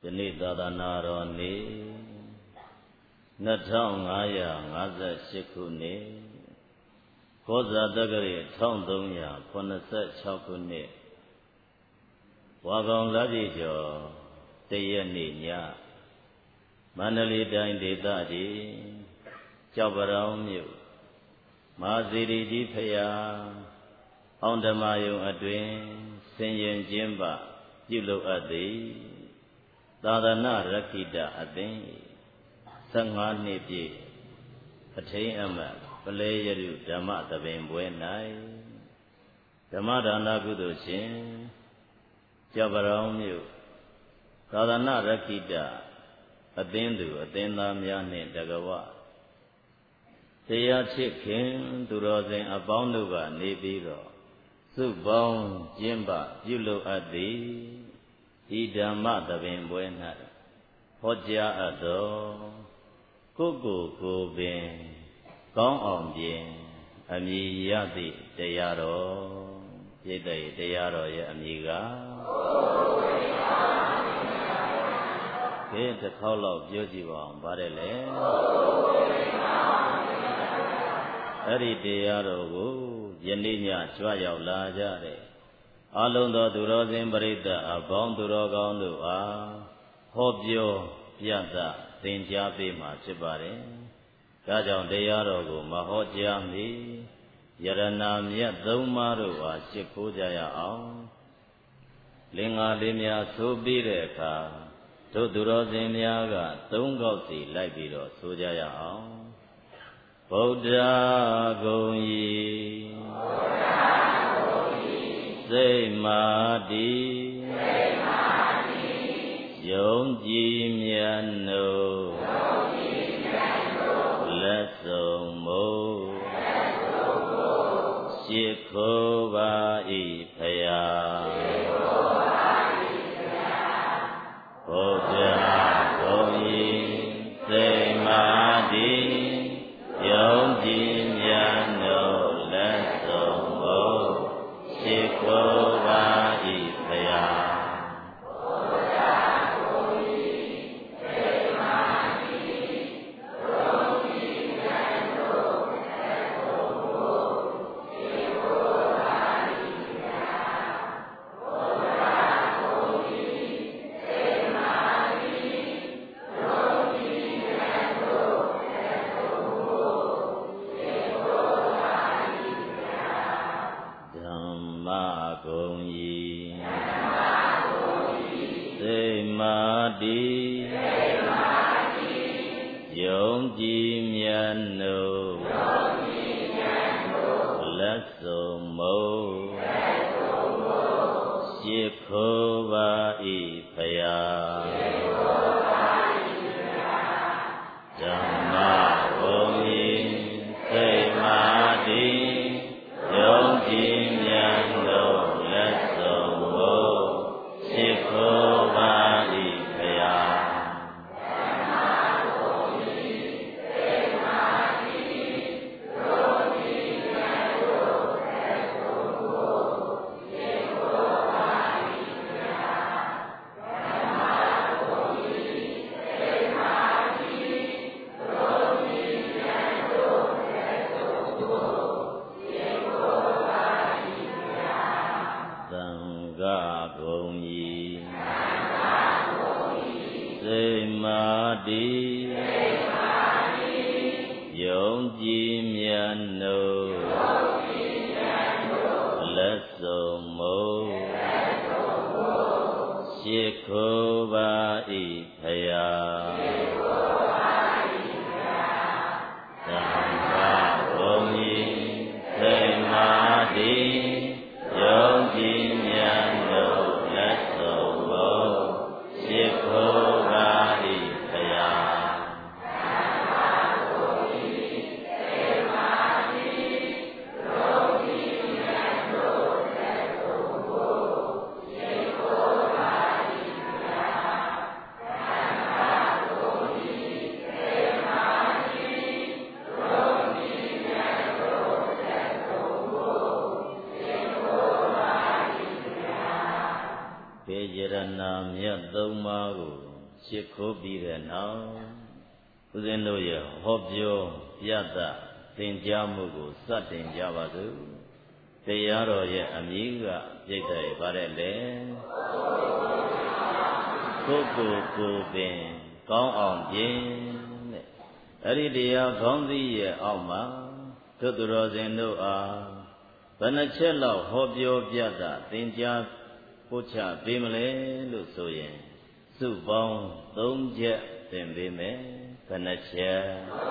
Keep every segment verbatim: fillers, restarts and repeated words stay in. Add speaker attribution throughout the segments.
Speaker 1: ယနေ့သာသနာတော်နေ့နှစ်ထောင်ငါးရာငါးဆယ်ရှစ်ခုနှစ်ကောဇာတက္ကရာတစ်ထောင်သုံးရာခုနှစ်ဆယ်ခြောက်ခုနှစ်ဝါကောင်လပြည့်ကျော်တရက်နေ့ညမန္တလေးတိုင်းဒေသကြီးကျောက်ပရောင်းမြို့မဟာစီရီကြီးဖရာအောင်ဓမ္မယုံအတွင်ဆင်ရင်ကျင်းပပြုလုပ်အပ်သည်သာသနာရက္ခိတအသင်းဆယ့်ငါးနှစ်ပြည့်အထိမ်းအမှတ်ပလဲရတုဓမ္မသဘင်ပွဲ၌ဓမ္မဒါနကုသိုလ်ရှင်ကျောက်ပရောင်းမြို့သာသနာရက္ခိတအသင်းသူအသင်းသားများနှင့်တကွတရားချစ်ခင်သူတော်စင်အပေါင်းတို့ကနေပြီးတော့စုပေါင်းကျင်းပပြုလုပ်အပ်သည်ဤဓမ္မသဘင်ပွဲ၌ဟောကြားအပ်သောကိုယ်ကိုယ်ကိုပင်ကောင်းအောင်ပြင်အမည်ရသည့်တရားတော်ပြည့်တဲ့တရားတော်ရဲ့အမည်ကကဲတစ်ခေါက်လောက်ပြောကြည့်ပါအောင်ပါတယ်လေအဲ့ဒီတရားတော်ကိုယနေ့ညကြွရောက်လာကြတဲ့အလုံးသောသူတော်စင်ပရိသတ်အပေါင်းသူတော်ကောင်းတို့အားဟောပြောပြသသင်ကြားပေးမှာဖြစ်ပါတယ်။ဒါကြောင့်တရားတော်ကိုမဟောကြားမီယရဏမြတ်သုံးပါးတို့အားရှ िख ိုးကြရအောင်။လင်္ကာလေးများဆိုပြီးတဲ့အခါတို့သူတော်စင်များကသုံးခေါက်စီလိုက်ပြီးတော့ဆိုကြရအောင်။ဗုဒ္ဓဂုံဤစိတ်မာတိယုံကြည်မြတ်နို့လက်ဆုံးမို့ရှ िख ိုးပါ၏ဖယားဗုဒ္ဓဂုံဤစိတ်မာတိယုံကြည်မြတ်နို့လက်ဆုံးမို့ရှ िख ိုးပါ၏ဖယားယရဏမြတ်သုံးပါးကိုရှစ်ခိုးပြီးတဲ့နောက်ဦးဇင်းတို့ရဲ့ဟောပြောပြသသင်ကြားမှုကိုစတင်ကြပါစို့တရားတော်ရဲ့အမည်ကပြိတ္တရဲ့ဗါတဲ့လေကိုယ်ကိုယ်ကိုပင်ကောင်းအောင်ပြင်တဲ့အဲ့ဒီတရားခေါင်းစည်းရဲ့အောက်မှာသူတော်စင်တို့အားဘယ်နှချက်လောက်ဟောပြောပြသသင်ကြားပို့ချပေးမလဲလို့ဆိုရင်စုပေါင်းသုံးချက်သင်ပေးမယ်ဘယ်နှချက်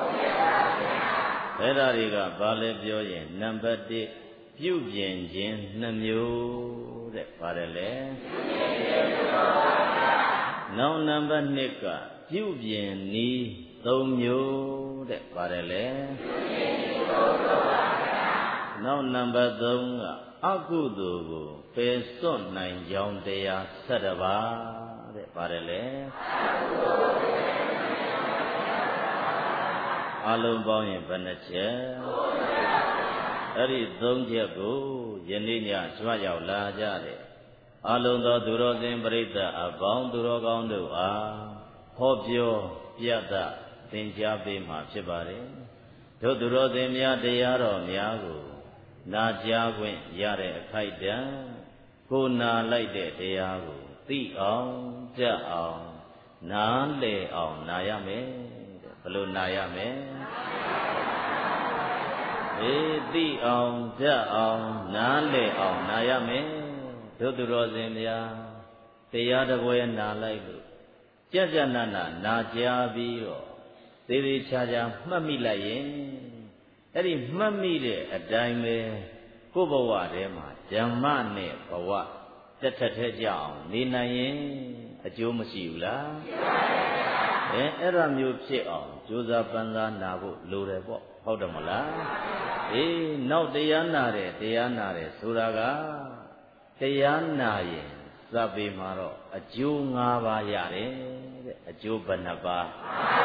Speaker 1: အဲ့ဒါတွေကဘာလဲပြောရင်နံပါတ်တစ်ပြုပြင်ခြင်းနှစ်မျိုးတဲ့ပါတယ်လေနောက်နံပါတ်နှစ်ကပြုပြင်နည်းသုံးမျိုးတဲ့ပါတယ်လေနောက်နံပါတ်သုံးကအကုသိုလ်ကိုပယ်စွန့်နိုင်ကြောင်းတရားဆယ်ပါးတဲ့ပါတယ်လေအလုံးပေါင်းရင်ဘယ်နှချက်အဲ့ဒီသုံးချက်ကိုယနေ့ညကြွရောက်လာကြတယ်အလုံးသောသူတော်စင်ပရိသတ်အပေါင်းသူတော်ကောင်းတို့အားဟောပြောပြသသင်ကြားပေးမှာဖြစ်ပါတယ်တို့သူတော်စင်များတရားတော်များကိုနာကြားခွင့်ရတဲ့အခိုက်တံကိုနာလိုက်တဲ့တရားကိုသိအောင်ကြက်အောင်နားလည်အောင်နာရမယ်ဘယ်လိုနာရမလဲအေးသိအောင်ကြက်အောင်နားလည်အောင်နာရမယ်တို့သူတော်စင်များတရားတပွဲနာလိုက်လို့ကြက်ကြက်နာနာနာကြားပြီးတော့သေးသေးချာချာမှတ်မိလိုက်ရင်အဲ့ဒီမှတ်မိတဲ့အတိုင်းပဲကိုယ်ဘဝထဲမှာဓမ္မနဲ့ဘဝတက်ထက်ထဲကြအောင်နေနိုင်ရင်အကျိုးမရှိဘူးလားအဲအဲ့ဒါမျိုးဖြစ်အောင်ကြိုးစားပန်းစားနာဖို့လိုတယ်ပေါ့ဟုတ်တယ်မလားအေးနောက်တရားနာတယ်တရားနာတယ်ဆိုတာကတရားနာရင်စပ်ပေမှာတော့အကျိုး၅ပါးရတယ်တဲ့အကျိုးဘယ်နှပါး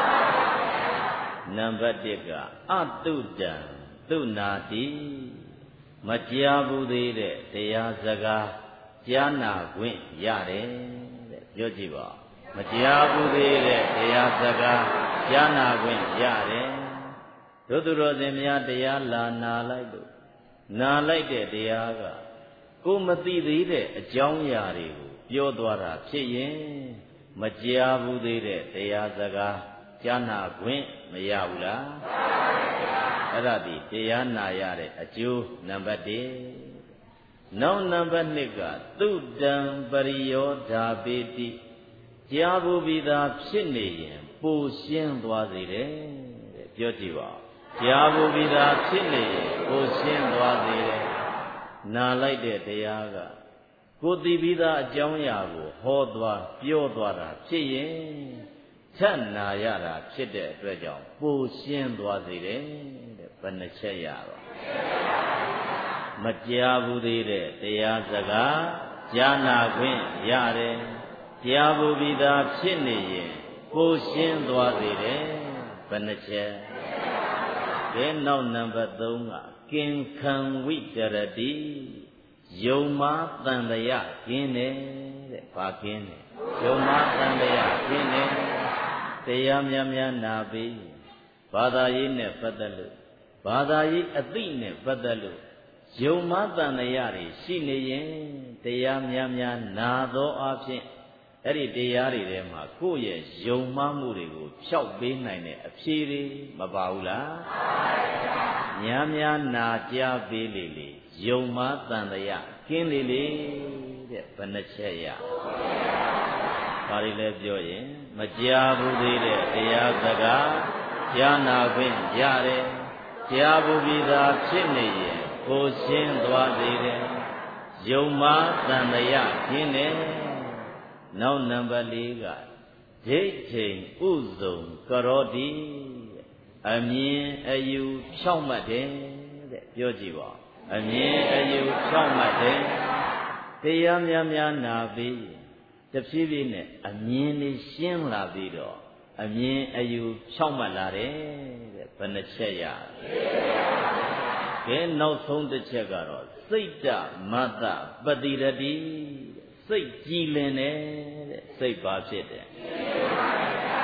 Speaker 1: နံပါတ်တစ်ကအတုတံသုနာတိမကြားဘူးသေးတဲ့တရားစကားကြားနာခွင့်ရတယ်တဲ့ပြောကြည့်ပါမကြားဘူးသေးတဲ့တရားစကားကြားနာခွင့်ရတယ်တို့သူတော်စင်များတရားလာနာလိုက်လို့နာလိုက်တဲ့တရားကကိုမသိသေးတဲ့အကြောင်းအရာတွေကိုပြောသွားတာဖြစ်ရင်မကြားဘူးသေးတဲ့တရားစကားကြားနာခွင့်မရဘူးလားအဲ့ဒါဒီတရားနာရတဲ့အကျိုးနံပါတ်တစ်နောက်နံပါတ်နှစ်ကသုတံပရိယောဓာပေတိကြားဘူးပြီးသားဖြစ်နေရင်ပိုရှင်းသွားစေတယ်တဲ့ပြောကြည့်ပါကြားဘူးပြီးသားဖြစ်နေရင်ပိုရှင်းသွားစေတယ်နာလိုက်တဲ့တရားကကိုသိပြီးသားအကြောင်းအရာကိုဟောသွားပြောသွားတာဖြစ်ရင်ထပ်နာရတာဖြစ်တဲ့အတွက်ကြောင့်ပိုရှင်းသွားစေတယ်တဲ့ဘယ်နှချက်ရတော့မကြားဘူးသေးတဲ့တရားစကားကြားနာခွင့်ရတယ်ကြားဘူးပြီးသားဖြစ်နေရင်ပိုရှင်းသွားစေတယ်ဘယ်နှချက်ကဲနောက်နံပါတ်သုံးကကင်ခံဝိတရတိယုံမာတန်တရာကင်းတယ်တဲ့ဘာကင်းတယ်ယုံမာတန်တရာကင်းတယ်တရားများများနာပြီးဘာသာရေးနဲ့ပတ်သက်လို့ဘာသာရေးအသိနဲ့ပတ်သက်လို့ယုံမာတန်တရာတွေရှိနေရင်တရားများများနာသောအဖြစ်အဲ့ဒီတရားတွေထဲမှာကိုယ့်ရဲ့ယုံမှားမှုတွေကိုဖျောက်ပေးနိုင်တဲ့အဖြေတွေမပါဘူးလားများများနာကြားပေးလေလေယုံမှားတန်တရားကင်းလေလေတဲ့ဘယ်နှချက်ရဘာတွေလဲပြောရင်မကြားဘူးသေးတဲ့တရားစကားကြားနာခွင့်ရတယ်ကြားဘူးပြီးသားဖြစ်နေရင်ကိုရှင်းသွားစေတယ်ယုံမှားတန်တရားကင်းတယ်နောက်နံပါတ်လေးကဒိဋ္ဌိဥဇုံကရောတိအမြင်အယူဖြောင့်မတ်တယ်တဲ့ပြောကြည့်ပါအမြင်အယူဖြောင့်မတ်တယ်တရားများများနာပြီးတဖြည်းဖြည်းနဲ့အမြင်လေးရှင်းလာပြီးတော့အမြင်အယူဖြောင့်မတ်လာတယ်တဲ့ဘယ်နှချက်ရကဲနောက်ဆုံးတစ်ချက်ကတော့စိတ်တမတ္တပတိရတိစိတ်ကြည်လင်တယ်တဲ့စိတ်ပါဖြစ်တယ်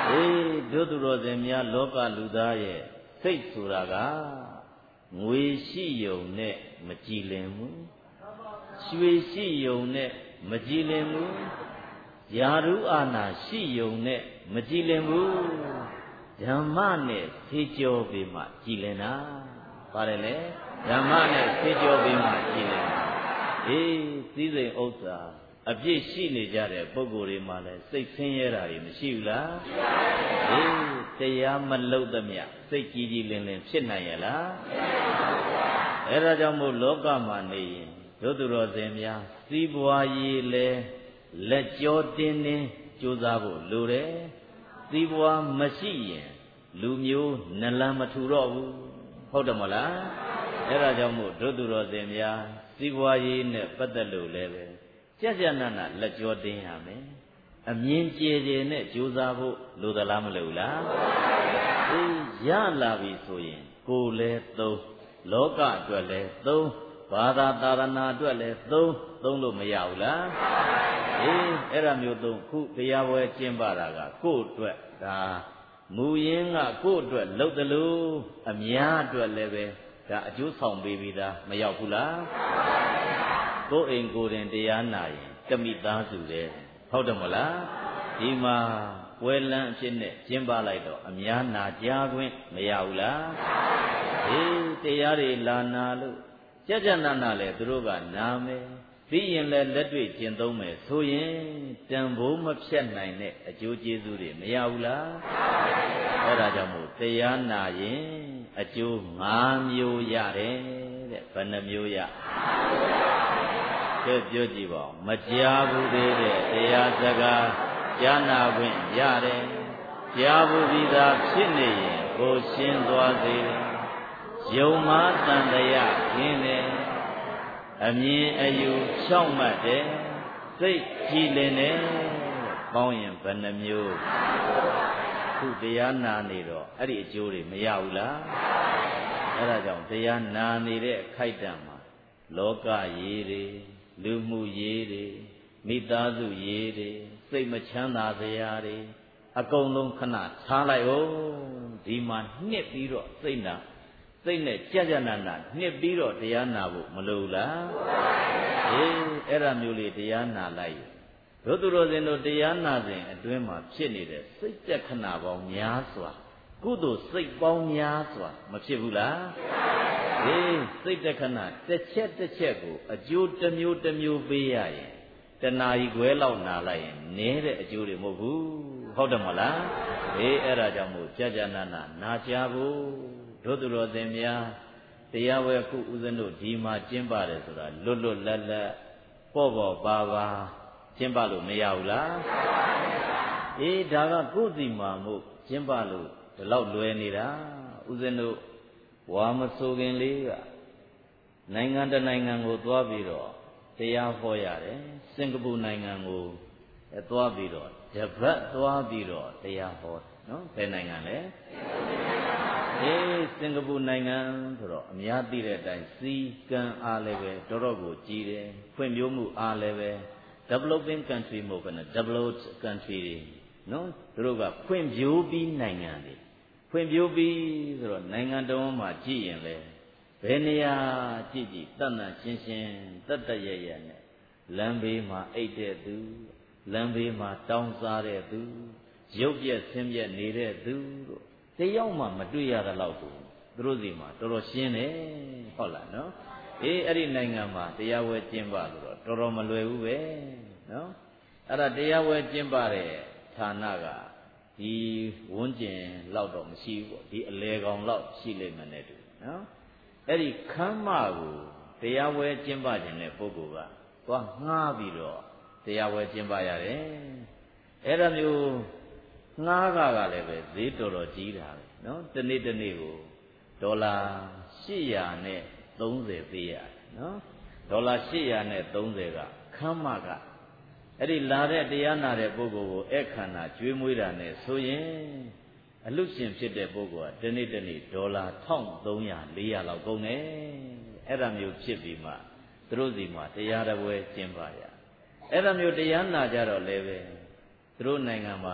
Speaker 1: အေးဒုသူတော်စင်များလောကလူသားရဲ့စိတ်ဆိုတာကငွေရှိယုံနဲ့မကြည်လင်ဘူးရွှေရှိယုံနဲ့မကြည်လင်ဘူးယာရုအာနာရှိယုံနဲ့မကြည်လင်ဘူးဓမ္မနဲ့သေကြောပြီးမှကြည်လင်တာပါတယ်လေဓမ္မနဲ့သေကြောပြီးမှကြည်လင်တာအေးစည်းစိမ်ဥစ္စာအပြည့်ရှိနေကြတဲ့ပုဂ္ဂိုလ်တွေမှာလည်းစိတ်ဆင်းရဲတာတွေမရှိဘူးလားအေးတရားမလုပ်သမျှစိတ်ကြည်ကြည်လင်လင်ဖြစ်နိုင်ရဲ့လားအဲဒါကြောင့်မို့လောကမှာနေရင်တို့သူတော်စင်များစီးပွားရေးလဲလက်ကြောတင်းတင်းကြိုးစားဖို့လိုတယ်စီးပွားမရှိရင်လူမျိုးနလန်မထူတော့ဘူးဟုတ်တယ်မလားအဲဒါကြောင့်မို့တို့သူတော်စင်များစီးပွားရေးနဲ့ပတ်သက်လို့လည်းပဲကြကြနနလက်ကြောတင်းရမယ်အမြင်ကြည်ကြည်နဲ့ကြိုးစားဖို့လိုသလားမလိုလားအေးရလာပြီဆိုရင်ကိုယ်လည်းသုံးလောကအတွက်လည်းသုံးဘာသာသာရဏအတွက်လည်းသုံးသုံးလို့မရဘူးလားအေးအဲ့ဒါမျိုးသုံးခုတရားပွဲကျင်းပတာကကိုယ့်အတွက်ဒါမူရင်းကကိုယ့်အတွက်လုပ်တယ်လို့အများအတွက်လည်းပဲဒါအကျိုးဆောင်ပေးပြီးသားမရောက်ဘူးလားကိုယ်အိမ်ကိုယ်တင်တရားနာရင်တမိသားစုတယ်ဟုတ်တယ်မလားဒီမှာပွဲလန်းအဖြစ်နဲ့ကျင်းပလိုက်တော့အများနာကြားခွင့်မရဘူးလားအေးတရားတွေလာနာလို့ကြကြနာနာလဲသူတို့ကနာမယ်ပြီးရင်လည်းလက်တွေ့ကျင့်သုံးမယ်ဆိုရင်တန်ဖိုးမဖြတ်နိုင်တဲ့အကျိုးကျေးဇူးတွေမရဘူးလားအဲဒါကြောင့်မို့တရားနာရင်အကျိုး၅မျိုးရတယ်တဲ့ဘယ်နှမျိုးရကဲပြောကြည့်ပါဦးမကြားဘူးသေးတဲ့တရားစကားကြားနာခွင့်ရတယ်ကြားဘူးပြီးသားဖြစ်နေရင်ကိုရှင်းသွားစေတယ်ယုံမှတန်တရားခင်းတယ်အမြင်အယူဖြောင့်မတ်တယ်စိတ်ကြည်လင်တယ်ပေါင်းရင်ဘယ်နှမျိုးခုတရားနာနေတော့အဲ့ဒီအကျိုးတွေမရဘူးလားအဲ့ဒါကြောင့်တရားနာနေတဲ့အခိုက်အတန့်မှာလောကရေးတွေလူမှုရေးတွေမိသားစုရေးတွေစိတ်မချမ်းသာစရာတွေအကုန်လုံးခဏထားလိုက်အောင်ဒီမှာနှစ်ပြီးတော့စိတ်နာစိတ်နဲ့ကြကြနာနာနှစ်ပြီးတော့တရားနာဖို့မလိုလားအေးအဲ့ဒါမျိုးလေးတရားနာလိုက်တို့သူတော်စင်တို့တရားနာစဉ်အတွင်းမှာဖြစ်နေတဲ့စိတ်တက်ခဏပေါင်းများစွာကုသိုလ်စိတ်ပေါင်းများစွာမဖြစ်ဘူးလားအေးစိတ်တက်ခဏတစ်ချက်တစ်ချက်ကိုအကျိုးတစ်မျိုးတစ်မျိုးပေးရရင်တဏှာကြီးခွဲလောက်နာလိုက်ရင်နည်းတဲ့အကျိုးတွေမဟုတ်ဘူးဟုတ်တယ်မလားအေးအဲ့ဒါကြောင့်မို့ကြကြနာနာနာကြဖို့တို့သူတော်စင်များတရားဝဲခုဥစဉ်တို့ဒီမှာကျင်းပါတယ်ဆိုတာလွတ်လွတ်လပ်လပ်ပေါ့ပေါ့ပါပါကျင်းပလို့မရဘူးလားအေးဒါကကိုယ်စီမှာမို့ကျင်းပလို့ဒီလောက်လွယ်နေတာဥစဉ်တို့ဝါမဆိုခင်လေးကနိုင်ငံတနိုင်ငံကိုသွားပြီးတော့တရားဟောရတယ်စင်ကာပူနိုင်ငံကိုသွားပြီးတော့တပတ်သွားပြီးတော့တရားဟောနော်ဘယ်နိုင်ငံလဲအေးစင်ကာပူနိုင်ငံဆိုတော့အများသိတဲ့အတိုင်းစီကံအားလည်းပဲတော်တော်ကိုကြီးတယ်ဖွံ့ဖြိုးမှုအားလည်းပဲ developing country မဟုတ်ဘူးနော် developed country တွေနော်သူတို့ကဖွံ့ဖြိုးပြီးနိုင်ငံတွေဖွံ့ဖြိုးပြီးဆိုတော့နိုင်ငံတော်မှာကြည့်ရင်လေဘယ်နေရာကြည့်ကြည့်တတ်တတ်ရှင်းရှင်းတတ်တတ်ရရနဲ့လမ်းဘေးမှာအိတ်တဲ့သူလမ်းဘေးမှာတောင်းစားတဲ့သူရုပ်ပြက်ဆင်းပြက်နေတဲ့သူတို့တယောက်မှမတွေ့ရတဲ့လောက်ကိုသူတို့စီမှာတော်တော်ရှင်းတယ်ဟုတ်လားနော်အေးအဲ့ဒီနိုင်ငံမှာတရားဝဲကျင်းပလို့တော့တော်တော်မလွယ်ဘူးပဲနော်အဲ့ဒါတရားဝဲကျင်းပတဲ့ဌာနကဒီဝန်းကျင်လောက်တော့မရှိဘူးပေါ့ဒီအလေကောင်လောက်ရှိလိမ့်မယ်နဲ့တူနော်အဲ့ဒီခမ်းမကိုတရားဝဲကျင်းပခြင်းတဲ့ပုဂ္ဂိုလ်ကသွားငှားပြီးတော့တရားဝဲကျင်းပရတယ်အဲ့ဒါမျိုးငှားကကလည်းပဲဈေးတော်တော်ကြီးတာပဲနော်တနေ့တနေ့ကိုဒေါ်လာ၈၀၀နဲ့သုံး၀ပေးရတယ်နော်ဒေါ်လာ၈၀၀နဲ့သုံး၀ကခမ်းမကအဲ့ဒီလာတဲ့တရားနာတဲ့ပုဂ္ဂိုလ်ကိုအခန္ဓာကျွေးမွေးတာနဲ့ဆိုရင်အလုရှင်ဖြစ်တဲ့ပုဂ္ဂိုလ်ကတနေ့တနေ့ဒေါ်လာ၁၃၀၀ ၄၀၀လောက်ကုန်တယ်အဲ့ဒါမျိုးဖြစ်ပြီးမှသူတို့စီမှာတရားတော်ကျင်းပရအဲ့ဒါမျိုးတရားနာကြတော့လည်းပဲသူတို့နိုင်ငံမှာ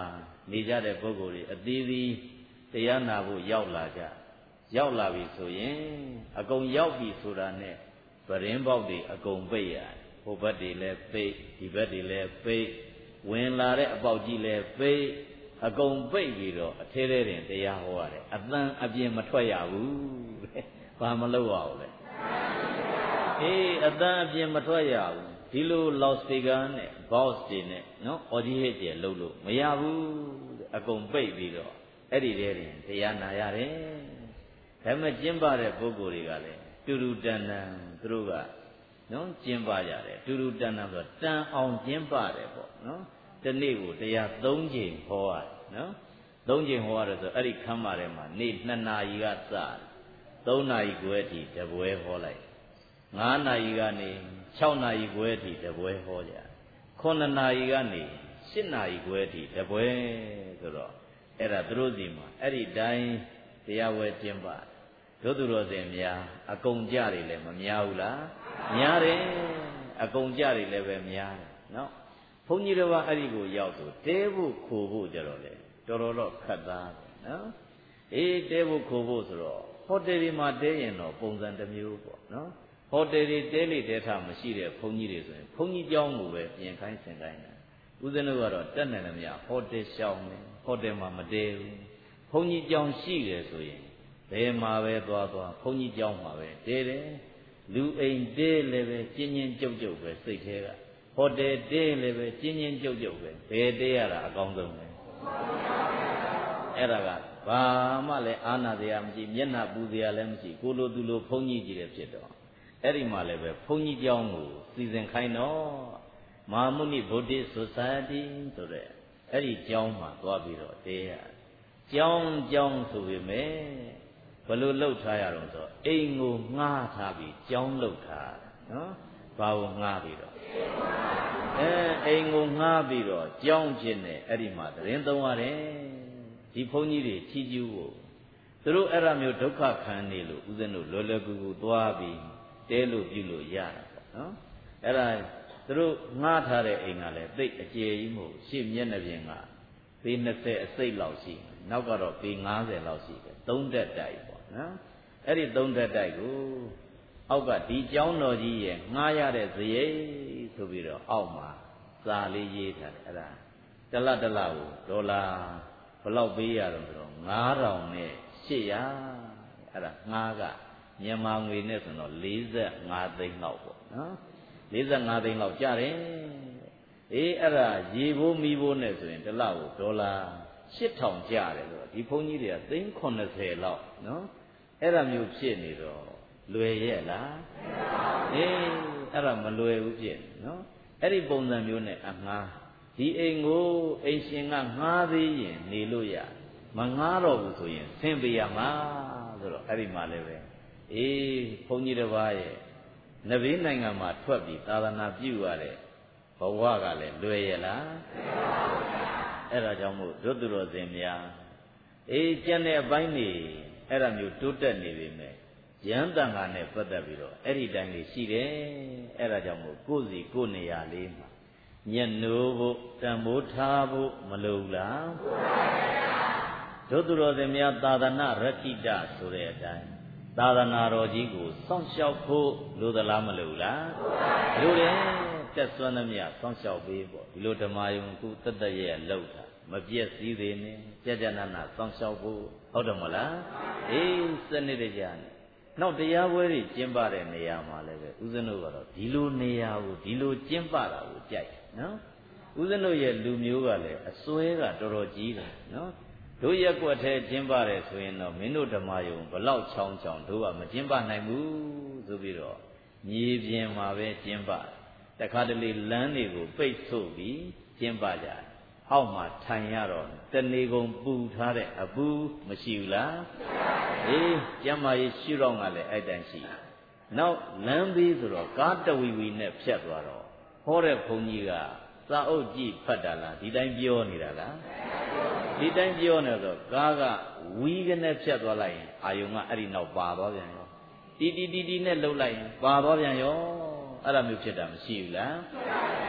Speaker 1: နေကြတဲ့ပုဂ္ဂိုလ်တွေအသီးသီးတရားနာဖို့ရောက်လာကြရောက်လာပြီဆိုရင်အကုန်ရောက်ပြီဆိုတာနဲ့ဗရင်ပေါက်တွေအကုန်ပိတ်ရဟိုဘက်တွေလည်းပိတ်ဒီဘက်တွေလည်းပိတ်ဝင်လာတဲ့အပေါက်ကြီးလည်းပိတ်အကုန်ပိတ်ပြီးတော့အထဲထဲတင်တရားဟောရတယ်အတန်အပြင်မထွက်ရဘူးတဲ့ဘာမလုပ်ရဘူးလဲအေးအတန်အပြင်မထွက်ရဘူးဒီလို loudspeaker နဲ့ box တွေနဲ့နော် audio တွေလှုပ်လို့မရဘူးတဲ့အကုန်ပိတ်ပြီးတော့အဲ့ဒီထဲတင်တရားနာရတယ်ဒါမှကျင့်ပတဲ့ပုဂ္ဂိုလ်တွေကလည်းတူတူတန်တန်သူတို့ကနော်ကျင့်ပကြတယ်တူတူတန်တန်ဆိုတန်အောင်ကျင့်ပတယ်ပေါ့နော်တနေ့ကိုတရား၃ချိန်ဟောရတယ်နော်၃ချိန်ဟောရတယ်ဆိုအဲ့ဒီခမ်းပါထဲမှာနေ့၂နာရီကစ၃နာရီခွဲအထိတပွဲဟောလိုက်၅နာရီကနေ၆နာရီခွဲအထိတပွဲဟောကြ၉နာရီကနေ၈နာရီခွဲအထိတပွဲဆိုတော့အဲ့ဒါသူတို့စီမှာအဲ့ဒီတိုင်းတရားဝဲကျင့်ပတို့သူတော်စင်များအကုန်ကြတွေလည်းမများဘူးလားများတယ်အကုန်ကြတွေလည်းပဲများတယ်နော်ဘုန်းကြီးတော်ကအဲ့ဒီကိုရောက်ဆိုတဲဖို့ခိုဖို့ကြတော့လေတော်တော်တော့ခတ်သားတယ်နော်အေးတဲဖို့ခိုဖို့ဆိုတော့ဟိုတယ်တွေမှာတဲရင်တော့ပုံစံတစ်မျိုးပေါ့နော်ဟိုတယ်တွေတဲလေတဲထမရှိတဲ့ဘုန်းကြီးတွေဆိုရင်ဘုန်းကြီးเจ้าကိုပဲပြင်ခိုင်းဆင်ခိုင်းတယ်ဦးဇင်းတို့ကတော့တက်နေတယ်မရဟိုတယ်ရှောင်းတယ်ဟိုတယ်မှာမတဲဘူးဘုန်းကြီးเจ้าရှိတယ်ဆိုရင်ဘယ်မှာပဲသွားသွားဘုန်းကြီးเจ้าမှာပဲတဲတယ်လူအိမ်တဲလည်းပဲကျင်းချင်းကြုတ်ကြုတ်ပဲစိတ်ထဲကဟိုတယ်တဲလည်းပဲကျင်းချင်းကြုတ်ကြုတ်ပဲဘယ်တဲရတာအကောင်းဆုံးလဲအဲ့ဒါကဘာမှလည်းအာနာတရားမရှိမျက်နှာပူတရားလည်းမရှိကိုလိုသူလိုဘုန်းကြီးကြီးတယ်ဖြစ်တော့အဲ့ဒီမှာလည်းပဲဘုန်းကြီးเจ้าကိုစီစဉ်ခိုင်းတော့မဟာမုနိဗုဒ္ဓဆိုစာတိဆိုတဲ့အဲ့ဒီเจ้าမှာသွားပြီးတော့တဲရเจ้าเจ้าဆိုပေမဲ့ဘယ်လိုလှုပ်ထားရတော့ဆိုအိမ်ကိုငှားထားပြီးเจ้าလှုပ်ထားနော်ဘာကိုငှားပြီးတော့အဲအိမ်ကိုငှားပြီးတော့เจ้าဖြစ်နေအဲ့ဒီမှာသတင်းသုံးရတယ်ဒီဘုန်းကြီးတွေချီးကျူးဖို့သူတို့အဲ့ဒါမျိုးဒုက္ခခံနေလို့ဦးဇင်းတို့လွယ်လွယ်ကူကူသွားပြီးတဲလို့ပြုလို့ရတာပေါ့နော်အဲ့ဒါသူတို့ငှားထားတဲ့အိမ်ကလည်းသိပ်အကျယ်ကြီးမဟုတ်ရှေ့မျက်နှာပြင်ကပေ၂၀အစိတ်လောက်ရှိနောက်ကတော့ပေ၅၀လောက်ရှိတယ်သုံးတက်တိုက်ပေါ့နော်အဲ့ဒီသုံးတက်တိုက်ကိုအောက်ကဒီကျောင်းတော်ကြီးရဲ့ငှားရတဲ့ဇရိတ်ဆိုပြီးတော့အောက်မှာစာလေးရေးထားတယ်အဲ့ဒါတလတလကိုဒေါ်လာဘယ်လောက်ပေးရတော့ဆိုတော့၅ထောင်နဲ့၈ရာအဲ့ဒါငှားကမြန်မာငွေနဲ့ဆိုတော့၄၅သိန်းလောက်ပေါ့နော်၄၅သိန်းလောက်ကျတယ်အေးအဲ့ဒါရေဘိုးမီးဘိုးနဲ့ဆိုရင်တစ်လကိုဒေါ်လာ၈ထောင်ကျတယ်ဆိုတော့ဒီဘုန်းကြီးတွေကသိန်း၇၀လောက်နော်အဲ့ဒါမျိုးဖြစ်နေတော့လွယ်ရဲ့လားအေးအဲ့ဒါမလွယ်ဘူးဖြစ်နော်အဲ့ဒီပုံစံမျိုးနဲ့အငှားဒီအိမ်ကိုအိမ်ရှင်ကငှားသေးရင်နေလို့ရမငှားတော့ဘူးဆိုရင်ဆင်းပေးရမှာဆိုတော့အဲ့ဒီမှာလည်းပဲအေးဘုန်းကြီးတစ်ပါးရဲ့နဗေးနိုင်ငံမှာထွက်ပြီးသာသနာပြုရတဲ့ဘဝကလည်းလွယ်ရလားအဲ့ဒါကြောင့်မို့တို့သူတော်စင်များအေးကျန်တဲ့အပိုင်းနေအဲ့ဒါမျိုးတိုးတက်နေပြီမဲ့ယန္တန်ကနဲ့ပတ်သက်ပြီးတော့အဲ့ဒီတိုင်းလေးရှိတယ်အဲ့ဒါကြောင့်မို့ကိုယ်စီကိုယ်နေရာလေးမှာညနိုးဖို့တန်ဖိုးထားဖို့မလိုဘူးလားတို့သူတော်စင်များသာသနာရခိတဆိုတဲ့အတိုင်းသာသနာတော်ကြီးကိုစောင့်ရှောက်ဖို့လိုသလားမလိုဘူးလားလိုတယ်တက်စွမ်းသမျှစောင့်ရှောက်ပေးပေါ့ဒီလိုဓမ္မယုံကုတတရဲ့လောက်တာမပြည့်စည်သေးနဲ့ကြာကြာနာနာစောင့်ရှောက်ဖို့ဟုတ်တယ်မလားအေးစနစ်တကျနဲ့နောက်တရားပွဲတွေကျင်းပတဲ့နေရာမှာလည်းပဲဦးဇင်းတို့ကတော့ဒီလိုနေရာကိုဒီလိုကျင်းပတာကိုကြိုက်နော်ဦးဇင်းတို့ရဲ့လူမျိုးကလည်းအစွဲကတော်တော်ကြီးတယ်နော်တို့ရက်ွက်ထဲကျင်းပတယ်ဆိုရင်တော့မင်းတို့ဓမ္မယုံဘလောက်ချောင်းချောင်းတို့ကမကျင်းပနိုင်ဘူးဆိုပြီးတော့မြေပြင်မှာပဲကျင်းပတခါတလေလမ်းတွေကိုပိတ်ဆို့ပြီးကျင်းပကြတယ်အောက်မှာထိုင်ရတော့တဏီကုံပူထားတဲ့အပူမရှိဘူးလားအေးကျမ်းမာရေးရှိတော့ကလည်းအဲ့တန်းရှိနောက်လမ်းပြီးဆိုတော့ကားတဝီဝီနဲ့ဖြတ်သွားတော့ဟောတဲ့ဘုန်းကြီးကစာအုပ်ကြည့်ဖတ်တာလားဒီတိုင်းပြောနေတာလားဒီတိုင်းပြောနေတော့ကားကဝီးကနေဖြတ်သွားလိုက်ရင်အာယုံကအဲ့ဒီနောက်ပါသွားပြန်ရောတီတီတီတီနဲ့လှုပ်လိုက်ရင်ပါသွားပြန်ရောအဲ့ဒါမျိုးဖြစ်တာမရှိဘူးလား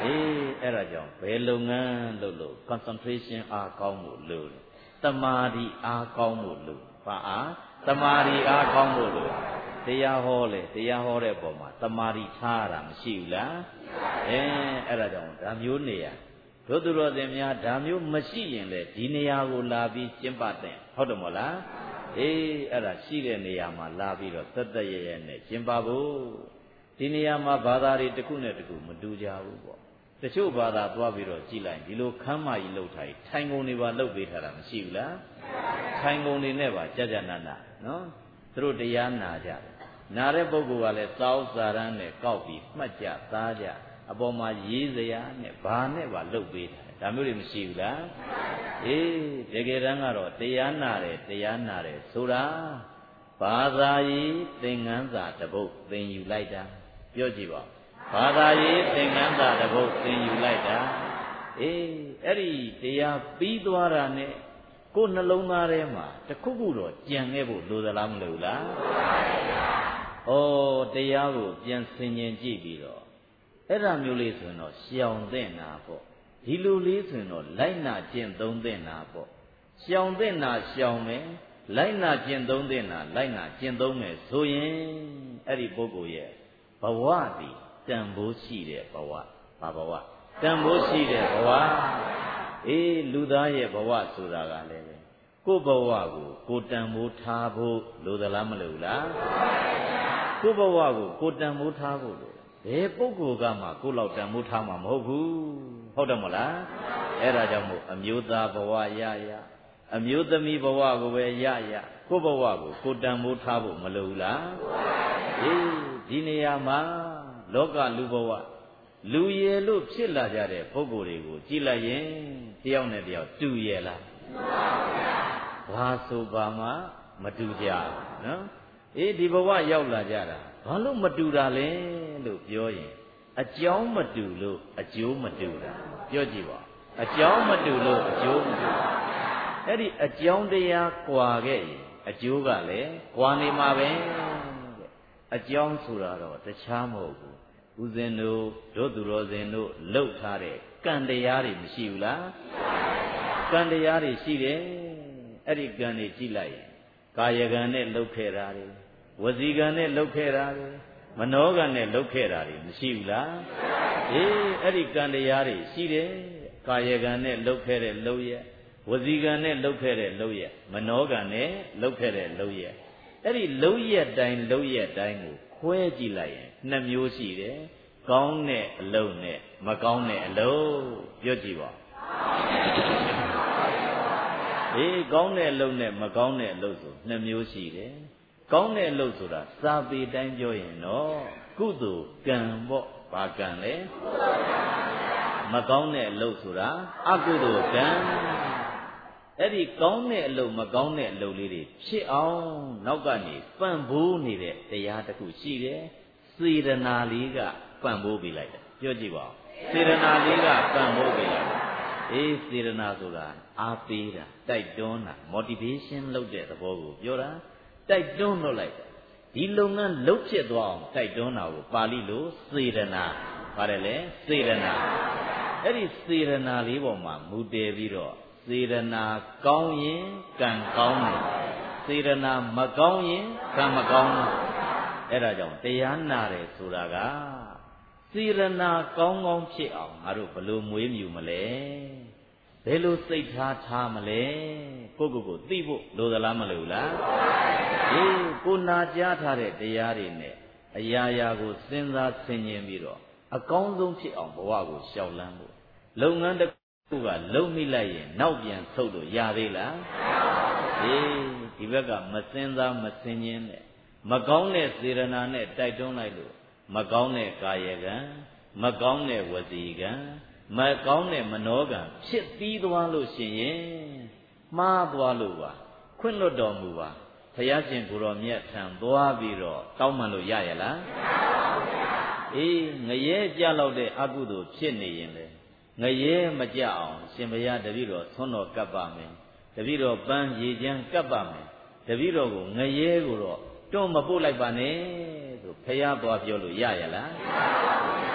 Speaker 1: အေးအဲ့ဒါကြောင့်ဘယ်လုပ်ငန်းလုပ်လို့ concentration အားကောင်းဖို့လို့တမာတိအားကောင်းဖို့လို့ဘာအားတမာတိအားကောင်းဖို့လို့တရားဟောလေတရားဟောတဲ့ပုံမှာတမာတိထားရတာမရှိဘူးလားအဲအဲ့ဒါကြောင့်ဒါမျိုးနေရတို့သူတော်စင်များဒါမျိုးမရှိရင်လေဒီနေရာကိုလာပြီးကျင့်ပတဲ့ဟုတ်တယ်မို့လားအေးအဲ့ဒါရှိတဲ့နေရာမှာလာပြီးတော့သက်သက်ရရနဲ့ကျင့်ပဖို့ဒီနေရာမှာဘာသာတွေတစ်ခုနဲ့တစ်ခုမတူကြဘူးပေါ့တချို့ဘာသာသွားပြီးတော့ကြည်လိုက်ဒီလိုခမ်းမကြီးလှုပ်ထားထိုင်ကုန်တွေပါလှုပ်ပေးထားတာမရှိဘူးလားထိုင်ကုန်တွေနဲ့ပါကြကြနနနော်သူတို့တရားနာကြတယ်နာတဲ့ပုဂ္ဂိုလ်ကလည်းသာဥစာရမ်းနဲ့ကောက်ပြီးမှတ်ကြသားကြအပေါ်မှာရေးစရာနဲ့ဘာနဲ့ပါလှုပ်ပေးတယ်ဒါမျိုးတွေမရှိဘူးလားအေးတကယ်တမ်းကတော့တရားနာတယ်တရားနာတယ်ဆိုတာဘာသာရေးသင်္ကန်းစာတစ်ပုဒ်သင်ယူလိုက်တာပြောကြည့်ပါဘာသာရေးသင်္ကန်းစာတစ်ပုဒ်သင်ယူလိုက်တာအေးအဲ့ဒီတရားပြီးသွားတာနဲ့ကိုယ်နှလုံးသားထဲမှာတခုခုတော့ကြံခဲ့ဖို့လိုသလားမလိုလားဩတရားကိုပြန်ဆင်ခြင်ကြည့်ပြီးတော့အဲ့ဒါမျိုးလေးဆိုရင်တော့ရှောင်သင့်တာပေါ့ဒီလိုလေးဆိုရင်တော့လိုက်နာကျင့်သုံးသင့်တာပေါ့ရှောင်သင့်တာရှောင်မယ်လိုက်နာကျင့်သုံးသင့်တာလိုက်နာကျင့်သုံးမယ်ဆိုရင်အဲ့ဒီပုဂ္ဂိုလ်ရဲ့ဘဝတည်တန်ဖိုးရှိတဲ့ဘဝဘာဘဝတန်ဖိုးရှိတဲ့ဘဝအေးလူသားရဲ့ဘဝဆိုတာကလည်းပဲကိုယ့်ဘဝကိုကိုယ်တန်ဖိုးထားဖို့လိုသလားမလိုလားကိုယ့်ဘဝကိုကိုယ်တန်ဖိုးထားဖို့လိုဘယ်ပုဂ္ဂိုလ်ကမှကိုယ်လောက်တန်ဖိုးထားမှာမဟုတ်ဘူးဟုတ်တယ်မဟုတ်လားအဲ့ဒါကြောင့်မို့အမျိုးသားဘဝရရအမျိုးသမီးဘဝကိုပဲရရကိုယ့်ဘဝကိုကိုယ်တန်ဖိုးထားဖို့မလိုဘူးလားအေးဒီနေရာမှာလောကလူဘဝလူရည်လို့ဖြစ်လာကြတဲ့ပုဂ္ဂိုလ်တွေကိုကြည့်လိုက်ရင်တယောက်နဲ့တယောက်တူရဲ့လားဘာဆိုပါမှမတူကြနော်အေးဒီဘဝရောက်လာကြတာဘာလို့မတူတာလဲလို့ပြောရင်အကြောင်းမတူလို့အကျိုးမတူတာပြောကြည့်ပါအကြောင်းမတူလို့အကျိုးမတူအဲ့ဒီအကြောင်းတရားကွာခဲ့ရင်အကျိုးကလည်းကွာနေမှာပဲအကြောင်းဆိုတာတော့တခြားမဟုတ်ဘူးဦးဇင်းတို့တို့သူတော်စင်တို့လှုပ်ထားတဲ့ကံတရားတွေမရှိဘူးလားကံတရားတွေရှိတယ်အဲ့ဒီကံတွေကြည့်လိုက်ရင်ကာယကံနဲ့လှုပ်ခဲ့တာတွေဝစီကံနဲ့လှုပ်ခဲ့တာတွေမနောကံနဲ့လှုပ်ခဲ့တာတွေမရှိဘူးလားအေးအဲ့ဒီကံတရားတွေရှိတယ်ကာယကံနဲ့လှုပ်ခဲ့တဲ့လှုပ်ရဲ့ဝစီကံနဲ့လှုပ်ခဲ့တဲ့လှုပ်ရဲ့မနောကံနဲ့လှုပ်ခဲ့တဲ့လှုပ်ရဲ့အဲ့ဒီလှုပ်ရဲ့တိုင်းလှုပ်ရဲ့တိုင်းကိုခွဲကြည့်လိုက်ရင်နှစ်မျိုးရှိတယ်ကောင်းတဲ့အလုပ်နဲ့မကောင်းတဲ့အလုပ်ပြောကြည့်ပါအေးကောင်းတဲ့အလုပ်နဲ့မကောင်းတဲ့အလုပ်ဆိုနှစ်မျိုးရှိတယ်ကောင်းတဲ့အလုပ်ဆိုတာစာပေတိုင်းပြောရင်တော့ကုသိုလ်ကံပေါ့ဘာကံလဲမကောင်းတဲ့အလုပ်ဆိုတာအကုသိုလ်ကံအဲ့ဒီကောင်းတဲ့အလုပ်မကောင်းတဲ့အလုပ်လေးတွေဖြစ်အောင်နောက်ကနေပံ့ပိုးနေတဲ့တရားတစ်ခုရှိတယ်စေတနာလေးကပံ့ပိုးပေးလိုက်တယ်ပြောကြည့်ပါဦးစေတနာလေးကပံ့ပိုးပေးလိုက်တယ်အေးစေတနာဆိုတာအားပေးတာတိုက်တွန်းတာ motivation လုပ်တဲ့သဘောကိုပြောတာတိုက်တွန်းလုပ်လိုက်တယ်ဒီလုပ်ငန်းလုပ်ဖြစ်သွားအောင်တိုက်တွန်းတာကိုပါဠိလိုစေတနာပါတယ်လေစေတနာအဲ့ဒီစေတနာလေးပေါ်မှာမူတည်ပြီးတော့စေတနာကောင်းရင်ကံကောင်းတယ်စေတနာမကောင်းရင်ကံမကောင်းဘူးအဲ့ဒါကြောင့်တရားနာတယ်ဆိုတာကစေတနာကောင်းကောင်းဖြစ်အောင်ငါတို့ဘယ်လိုမွေးမြူမလဲဘယ်လိုစိတ်ထားထားမလဲကိုယ့်ကိုယ်ကိုသိဖို့လိုသလားမလိုလားအေးကိုနာကြားထားတဲ့တရားတွေနဲ့အရာရာကိုစဉ်းစားဆင်ခြင်ပြီးတော့အကောင်းဆုံးဖြစ်အောင်ဘဝကိုရှောက်လန်းဖို့လုပ်ငန်းတစ်ခုကလုံမိလိုက်ရင်နောက်ပြန်ဆုတ်လို့ရသေးလားအေးဒီဘက်ကမစဉ်းစားမဆင်ခြင်နဲ့မကောင်းတဲ့စေရနာနဲ့တိုက်တွန်းလိုက်လို့မကောင်းတဲ့ကာယကံမကောင်းတဲ့ဝစီကံမကောင်းတဲ့မနောကံဖြစ်ပြီးသွားလို့ရှိရင်မှားသွားလို့ပါခွင့်လွတ်တော်မူပါဘုရားရှင်ကိုယ်တော်မြတ်ထံသွားပြီးတော့တောင်းပန်လို့ရရဲ့လားအေးငရဲကြလောက်တဲ့အကုသိုလ်ဖြစ်နေရင်လေငရဲမကြအောင်ရှင်ဘုရားတပည့်တော်ဆွမ်းတော်ကပ်ပါမယ်တပည့်တော်ပန်းရေချမ်းကပ်ပါမယ်တပည့်တော်ကိုငရဲကိုတော့တွန်းမပို့လိုက်ပါနဲ့ဆိုဘုရားသွားပြောလို့ရရဲ့လား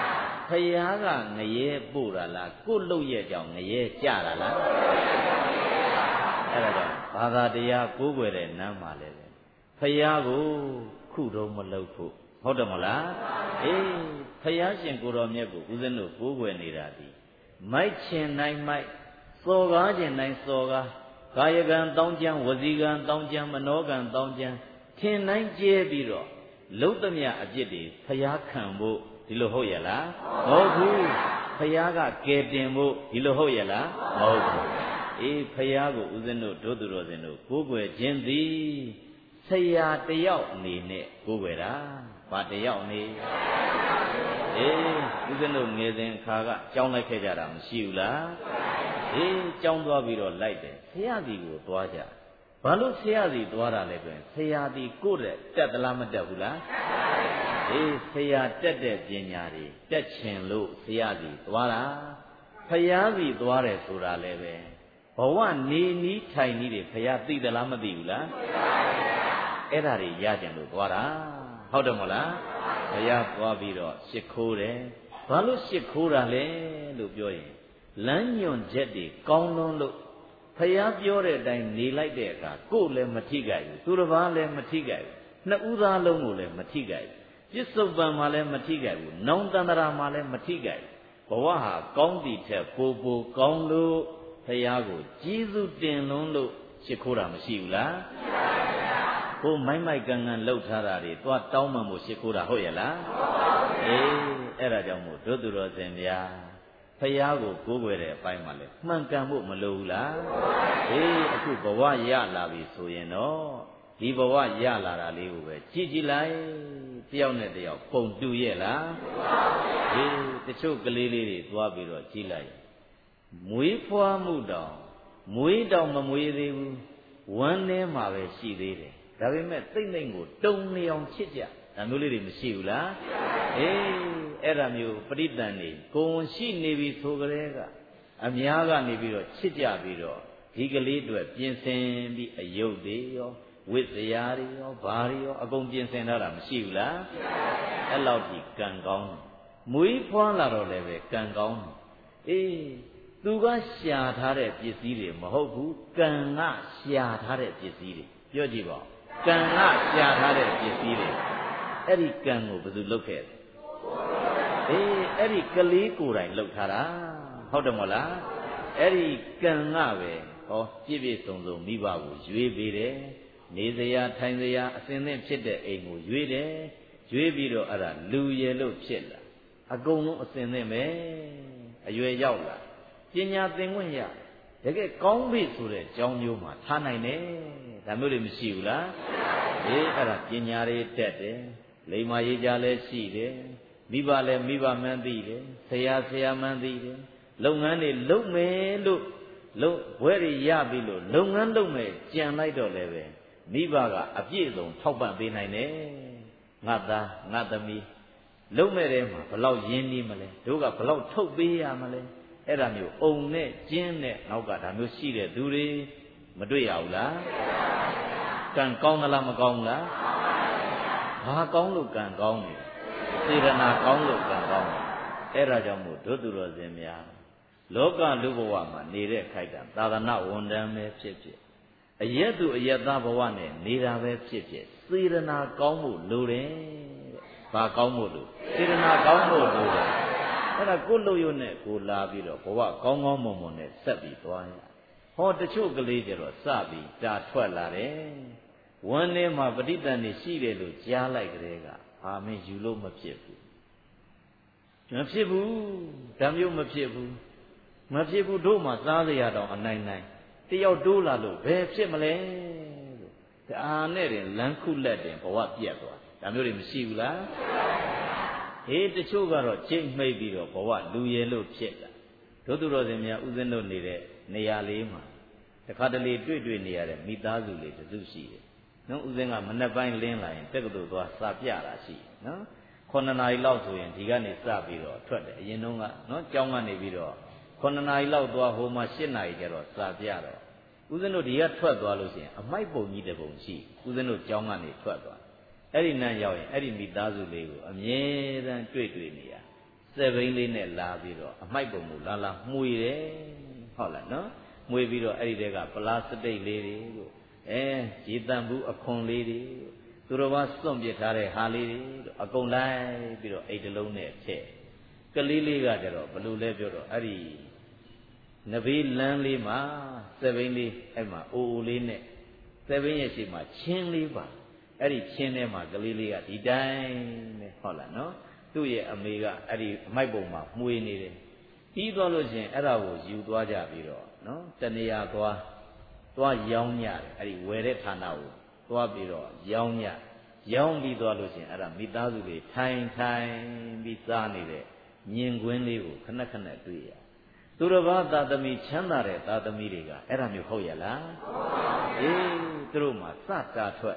Speaker 1: ဖယားကငရဲပို့တာလားကိုလှုပ်ရဲ့ကြောင့်ငရဲကြတာလားအဲ့ဒါကြောင့်ဘာသာတရားကိုးကွယ်တဲ့နန်းမှာလဲဖယားကိုခုတော့မလှုပ်ဖို့ဟုတ်တယ်မလားအေးဖယားရှင်ကိုတော်မြတ်ကိုဦးဇင်းတို့ကိုးကွယ်နေတာဒီမိုက်ချင်နိုင်မိုက်စော်ကားချင်နိုင်စော်ကားကာယကံတောင်းကျမ်းဝစီကံတောင်းကျမ်းမနောကံတောင်းကျမ်းထင်နိုင်ကျဲပြီးတော့လုံသမျှအပြစ်တွေဖယားခံဖို့ဒီလိုဟုတ်ရဲ့လားမဟုတ်ဘူးဖယားကကယ်တင်ဖို့ဒီလိုဟုတ်ရဲ့လားမဟုတ်ဘူးအေးဖယားကိုဦးဇင်းတို့ဒုသူတော်စင်တို့ကိုးကွယ်ခြင်းသည်ဆရာတယောက်အနေနဲ့ကိုးကွယ်တာဘာတယောက်နေအေးဦးဇင်းတို့ငယ်စဉ်ခါကကြောင်းလိုက်ခဲ့ကြတာမရှိဘူးလားအေးကြောင်းသွားပြီးတော့လိုက်တယ်ဆရာစီကိုသွားကြဘာလို့ဆရာစီသွားတာလဲဆိုရင်ဆရာစီကိုယ့်တဲ့တက်သလားမတက်ဘူးလားအေးဆရာတက်တဲ့ပညာတွေတက်ချင်လို့ဆရာစီသွားတာဖယားစီသွားတယ်ဆိုတာလည်းပဲဘဝနေနီးထိုင်နီးတွေဖယားသိသလားမသိဘူးလားအဲ့ဒါတွေရကြင်လို့သွားတာဟုတ်တယ်မလားဘုရားသွားပြီးတော့ရှ िख ိုးတယ်ဘာလို့ရှ िख ိုးတာလဲလို့ပြောရင်လမ်းညွန်ချက်တွေကောင်းလွန်းလို့ဘုရားပြောတဲ့အတိုင်းနေလိုက်တဲ့အခါကိုယ်လည်းမထိကြဘူးသူတစ်ပါးလည်းမထိကြဘူးနှစ်ဦးသားလုံးကိုလည်းမထိကြဘူးပြစ္ဆုတ်ပံမှာလည်းမထိကြဘူးနောင်တန္တရာမှာလည်းမထိကြဘူးဘဝဟာကောင်းသည့်ထက်ပိုပိုကောင်းလို့ဘုရားကိုကျေးဇူးတင်လွန်းလို့ရှ िख ိုးတာမရှိဘူးလားကိုမိုက်မိုက်ကန်ကန်လှုပ်ထားတာတွေသွားတောင်းမှမို့ရှ िख ိုးတာဟုတ်ရဲ့လားအေးအဲ့ဒါကြောင့်မို့ဒုသူတော်စင်များဖယားကိုကိုးကွယ်တဲ့အပိုင်းမှာလဲမှန်ကန်ဖို့မလိုဘူးလားအေးအခုဘဝရလာပြီဆိုရင်တော့ဒီဘဝရလာတာလေးကိုပဲကြည့်ကြည့်လိုက်တယောက်နဲ့တယောက်ပုံတူရဲ့လားအေးတချို့ကလေးလေးတွေသွားပြီးတော့ကြည့်လိုက်မွေးဖွားမှုတောင်မွေးတောင်မမွေးသေးဘူးဝမ်းထဲမှာပဲရှိသေးတယ်ဒါပေမဲ့သိမ့်သိမ့်ကိုတုံနေအောင်ချစ်ကြဒါမျိုးလေးတွေမရှိဘူးလားအေးအဲ့ဒါမျိုးပရိသန်နေကိုယ်ဝင်ရှိနေပြီဆိုကြတဲ့ကအများကနေပြီးတော့ချစ်ကြပြီးတော့ဒီကလေးတွေပြင်ဆင်ပြီးအယုတ်တွေရောဝိဇ္ဇာတွေရောဘာတွေရောအကုန်ပြင်ဆင်ထားတာမရှိဘူးလားအဲ့လောက်ကြီးကံကောင်းမွေးဖွားလာတော့လည်းပဲကံကောင်းအေးသူကရှာထားတဲ့ပစ္စည်းတွေမဟုတ်ဘူးကံကရှာထားတဲ့ပစ္စည်းတွေပြောကြည့်ပါကံကရှာထားတဲ့ပစ္စည်းတွေအဲ့ဒီကံကိုဘယ်သူလုပ်ခဲ့လဲအေးအဲ့ဒီကလေးကိုယ်တိုင်လုပ်ထားတာဟုတ်တယ်မဟုတ်လားအဲ့ဒီကံကပဲဟောပြည့်ပြည့်စုံစုံမိဘကိုရွေးပေးတယ်နေစရာထိုင်စရာအစဉ်သင့်ဖြစ်တဲ့အိမ်ကိုရွေးတယ်ရွေးပြီးတော့အဲ့ဒါလူရည်လို့ဖြစ်လာအကုန်လုံးအစဉ်သင့်ပဲအရွယ်ရောက်လာပညာသင်ခွင့်ရတကယ်ကောင်းပြီဆိုတဲ့ကြောင်းမျိုးမှာထားနိုင်တယ်ဒါမျိုးတွေမရှိဘူးလားအေးအဲ့ဒါပညာတွေတက်တယ်လိမ္မာရေးကြလည်းရှိတယ်မိဘလည်းမိဘမှန်းသိတယ်ဆရာဆရာမှန်းသိတယ်လုပ်ငန်းတွေလုပ်မယ်လို့လုပ်ဘွဲတွေရပြီလို့လုပ်ငန်းလုပ်မယ်ကြံလိုက်တော့လည်းပဲမိဘကအပြည့်စုံထောက်ပံ့ပေးနိုင်တယ်ငါသားငါသမီးလုပ်မဲ့တဲ့မှာဘလောက်ရင်းနှီးမလဲတို့ကဘလောက်ထုတ်ပေးရမလဲအဲ့ဒါမျိုးအုံနဲ့ကျင်းနဲ့နောက်ကဒါမျိုးရှိတဲ့သူတွေမတွေ့ရဘူးလားကံကောင်းသလားမကောင်းလားဘာကောင်းလို့ကံကောင်းလဲစေတနာကောင်းလို့ကံကောင်းတယ်အဲ့ဒါကြောင့်မို့ဒုသူတော်စင်များလောကလူဘဝမှာနေတဲ့ခိုက်တာသာသနာဝန်ထမ်းပဲဖြစ်ဖြစ်အယက်သူအယက်သားဘဝနဲ့နေတာပဲဖြစ်ဖြစ်စေတနာကောင်းဖို့လိုတယ်ဘာကောင်းဖို့လို့စေတနာကောင်းဖို့လိုတယ်အဲ့ဒါကိုလှုပ်ရုံနဲ့ကိုလာပြီးတော့ဘဝကောင်းကောင်းမွန်မွန်နဲ့ဆက်ပြီးသွားရဟောတချို့ကလေးကျတော့စပြီးတာထွက်လာတယ်ဝမ်းထဲမှာပဋိသန္ဓေရှိတယ်လို့ကြားလိုက်ကြတဲ့ကအာမင်းယူလို့မဖြစ်ဘူးမဖြစ်ဘူးဒါမျိုးမဖြစ်ဘူးမဖြစ်ဘူးတို့မှစားစရာတော့အနိုင်နိုင်တယောက်တိုးလာလို့ဘယ်ဖြစ်မလဲလို့ဒါနဲ့တင်လမ်းခုလက်တင်ဘဝပြတ်သွားဒါမျိုးတွေမရှိဘူးလားဟေးတချို့ကတော့ချိန်မှိတ်ပြီးတော့ဘဝလူရည်လို့ဖြစ်လာတို့သူတော်စင်များဥစဉ်တို့နေတဲ့နေရာလေးမှာတခါတလေတွေ့တွေ့နေရတဲ့မိသားစုလေးတစုရှိတယ်နော်ဥစဉ်ကမနေ့ပိုင်းလင်းလာရင်တက္ကသိုလ်သွားစာပြတာရှိနော်ခုနှစ်နာရီလောက်ဆိုရင်ဒီကနေစပြီးတော့ထွက်တယ်အရင်တုန်းကနော်ကျောင်းကနေပြီးတော့ခုနှစ်နာရီလောက်သွားဟိုမှာရှစ်နာရီကျတော့စာပြတော့ဥစဉ်တို့ဒီကထွက်သွားလို့ရှိရင်အမိုက်ပုံကြီးတစ်ပုံရှိဥစဉ်တို့ကျောင်းကနေထွက်သွားအဲ့ဒီနန်းရောက်ရင်အဲ့ဒီမိသားစုလေးကိုအမြဲတမ်းတွေ့တွေ့နေရစ
Speaker 2: se bánh lên này là vì đó mai bồng mù là là mùi đấy họ là nó mùi vì đó ấy đấy cả plastic lấy đi ê chỉ tạm bu ở không lấy đi tôi rồi vào xong việc thà đấy hà lấy đi ở công lại vì đó ấy đấy lâu này thế cái lý lý cái đó bự lên vì đó ấy nè vì lần lý mà se bánh lý ấy mà ô lý này se bánh gì mà chín lý ba ấy chín này mà cái lý lý cái đi đây này họ là nó tôi ye ame ga ấy mai bồng mà mùi này đấy đi đó lúc gì ấy là vô yêu đoa ra vì đó nó tên nhà đoa đoa giàu nhà ấy về đấy thằng nào đoa vì đó giàu nhà giàu đi đó lúc gì ấy là mít đào rồi thay thay mít ra này đấy nhìn quen đi vô khăn khăn này tôi ya tôi rồi vào ta tâm mi chán ra đấy ta tâm mi đi ga ấy là nhiều khâu ya là ê tôi mà sát ra thôi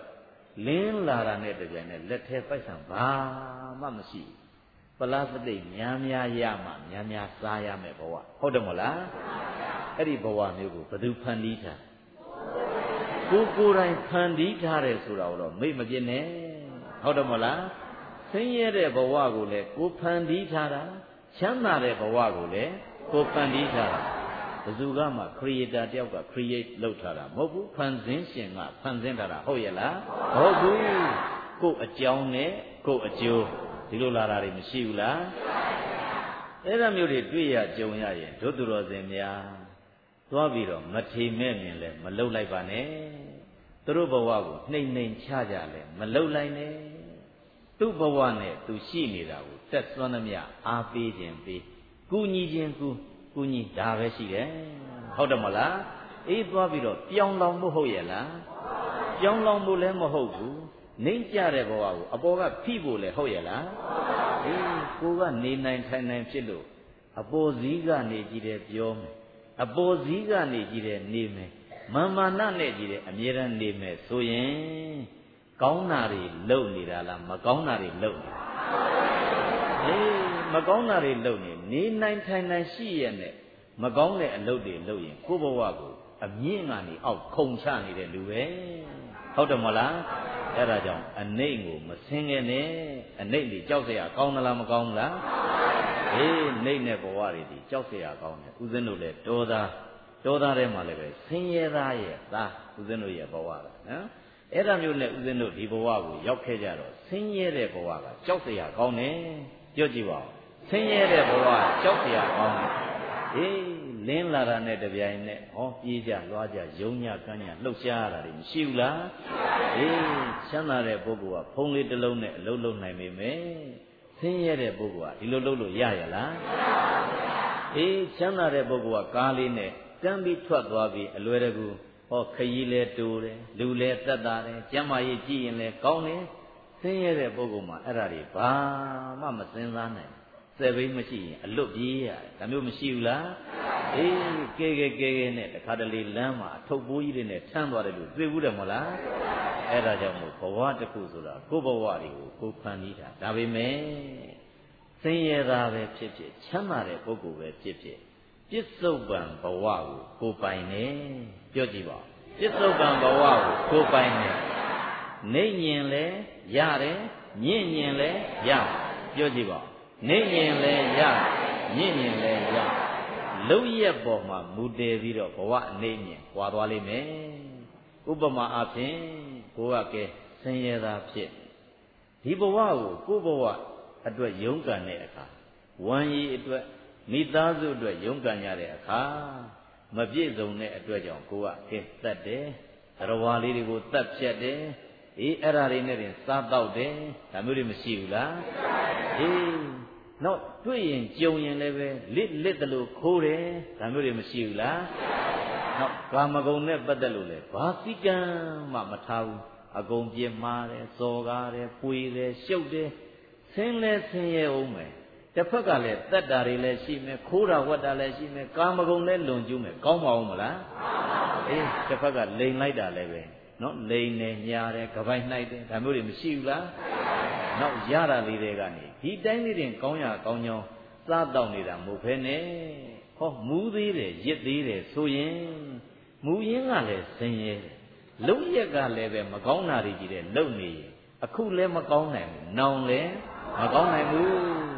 Speaker 2: lên là ra này được này lết theo phải sang ba mà mà gì plastic nhám nhá ya mà nhám nhá sa ya mẹ bảo àဟုတ်တယ်မလားအဲ့ဒီဘဝမျိုးကိုဘယ်သူဖန်တီးထားကိုကိုယ်တိုင်ဖန်တီးထားတယ်ဆိုတာကိုတော့မိတ်မပြစ်နဲ့ဟုတ်တယ်မလားဆင်းရဲတဲ့ဘဝကိုလည်းကိုဖန်တီးထားတာချမ်းသာတဲ့ဘဝကိုလည်းကိုဖန်တီးထားတာဘယ်သူကမှ creator တယောက်က create လုပ်ထားတာမဟုတ်ဘူးဖန်ဆင်းရှင်ကဖန်ဆင်းထားတာဟုတ်ရဲ့လားမဟုတ်ဘူးကိုအကြောင်းနဲ့ကိုအကျိုးဒီလိုလာတာတွေမရှိဘူးလားအဲ့ဒါမျိုးတွေတွေ့ရကြုံရရင်တို့သူတော်စင်များသွားပြီးတော့မထေမဲ့မြင်လဲမလှုပ်လိုက်ပါနဲ့သူတို့ဘဝကိုနှိမ့်နှိမ့်ချကြလဲမလှုပ်လိုက်နဲ့သူ့ဘဝနဲ့သူရှိနေတာကိုတက်စွမ်းသမျှအားပေးခြင်းပေးကူညီခြင်းကူကူညီဒါပဲရှိတယ်ဟုတ်တယ်မလားအေးသွားပြီးတော့ပြောင်းလောင်ဖို့ဟုတ်ရဲ့လားပြောင်းလောင်ဖို့လည်းမဟုတ်ဘူးနှိမ့်ကြတဲ့ဘဝကိုအပေါ်ကဖိဖို့လေဟုတ်ရဲ့လားအေးကိုကနေနိုင်ထိုင်နိုင်ဖြစ်လို့အပေါ်စည်းကနေကြည့်တယ်ပြောမယ်အပေါ်စည်းကနေကြည့်တယ်နေမယ်မာမာနနဲ့ကြည့်တယ်အမြဲတမ်းနေမယ်ဆိုရင်ကောင်းတာတွေလုပ်နေတာလားမကောင်းတာတွေလုပ်နေတာအေးမကောင်းတာတွေလုပ်နေနေနိုင်ထိုင်နိုင်ရှိရဲ့နဲ့မကောင်းတဲ့အလုပ်တွေလုပ်ရင်ကိုယ့်ဘဝကိုအမြင့်ကနေအောက်ခုန်ချနေတဲ့လူပဲဟုတ်တယ်မလားအဲ့ဒါကြောင့်အနှိမ့်ကိုမဆင်းခဲ့နဲ့အနှိမ့်တွေကြောက်เสียကောင်းသလားမကောင်းဘူးလားအေးနှိမ့်တဲ့ဘဝတွေဒီကြောက်เสียကောင်းတယ်ဦးဇင်းတို့လည်းတောသားတောသားထဲမှာလည်းပဲဆင်းရဲသားရဲ့သားဦးဇင်းတို့ရဲ့ဘဝကနော်အဲ့ဒါမျိုးနဲ့ဦးဇင်းတို့ဒီဘဝကိုရောက်ခဲ့ကြတော့ဆင်းရဲတဲ့ဘဝကကြောက်เสียကောင်းတယ်ပြောကြည့်ပါဦးဆင်းရဲတဲ့ဘဝကြောက်เสียကောင်းတယ်အေးလင်းလာတာနဲ့တပြိုင်နက်ဟောပြေးကြလွှားကြယုံညကန်းညလှုပ်ရှားရတာတွေမရှိဘူးလားအေးချမ်းသာတဲ့ပုဂ္ဂိုလ်ကဖုံးလေးတစ်လုံးနဲ့အလုံးလုံးနိုင်ပေမဲ့ဆင်းရဲတဲ့ပုဂ္ဂိုလ်ကဒီလိုလုပ်လို့ရရလားအေးချမ်းသာတဲ့ပုဂ္ဂိုလ်ကကားလေးနဲ့တန်းပြီးထွက်သွားပြီးအလွယ်တကူဟောခရီးလဲတိုးတယ်လူလဲတက်တာတယ်ကျမ်းမာရေးကြည့်ရင်လဲကောင်းတယ်ဆင်းရဲတဲ့ပုဂ္ဂိုလ်မှာအဲ့ဒါတွေဘာမှမစင်စားနိုင်ဆယ်ဘိန်းမရှိရင်အလွတ်ပြေးရတယ်ဒါမျိုးမရှိဘူးလားအေးကဲကဲကဲကဲနဲ့တခါတလေလမ်းမှာအထုပ်ပိုးကြီးတွေနဲ့ထမ်းသွားတယ်လို့တွေ့ဘူးတယ်မဟုတ်လားအဲ့ဒါကြောင့်မို့ဘဝတစ်ခုဆိုတာကိုယ့်ဘဝတွေကိုကိုယ်ဖန်တီးတာဒါပေမဲ့ဆင်းရဲတာပဲဖြစ်ဖြစ်ချမ်းသာတဲ့ပုဂ္ဂိုလ်ပဲဖြစ်ဖြစ်ပြစ္ဆုတ်ပံဘဝကိုကိုယ်ပိုင်နေပြောကြည့်ပါပြစ္ဆုတ်ပံဘဝကိုကိုယ်ပိုင်နေနေညင်လဲရတယ်ညင့်ညင်လဲရပြောကြည့်ပါနေညင်လဲရညင့်ညင်လဲရလုံရက်ပေါ်မှာမူတည်ပြီးတော့ဘဝအနေညင်ပွာသွားလိမ့်မယ်ဥပမာအဖြစ်ကိုကကဲဆင်းရဲသားဖြစ်ဒီဘဝကိုကိုယ့်ဘဝအတွက်ယုံကံတဲ့အခါဝမ်းရည်အတွက်မိသားစုအတွက်ယုံကံရတဲ့အခါမပြည့်စုံတဲ့အတွက်ကြောင့်ကိုကကဲတတ်တယ်တော်ဝါလေးတွေကိုတတ်ဖြတ်တယ်အေးအဲ့ဓာတွေနဲ့တင်စားတော့တယ်ဒါမျိုးတွေမရှိဘူးလားအေးနောက်တွေ့ရင်ကြုံရင်လည်းပဲလစ်လစ်တလို့ခိုးတယ်ဒါမျိုးတွေမရှိဘူးလားနောက်ကာမဂုဏ်နဲ့ပတ်သက်လို့လည်းဘာစိကံမှမထားဘူးအကုန်ပြင်းမာတယ်စော်ကားတယ်ပွေတယ်ရှုပ်တယ်ဆင်းလဲဆင်းရဲအောင်မယ်တစ်ဖက်ကလည်းတတ်တာတွေလည်းရှိမယ်ခိုးတာဝတ်တာလည်းရှိမယ်ကာမဂုဏ်လည်းလွန်ကျူးမယ်ကောင်းပါဦးမလားအေးတစ်ဖက်ကလိန်လိုက်တာလည်းပဲနော်လိန်နေညာတယ်ကပိုက်နှိုက်တယ်ဒါမျိုးတွေမရှိဘူးလားနောက်ရတာလေးတွေကနေဒီတိုင်းလေးတင်ကောင်းရကောင်းကြောင်းစားတော့နေတာမဟုတ်ဖ ೇನೆ ဟောမူးသေးတယ်ရစ်သေးတယ်ဆိုရင်မူရင်းကလည်းဆင်းရဲလုံရက်ကလည်းပဲမကောင်းတာတွေကြီးတယ်လုံနေရင်အခုလည်းမကောင်းနိုင်ဘူးနောင်လည်းမကောင်းနိုင်ဘူး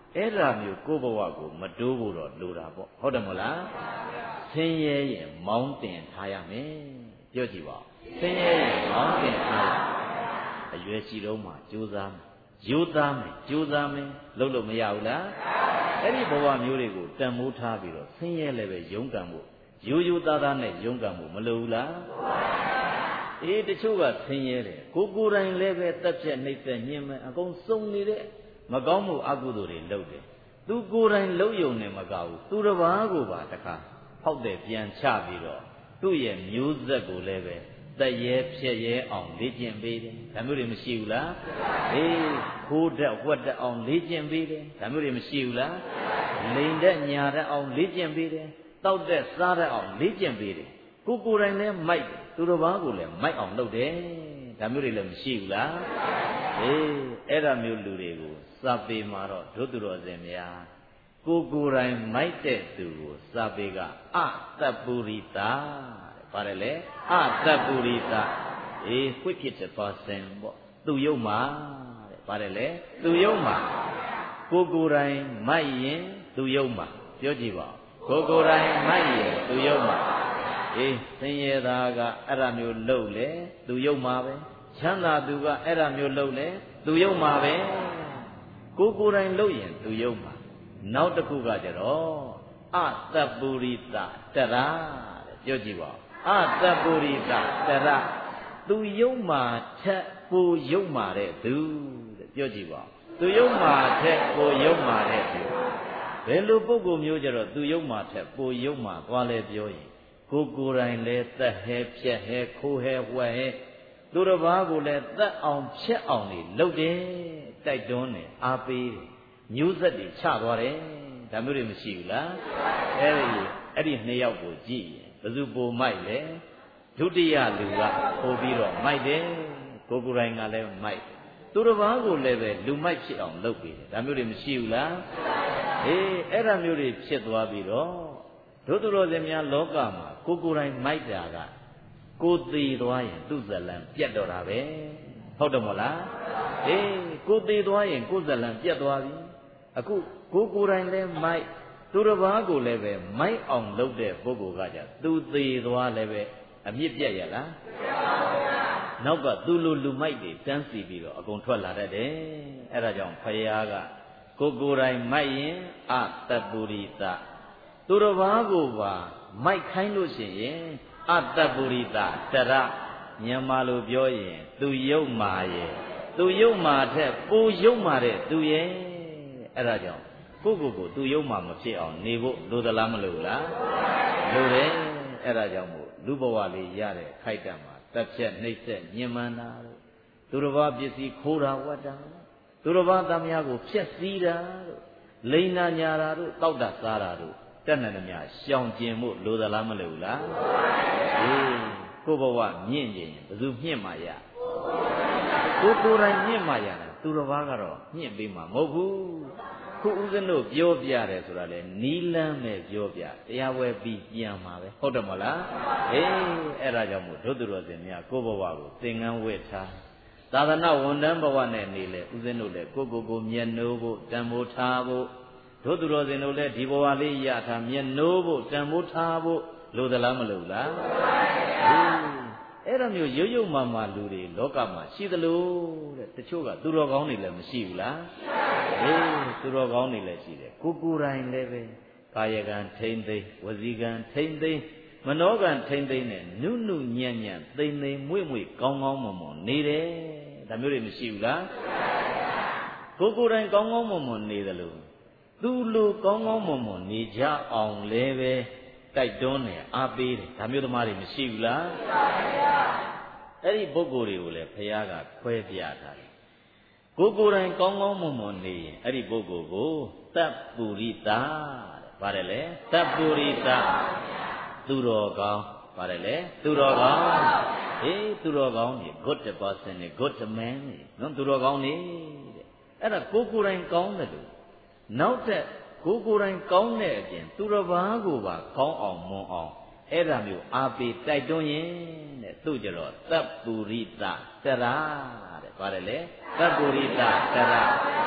Speaker 2: အဲ့ဒါမျိုးကိုယ့်ဘဝကိုမတိုးဖို့တော့လိုတာပေါ့ဟုတ်တယ်မဟုတ်လားဆင်းရဲရင်မောင်းတင်ထားရမယ်ပြောကြည့်ပါဆင်းရဲရင်မောင်းတင်ထားရအရွယ်ရှိတော့မှကြိုးစားမယ်ရိုးသားမယ်ကြိုးစားမယ်လုပ်လို့မရဘူးလားအဲ့ဒီဘဝမျိုးတွေကိုတန်မိုးထားပြီးတော့ဆင်းရဲလည်းပဲရုန်းကန်ဖို့ရိုးရိုးသားသားနဲ့ရုန်းကန်ဖို့မလိုဘူးလားအေးတချို့ကဆင်းရဲတယ်ကိုကိုယ်တိုင်လည်းပဲတက်ပြက်နှိပ်သက်ညှင်းမဲ့အကုန်စုံနေတဲ့မကောင်းမှုအကုသိုလ်တွေလုပ်တယ်သူကိုယ်တိုင်လုပ်ယုံနဲ့မကဘူးသူတစ်ပါးကိုပါတခါဟောက်တယ်ပြန်ချပြီးတော့သူ့ရဲ့မျိုးဆက်ကိုလည်းပဲတက်ရဲဖြက်ရဲအောင်လေ့ကျင့်ပေးတယ်ဒါမျိုးတွေမရှိဘူးလားအေးခိုးတက်ဝက်တက်အောင်လေ့ကျင့်ပေးတယ်ဒါမျိုးတွေမရှိဘူးလားလိန်တက်ညာတက်အောင်လေ့ကျင့်ပေးတယ်တောက်တက်စားတက်အောင်လေ့ကျင့်ပေးတယ်ကိုကိုယ်တိုင်လည်းမိုက်သူတစ်ပါးကိုလည်းမိုက်အောင်လုပ်တယ်ဒါမျိုးတွေလည်းမရှိဘူးလားအေးအဲ့ဒါမျိုးလူတွေကိုစာပေမှာတော့ဒုသူတော်စင်များကိုကိုယ်တိုင်မိုက်တဲ့သူကိုစာပေကအတ္တပုရိသပါတယ်လေအတ္တပုရိသအေးခွင့်ဖြစ်တဲ့ပါစင်ပေါ့သူယုံမှာတဲ့ပါတယ်လေသူယုံမှာကိုကိုယ်တိုင်မိုက်ရင်သူယုံမှာပြောကြည့်ပါကိုကိုယ်တိုင်မိုက်ရင်သူယုံမှာအေးဆင်းရဲသားကအဲ့ဒါမျိုးလုပ်လေသူယုံမှာပဲချမ်းသာသူကအဲ့ဒါမျိုးလုပ်လေသူယုံမှာပဲကိုကိုယ်တိုင်လုပ်ရင်သူယုံမှာနောက်တစ်ခုကကြတော့အတ္တပုရိသတရတဲ့ပြောကြည့်ပါအတ္တပုရိသတရသူယုံမှာထက်ကိုယုံမှာတဲ့သူတဲ့ပြောကြည့်ပါသူယုံမှာထက်ကိုယုံမှာတဲ့သူဘယ်လိုပုဂ္ဂိုလ်မျိုးကြတော့သူယုံမှာထက်ကိုယုံမှာသွားလဲပြောရင်ကိုကိုယ်တိုင်လဲသက်ဟဲဖြက်ဟဲခိုးဟဲဝှက်ဟဲသူတစ်ပါးကိုလည်းသက်အောင်ဖြက်အောင်နေလုပ်တယ်တိုက်တွန်းတယ်အားပေးတယ်မျိုးဆက်တွေချသွားတယ်ဒါမျိုးတွေမရှိဘူးလားအဲ့ဒီအဲ့ဒီနှစ်ယောက်ကိုကြည့်ရင်ဘယ်သူပိုမိုက်လဲဒုတိယလူကပိုပြီးတော့မိုက်တယ်ကိုကိုယ်တိုင်ကလည်းမိုက်သူတစ်ပါးကိုလည်းပဲလူမိုက်ဖြစ်အောင်လုပ်ပေးတယ်ဒါမျိုးတွေမရှိဘူးလားအေးအဲ့ဒါမျိုးတွေဖြစ်သွားပြီးတော့ဒုသူတော်စင်များလောကမှာကိုကိုယ်တိုင်မိုက်တာကကိုသေးသွားရင်သူ့ဇလံပြတ်တော့တာပဲဟုတ်တယ်မဟုတ်လားအေးကိုသေးသွားရင်ကိုယ်ဇလံပြတ်သွားပြီအခုကိုကိုယ်တိုင်လည်းမိုက်သူတစ်ပါးကိုလည်းပဲမိုက်အောင်လုပ်တဲ့ပုဂ္ဂိုလ်ကကြသူသေးသွားလည်းပဲအမြင့်ပြတ်ရလားနောက်ကသူ့လိုလူမိုက်တွေတန်းစီပြီးတော့အကုန်ထွက်လာတတ်တယ်အဲ့ဒါကြောင့်ဖယားကကိုကိုယ်တိုင်မိုက်ရင်အတ္တပုရိသသူတစ်ပါးကိုပါမိုက်ခိုင်းလို့ရှိရင်အတ္တပုရိသတရမြန်မာလိုပြောရင်သူယုံမာရဲ့သူယုံမာထက်ပိုယုံမာတဲ့သူရဲ့အဲ့ဒါကြောင့်ကိုကိုကိုသူယုံမာမဖြစ်အောင်နေဖို့လိုသလားမလိုလားလိုတယ်အဲ့ဒါကြောင့်မို့လူဘဝလေးရတဲ့ခိုက်တံမှာတက်ဖြက်နှိမ့်ဆက်ညင်မှန်တာတို့သူတစ်ပါးပစ္စည်းခိုးတာဝတ်တာသူတစ်ပါးသားမယားကိုဖျက်ဆီးတာတို့လိန်နာညာတာတို့တောက်တာစားတာတို့တက်နေတယ်များရှောင်ကျင်မှုလိုသလားမလိုဘူးလားအေးကိုဘဝမြင့်ကျင်ဘယ်သူမြင့်မှရကိုကိုယ်တိုင်မြင့်မှရတာသူတစ်ပါးကတော့မြင့်ပေးမှာမဟုတ်ဘူးခုဦးဇင်းတို့ပြောပြတယ်ဆိုတာလေနီးလန်းနဲ့ပြောပြတရားဝဲပြီးပြန်မှာပဲဟုတ်တယ်မဟုတ်လားအေးအဲ့ဒါကြောင့်မို့ဒုသူတော်စင်များကိုဘဝကိုသင်္ကန်းဝတ်ထားသာသနာဝန်ထမ်းဘဝနဲ့နေလေဦးဇင်းတို့လည်းကိုကိုကိုမျက်နှိုးဖို့တန်ဖိုးထားဖို့တို့သူတော်စင်တို့လည်းဒီဘဝလေးရထားမျက်နှိုးဖို့တန်ဖိုးထားဖို့လိုသလားမလိုလားအဲ့ဒါမျိုးရုပ်ရုပ်မာမာလူတွေလောကမှာရှိသလိုတဲ့တချို့ကသူတော်ကောင်းတွေလည်းမရှိဘူးလားအေးသူတော်ကောင်းတွေလည်းရှိတယ်ကိုကိုယ်တိုင်လည်းပဲကာယကံထိမ့်သိမ့်ဝစီကံထိမ့်သိမ့်မနောကံထိမ့်သိမ့်နဲ့နုနုညံ့ညံ့သိမ့်သိမ့်မွေ့မွေ့ကောင်းကောင်းမွန်မွန်နေတယ်ဒါမျိုးတွေမရှိဘူးလားကိုကိုယ်တိုင်ကောင်းကောင်းမွန်မွန်နေတယ်လို့သူလိုကောင်းကောင်းမွန်မွန်နေကြအောင်လည်းပဲတိုက်တွန်းတယ်အားပေးတယ်ဒါမျိုးသမားတွေမရှိဘူးလားအဲ့ဒီပုဂ္ဂိုလ်တွေကိုလည်းဘုရားကခွဲပြထားတယ်ကိုကိုယ်တိုင်ကောင်းကောင်းမွန်မွန်နေရင်အဲ့ဒီပုဂ္ဂိုလ်ကိုတပ္ပုရိသတဲ့ပါတယ်လေတပ္ပုရိသသူတော်ကောင်းပါတယ်လေသူတော်ကောင်းဟေးသူတော်ကောင်းနေ good person နေ good man နေနော်သူတော်ကောင်းနေတဲ့အဲ့ဒါကိုကိုယ်တိုင်ကောင်းတယ်လို့နောက်တဲ့ကိုကိုယ်တိုင်ကောင်းတဲ့အပြင်သူတစ်ပါးကိုပါကောင်းအောင်မွန်အောင်အဲ့ဒါမျိုးအားပေးတိုက်တွန်းရင်တဲ့သူကြတော့တပ္ပုရိသတရတဲ့ပါတယ်လေတပ္ပုရိသတရ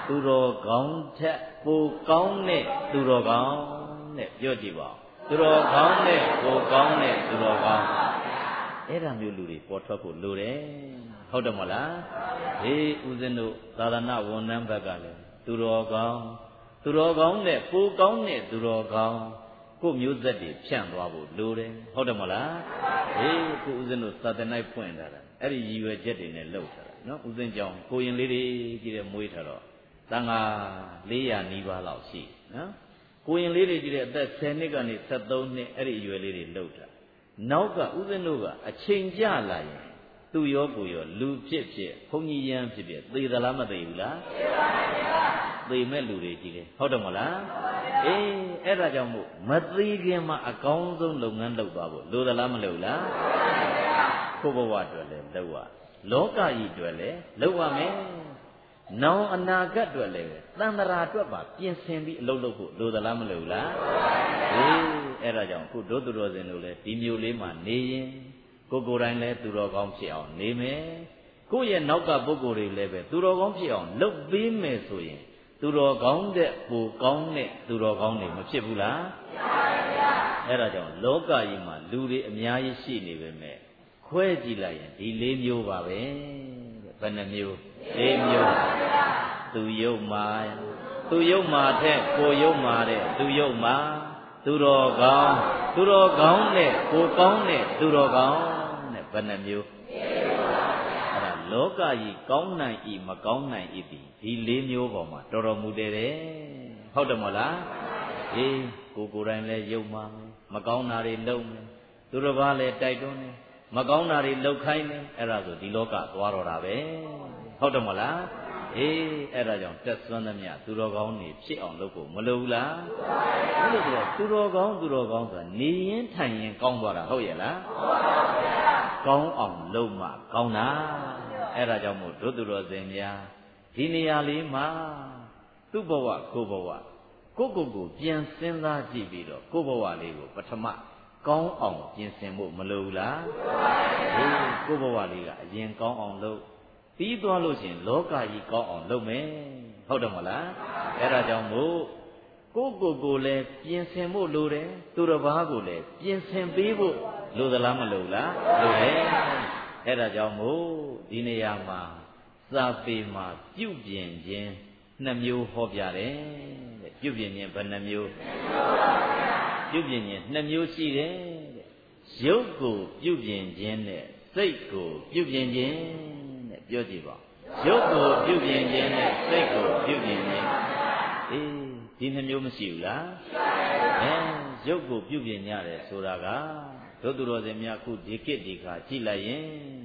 Speaker 2: သူတော်ကောင်းထက်ပိုကောင်းတဲ့သူတော်ကောင်းတဲ့ပြောကြည့်ပါသူတော်ကောင်းတဲ့ပိုကောင်းတဲ့သူတော်ကောင်းအဲ့ဒါမျိုးလူတွေပေါ်ထွက်ဖို့လိုတယ်ဟုတ်တယ်မလားဟေးဦးဇင်းတို့သာသနာဝန်ထမ်းဘက်ကလည်းသူတော်ကောင်းသူတော်ကောင်းတဲ့ပိုကောင်းတဲ့သူတော်ကောင်းကိုမျိုးသက်တွေဖြန့်သွားဖို့လိုတယ်ဟုတ်တယ်မလားဟေးကိုဦးဇင်းတို့သာသနာ့ဖွင့်တာအဲ့ဒီရည်ရွယ်ချက်တွေနဲ့လှုပ်တာနော်ဦးဇင်းကြောင့်ကိုရင်လေးတွေကြည့်တဲ့မွေးထားတော့တန်ခါလေးရာနီးပါးလောက်ရှိနော်ကိုရင်လေးတွေကြည့်တဲ့အသက်ဆယ်နှစ်ကနေဆယ်သုံးနှစ်အဲ့ဒီအရွယ်လေးတွေလှုပ်တာနောက်ကဦးဇင်းတို့ကအချိန်ကြလာရင်သူ့ရောကိုရောလူဖြစ်ဖြစ်ဘုန်းကြီးရန်ဖြစ်ဖြစ်သေသလားမသေဘူးလားသေပါဗျာသေမဲ့လူတွေကြည့်တယ်ဟုတ်တယ်မလားအေးအဲ့ဒါကြောင့်မို့မသေခင်မှာအကောင်းဆုံးလုပ်ငန်းလုပ်သွားဖို့လိုသလားမလိုလားကိုဘဝအတွက်လည်းလုပ်ရလောကကြီးအတွက်လည်းလုပ်ရမယ်နောင်အနာဂတ်အတွက်လည်းသံဃာအတွက်ပါပြင်ဆင်ပြီးအလုပ်လုပ်ဖို့လိုသလားမလိုလားအေးအဲ့ဒါကြောင့်ခုတို့သူတော်စင်တို့လည်းဒီမျိုးလေးမှာနေရင်ကိုကိုယ်တိုင်လည်းသူတော်ကောင်းဖြစ်အောင်နေမယ်ကိုယ့်ရဲ့နောက်ကပုဂ္ဂိုလ်တွေလည်းပဲသူတော်ကောင်းဖြစ်အောင်လုပ်ပေးမယ်ဆိုရင်သူတော်ကောင်းတဲ့ပိုကောင်းတဲ့သူတော်ကောင်းတွေမဖြစ်ဘူးလားဖြစ်ပါဗျာအဲ့ဒါကြောင့်လောကကြီးမှာလူတွေအများကြီးရှိနေပေမဲ့ခွဲကြည့်လိုက်ရင်ဒီလေးမျိုးပါပဲဘယ်နှမျိုးလေးမျိုးသူယုတ်မာသူယုတ်မာတဲ့ကိုယုတ်မာတဲ့သူယုတ်မာသူတော်ကောင်းသူတော်ကောင်းတဲ့ကိုကောင်းတဲ့သူတော်ကောင်းတဲ့ဘယ်နှမျိုးအဲ့ဒါလောကကြီးကောင်းနိုင်ဤမကောင်းနိုင်ဤဒီဒီလေးမျိုးပေါ်မှာတော်တော်မူတယ်တဲ့ဟုတ်တယ်မလားအေးကိုကိုယ်တိုင်လည်းယုတ်မာမကောင်းတာတွေလုပ်မယ်သူတစ်ပါးလည်းတိုက်တွန်းတယ်မကောင်းတာတွေလှုပ်ခိုင်းတယ်အဲ့ဒါဆိုဒီလောကသွားတော့တာပဲဟုတ်တယ်မလားအေးအဲ့ဒါကြောင့်တက်စွမ်းသမျှသူတော်ကောင်းနေဖြစ်အောင်လုပ်ဖို့မလိုဘူးလားဟုတ်လို့ဆိုတော့သူတော်ကောင်းသူတော်ကောင်းဆိုတာနေရင်ထိုင်ရင်ကောင်းသွားတာဟုတ်ရဲ့လားဟုတ်ပါဗျာကောင်းအောင်လုပ်မှကောင်းတာအဲ့ဒါကြောင့်မို့တို့သူတော်စင်များဒီနေရာလေးမှာသူ့ဘဝကိုယ်ဘဝကိုကိုကိုပြန်စဉ်းစားကြည့်ပြီးတော့ကိုယ်ဘဝလေးကိုပထမကောင်းအောင်ပြင်ဆင်ဖို့မလိုဘူးလားဟေးကိုယ့်ဘဝလေးကအရင်ကောင်းအောင်လုပ်ပြီးသွားလို့ရှိရင်လောကကြီးကောင်းအောင်လုပ်မယ်ဟုတ်တယ်မလားအဲ့ဒါကြောင့်မို့ကိုယ့်ကိုယ်ကိုလည်းပြင်ဆင်ဖို့လိုတယ်သူတစ်ပါးကိုလည်းပြင်ဆင်ပေးဖို့လိုသလားမလိုလားလိုတယ်အဲ့ဒါကြောင့်မို့ဒီနေရာမှာစာပေမှာပြုပြင်ခြင်းနှစ်မျိုးဟောပြတယ်တဲ့ပြုပြင်ခြင်းဘယ်နှမျိုးပြုပြင်ခြင်းနှစ်မျိုးရှိတယ်တဲ့ရုပ်ကိုပြုပြင်ခြင်းနဲ့စိတ်ကိုပြုပြင်ခြင်းတဲ့ပြောကြည့်ပါရုပ်ကိုပြုပြင်ခြင်းနဲ့စိတ်ကိုပြုပြင်ခြင်းအေးဒီနှစ်မျိုးမရှိဘူးလားအဲရုပ်ကိုပြုပြင်ရတယ်ဆိုတာကတို့သူတော်စင်များခုဒီကိဒီခါကြည့်လိုက်ရင်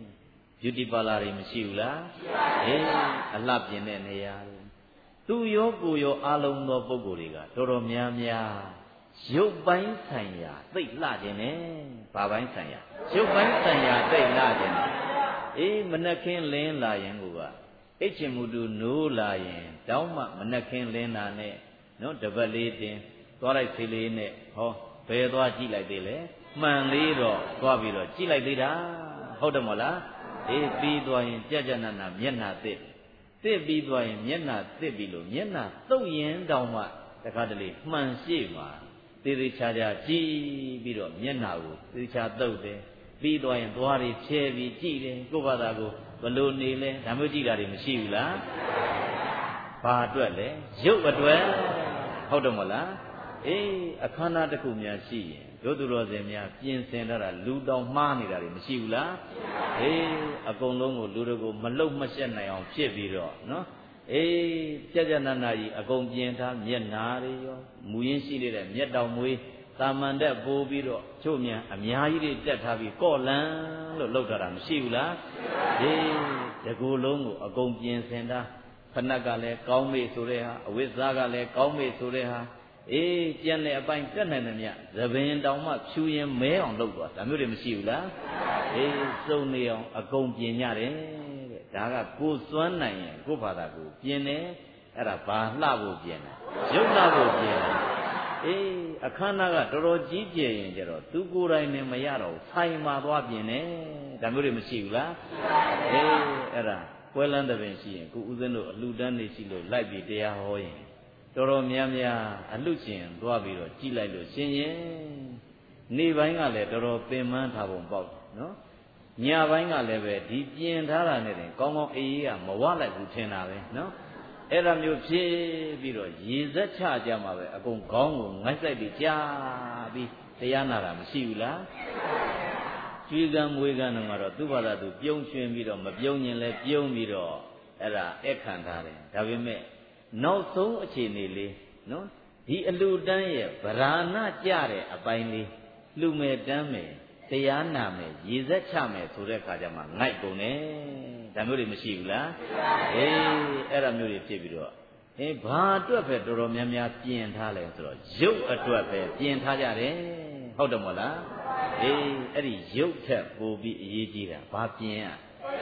Speaker 2: beauty parlor တွေမရှိဘူးလားအေးအလှပြင်တဲ့နေရာသူရောကိုရောအလုံးသောပုဂ္ဂိုလ်တွေကတော်တော်များများရုပ်ပိုင်းဆိုင်ရာသိလှခြင်းနဲ့ဘာပိုင်းဆိုင်ရာရုပ်ပိုင်းဆိုင်ရာသိလှခြင်းနဲ့အေးမနှက်ခင်းလင်းလာရင်ကိုကအိတ်ချင်မှုတူနိုးလာရင်တောင်းမှမနှက်ခင်းလင်းတာနဲ့နော်တပတ်လေးတင်သွားလိုက်သေးလေးနဲ့ဟောဘယ်သွားကြည့်လိုက်သေးလဲမှန်လေးတော့သွားပြီးတော့ကြည့်လိုက်သေးတာဟုတ်တယ်မလားအေးပြီးသွားရင်ကြကြနာနာမျက်နှာသစ်သစ်ပြီးသွားရင်မျက်နှာသစ်ပြီးလို့မျက်နှာသုတ်ရင်တောင်မှတခါတလေမှန်ရှိမှာသေသေးချာချာကြည့်ပြီးတော့မျက်နှာကိုသေချာသုတ်တယ်ပြီးသွားရင်သွားတွေဖြဲပြီးကြည့်တယ်ကိုယ့်ဘာသာကိုဘလို့နေလဲဒါမျိုးကြည့်တာတွေမရှိဘူးလားဘာအတွက်လဲရုပ်အတွက်ဟုတ်တယ်မလားအေးအခမ်းအနားတစ်ခုများရှိရင်တို့သူတော်စင်များပြင်ဆင်ထားတာလူတောင်မှားနေတာတွေမရှိဘူးလားအေးအကုန်လုံးကိုလူတွေကိုမလုံမရှက်နိုင်အောင်ဖြစ်ပြီးတော့နော်အေးကြကြနာနာကြီးအကုန်ပြင်ထားမျက်နာတွေရောမူရင်းရှိနေတဲ့မျက်တောင်မွေးတာမန်တက်ပိုးပြီးတော့ချို့မြန်အများကြီးတွေတက်ထားပြီးကော့လန်းလို့လောက်ထားတာမရှိဘူးလားအေးတကူလုံးကိုအကုန်ပြင်ဆင်ထားဖနက်ကလည်းကောင်းမေ့ဆိုတဲ့ဟာအဝိဇ္ဇာကလည်းကောင်းမေ့ဆိုတဲ့ဟာအေးကျန်တဲ့အပိုင်းတက်နိုင်တယ်မြတ်သဘင်တောင်မှဖြူရင်မဲအောင်လုပ်သွားဒါမျိုးတွေမရှိဘူးလားအေးစုံနေအောင်အကုန်ပြင်ကြတယ်တဲ့ဒါကကိုစွမ်းနိုင်ရင်ကိုဘာသာကိုပြင်တယ်အဲ့ဒါဘာလှဖို့ပြင်တယ်ရုပ်လှဖို့ပြင်တယ်အေးအခမ်းအနားကတော်တော်ကြီးကျယ်ရင်ကျတော့သူကိုယ်တိုင်နဲ့မရတော့ဆိုင်မှာသွားပြင်တယ်ဒါမျိုးတွေမရှိဘူးလားအေးအဲ့ဒါပွဲလန်းတဲ့ပင်ရှိရင်ကိုဦးဇင်းတို့အလှတန်းနေရှိလို့လိုက်ပြီးတရားဟောရင်တော်တော်များများအလှရှင်သွားပြီးတော့ကြည်လိုက်လို့ရှင်ရင်နေပိုင်းကလည်းတော်တော်ပင်ပန်းထားပုံပေါက်နော်ညပိုင်းကလည်းပဲဒီပြင်ထားတာနဲ့တင်ကောင်းကောင်းအေးအေးကမဝလိုက်ဘူးထင်တာပဲနော်အဲ့ဒါမျိုးဖြစ်ပြီးတော့ရေစက်ချကြမှာပဲအကုန်ခေါင်းကိုငိုက်ဆိုင်ပြီးကြားပြီးတရားနာတာမရှိဘူးလားကျွေးကံမွေးကံတော့ကတော့သူ့ဘာသာသူပြုံးရွှင်ပြီးတော့မပြုံးရင်လည်းပြုံးပြီးတော့အဲ့ဒါအခန့်ထားတယ်ဒါပေမဲ့နောက်ဆုံးအခြေအနေလေးနော်ဒီအလူတန်းရဲ့ဗราဏကြတဲ့အပိုင်းလေးလူမဲ့တန်းမယ်တရားနာမယ်ရေစက်ချမယ်ဆိုတဲ့အခါကျမှငိုက်ကုန်တယ်ဒါမျိုးတွေမရှိဘူးလားအေးအဲ့ဒါမျိုးတွေဖြစ်ပြီးတော့အေးဘာအတွက်ပဲတော်တော်များများပြင်ထားလဲဆိုတော့ရုပ်အတွက်ပဲပြင်ထားကြတယ်ဟုတ်တယ်မဟုတ်လားအေးအဲ့ဒီရုပ်ထက်ပိုပြီးအရေးကြီးတာဘာပြင်อ่ะ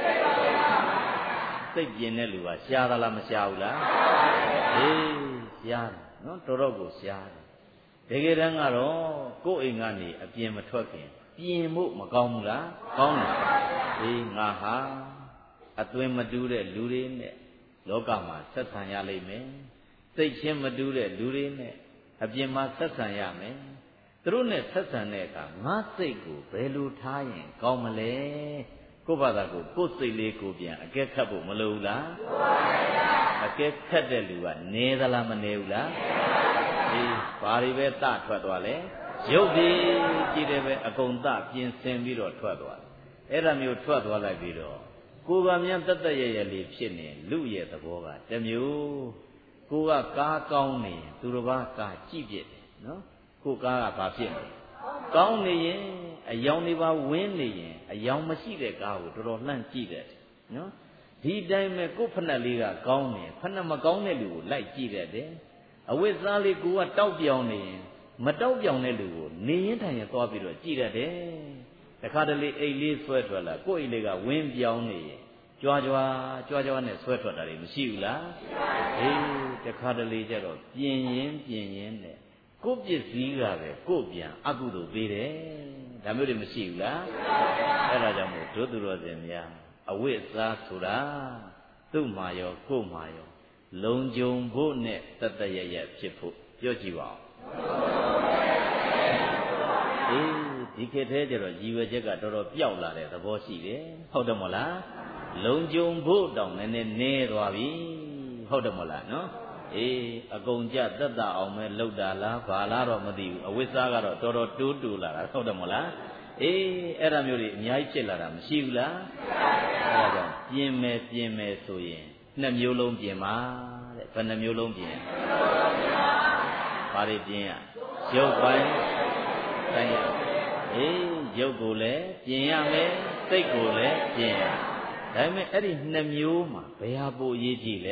Speaker 2: စိတ်ပြင်တဲ့လူကရှားသလားမရှားဘူးလားအေးရှားတယ်နော်တော်တော်ကိုရှားတယ်တကယ်တမ်းကတော့ကိုယ်အိမ်ကနေအပြင်မထွက်ခင်ပြင်ဖို့မကောင်းဘူးလားကောင်းတယ်အေးငါဟာအသွင်မတူတဲ့လူတွေနဲ့လောကမှာဆက်ဆံရလိမ့်မယ်စိတ်ချင်းမတူတဲ့လူတွေနဲ့အပြင်မှာဆက်ဆံရမယ်သူတို့နဲ့ဆက်ဆံတဲ့အခါငါစိတ်ကိုဘယ်လိုထားရင်ကောင်းမလဲကိုယ့်ဘာသာကိုကိုယ်စိတ်လေးကိုပြန်အကဲခတ်ဖို့မလိုဘူးလားအကဲခတ်တဲ့လူကနေသလားမနေဘူးလားအေးဘာတွေပဲတထွက်သွားလဲရုပ်ဒီကြည့်တယ်ပဲအကုန်သပြင်ဆင်ပြီးတော့ထွက်သွားတယ်အဲ့ဒါမျိုးထွက်သွားလိုက်ပြီးတော့ကိုယ်ကမြန်တတ်တတ်ရရလေးဖြစ်နေလူရဲ့သဘောကတမျိုးကိုကကားကောင်းနေရင်သူတစ်ပါးကားကြည့်ပြစ်တယ်နော်ကိုကားကဘာဖြစ်နေကောင်းနေရင်အယောင်တွေပါဝင်းနေရင်အယောင်မရှိတဲ့ကားကိုတော်တော်လှမ်းကြည့်တယ်နော်ဒီတိုင်းပဲကိုယ်ဖက်နှက်လေးကကောင်းနေဖက်နှက်မကောင်းတဲ့လူကိုလိုက်ကြည့်တယ်အဝိဇ္ဇာလေးကိုကတောက်ပြောင်နေရင်မတောက်ပြောင်တဲ့လူကိုနေရင်ထိုင်ရင်သွားပြီးတော့ကြည့်ရတယ်တခါတလေအိတ်လေးဆွဲထွက်လာကိုယ့်အိတ်လေးကဝင်းပြောင်းနေရင်ကြွားကြွားကြွားကြွားနဲ့ဆွဲထွက်တာတွေမရှိဘူးလားအေးတခါတလေကျတော့ပြင်ရင်ပြင်ရင်နဲ့ကိုယ့်ပစ္စည်းကပဲကိုယ့်ပြန်အကုသိုလ်ပေးတယ်ဒါမျိုးတွေမရှိဘူးလားအဲ့ဒါကြောင့်မို့ဒုသူတော်စင်များအဝိဇ္ဇာဆိုတာသူ့မှာရောကိုယ့်မှာရောလုံခြုံဖို့နဲ့တတရရဖြစ်ဖို့ပြောကြည့်ပါဦးအေးဒီခေတ်ထဲကျတော့ရည်ရွယ်ချက်ကတော်တော်ပျောက်လာတဲ့သဘောရှိတယ်ဟုတ်တယ်မဟုတ်လားလုံခြုံဖို့တောင်နည်းနည်းနည်းသွားပြီဟုတ်တယ်မဟုတ်လားနော်အေးအကုန်ကြသက်သာအောင်ပဲလှုပ်တာလားဘာလားတော့မသိဘူးအဝိဇ္ဇာကတော့တော်တော်တိုးတူလာတာဟုတ်တယ်မဟုတ်လားအေးအဲ့ဒါမျိုးတွေအများကြီးဖြစ်လာတာမရှိဘူးလားအဲ့ဒါကြောင့်ပြင်မယ်ပြင်မယ်ဆိုရင်နှစ်မျိုးလုံးပြင်ပါတဲ့ဘယ်နှမျိုးလုံးပြင်ဘာတွေပြင်ရရုပ်ပိုင်းတိုင်းရအေးရုပ်ကိုလည်းပြင်ရမယ်စိတ်ကိုလည်းပြင်ရဒါပေမဲ့အဲ့ဒီနှစ်မျိုးမှာဘယ်ဟာပိုအရေးကြီးလဲ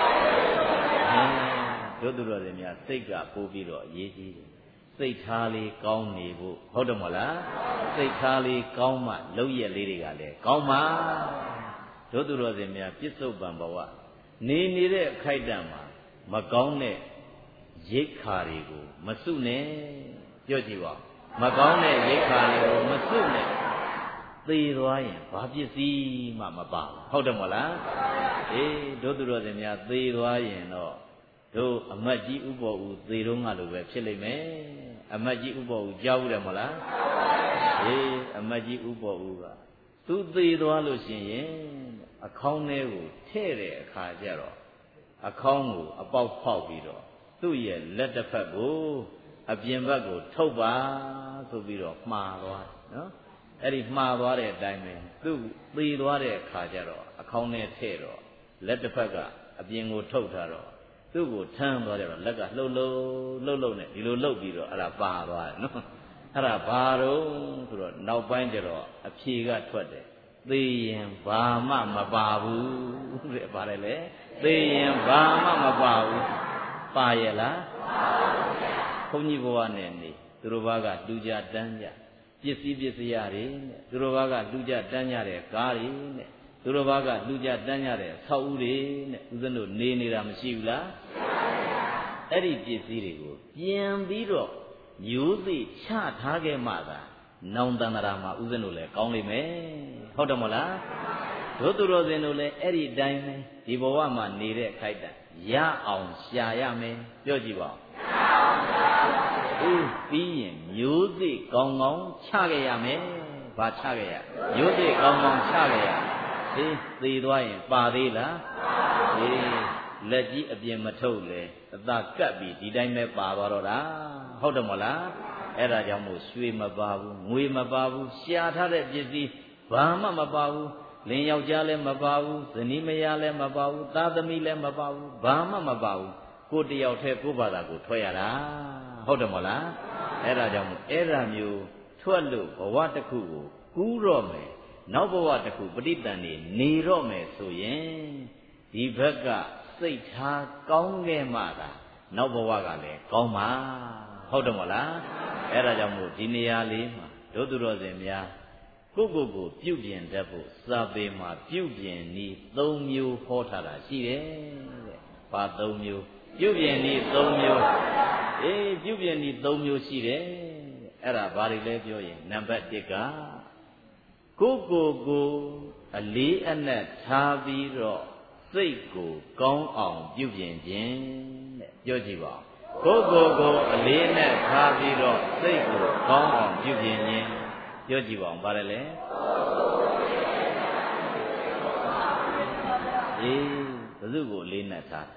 Speaker 2: တို့သူတော်တွေများစိတ်ကပိုပြီးတော့အရေးကြီးတယ်စိတ်ထားလေးကောင်းနေဖို့ဟုတ်တယ်မဟုတ်လားစိတ်ထားလေးကောင်းမှလုပ်ရက်လေးတွေကလည်းကောင်းမှတို့သူတော်တွေများပြစ္ဆုတ်ပံဘဝနေနေတဲ့အခိုက်အတန့်မှာမကောင်းတဲ့ရိတ်ခါတွေကိုမစုနဲ့ပြောကြည့်ပါမကောင်းတဲ့ရိတ်ခါတွေကိုမစုနဲ့သေသွားရင်ဘာပစ္စည်းမှမပါဘူးဟုတ်တယ်မဟုတ်လားအေးတို့သူတော်စင်များသေသွားရင်တော့တို့အမတ်ကြီးဥပ္ပောဦးသေတော့ငါလိုပဲဖြစ်လိမ့်မယ်အမတ်ကြီးဥပ္ပောဦးကြားဘူးတယ်မဟုတ်လားအေးအမတ်ကြီးဥပ္ပောဦးကသူသေသွားလို့ရှိရင်အခေါင်းထဲကိုထဲ့တဲ့အခါကျတော့အခေါင်းကိုအပေါက်ဖောက်ပြီးတော့သူ့ရဲ့လက်တစ်ဖက်ကိုအပြင်ဘက်ကိုထုတ်ပါဆိုပြီးတော့မှားသွားနော်အဲ့ဒီမှားသွားတဲ့အတိုင်းပဲသူ့သေသွားတဲ့အခါကျတော့အခေါင်းထဲထဲ့တော့လက်တစ်ဖက်ကအပြင်ကိုထုတ်ထားတော့သူ့ကိုထမ်းသွားကြတော့လက်ကလှုပ်လှုပ်လှုပ်လှုပ်နဲ့ဒီလိုလှုပ်ပြီးတော့အဲ့ဒါပါသွားတယ်နော်အဲ့ဒါဘာတော့ဆိုတော့နောက်ပိုင်းကျတော့အဖြေကထွက်တယ်သေရင်ဘာမှမပါဘူးတဲ့ဗါတယ်လေသေရင်ဘာမှမပါဘူးပါရဲ့လားဘုန်းကြီးဘဝနဲ့နေသူတို့ဘာကလူကြတန်းကြပစ္စည်းပစ္စယတွေနဲ့သူတို့ဘာကလူကြတန်းကြတဲ့ကားတွေနဲ့သူတို့ဘာကလူကြတန်းကြတဲ့ဆောက်ဦးတွေနဲ့ဦးဇင်းတို့နေနေတာမရှိဘူးလားအဲ့ဒီပစ္စည်းတွေကိုပြန်ပြီးတော့မျိုးစိချထားခဲ့မှသာနောင်တန္တရာမှာဦးဇင်းတို့လည်းကောင်းလိမ့်မယ်ဟုတ်တယ်မဟုတ်လားတို့သူတော်စင်တို့လည်းအဲ့ဒီတိုင်းပဲဒီဘဝမှာနေတဲ့ခိုက်တံရအောင်ရှာရမယ်ပြောကြည့်ပါဦးအေးပြီးရင်မျိုးစေ့ကောင်းကောင်းချခဲ့ရမယ်ဘာချခဲ့ရမျိုးစေ့ကောင်းကောင်းချခဲ့ရအေးသေသွားရင်ပါသေးလားအေးလက်ကြီးအပြင်မထုတ်လေအသာကပ်ပြီးဒီတိုင်းပဲပါသွားတော့တာဟုတ်တယ်မလားအဲ့ဒါကြောင့်မို့ရွှေမပါဘူးငွေမပါဘူးရှာထားတဲ့ပစ္စည်းဘာမှမပါဘူးလင်ယောက်ျားလည်းမပါဘူးဇနီးမယားလည်းမပါဘူးသားသမီးလည်းမပါဘူးဘာမှမပါဘူးကိုတယောက်တည်းကိုဘာသာကိုထွက်ရတာဟုတ်တယ်မလားအဲ့ဒါကြောင့်မို့အဲ့ဒါမျိုးထွက်လို့ဘဝတစ်ခုကိုကူးတော့မယ်နောက်ဘဝတစ်ခုပဋိသန္ဓေနေတော့မယ်ဆိုရင်ဒီဘက်ကစိတ်ထားကောင်းခဲ့မှသာနောက်ဘဝကလည်းကောင်းမှာဟုတ်တယ်မလားအဲ့ဒါကြောင့်မို့ဒီနေရာလေးမှာတို့သူတော်စင်များကိုကိုကိုပြုပြင်တတ်ဖို့စာပေမှာပြုပြင်နည်း၃မျိုးဟောထားတာရှိတယ်တဲ့။ဘာ၃မျိုးပြုပြင်နည်း၃မျိုးအေးပြုပြင်နည်း၃မျိုးရှိတယ်အဲ့ဒါဘာတွေလဲပြောရင်နံပါတ်၁ကကိုကိုကိုအလေးအနက်ထားပြီးတော့စိတ်ကိုကောင်းအောင်ပြုပြင်ခြင်းတဲ့ပြောကြည့်ပါကိုကိုကိုအလေးနဲ့ထားပြီးတော့စိတ်ကိုကောင်းအောင်ပြုပြင်ခြင်းပြောကြည့်ပါဦးဗါတယ်လေအေးဘယ်သူကိုအလေးနဲ့ထား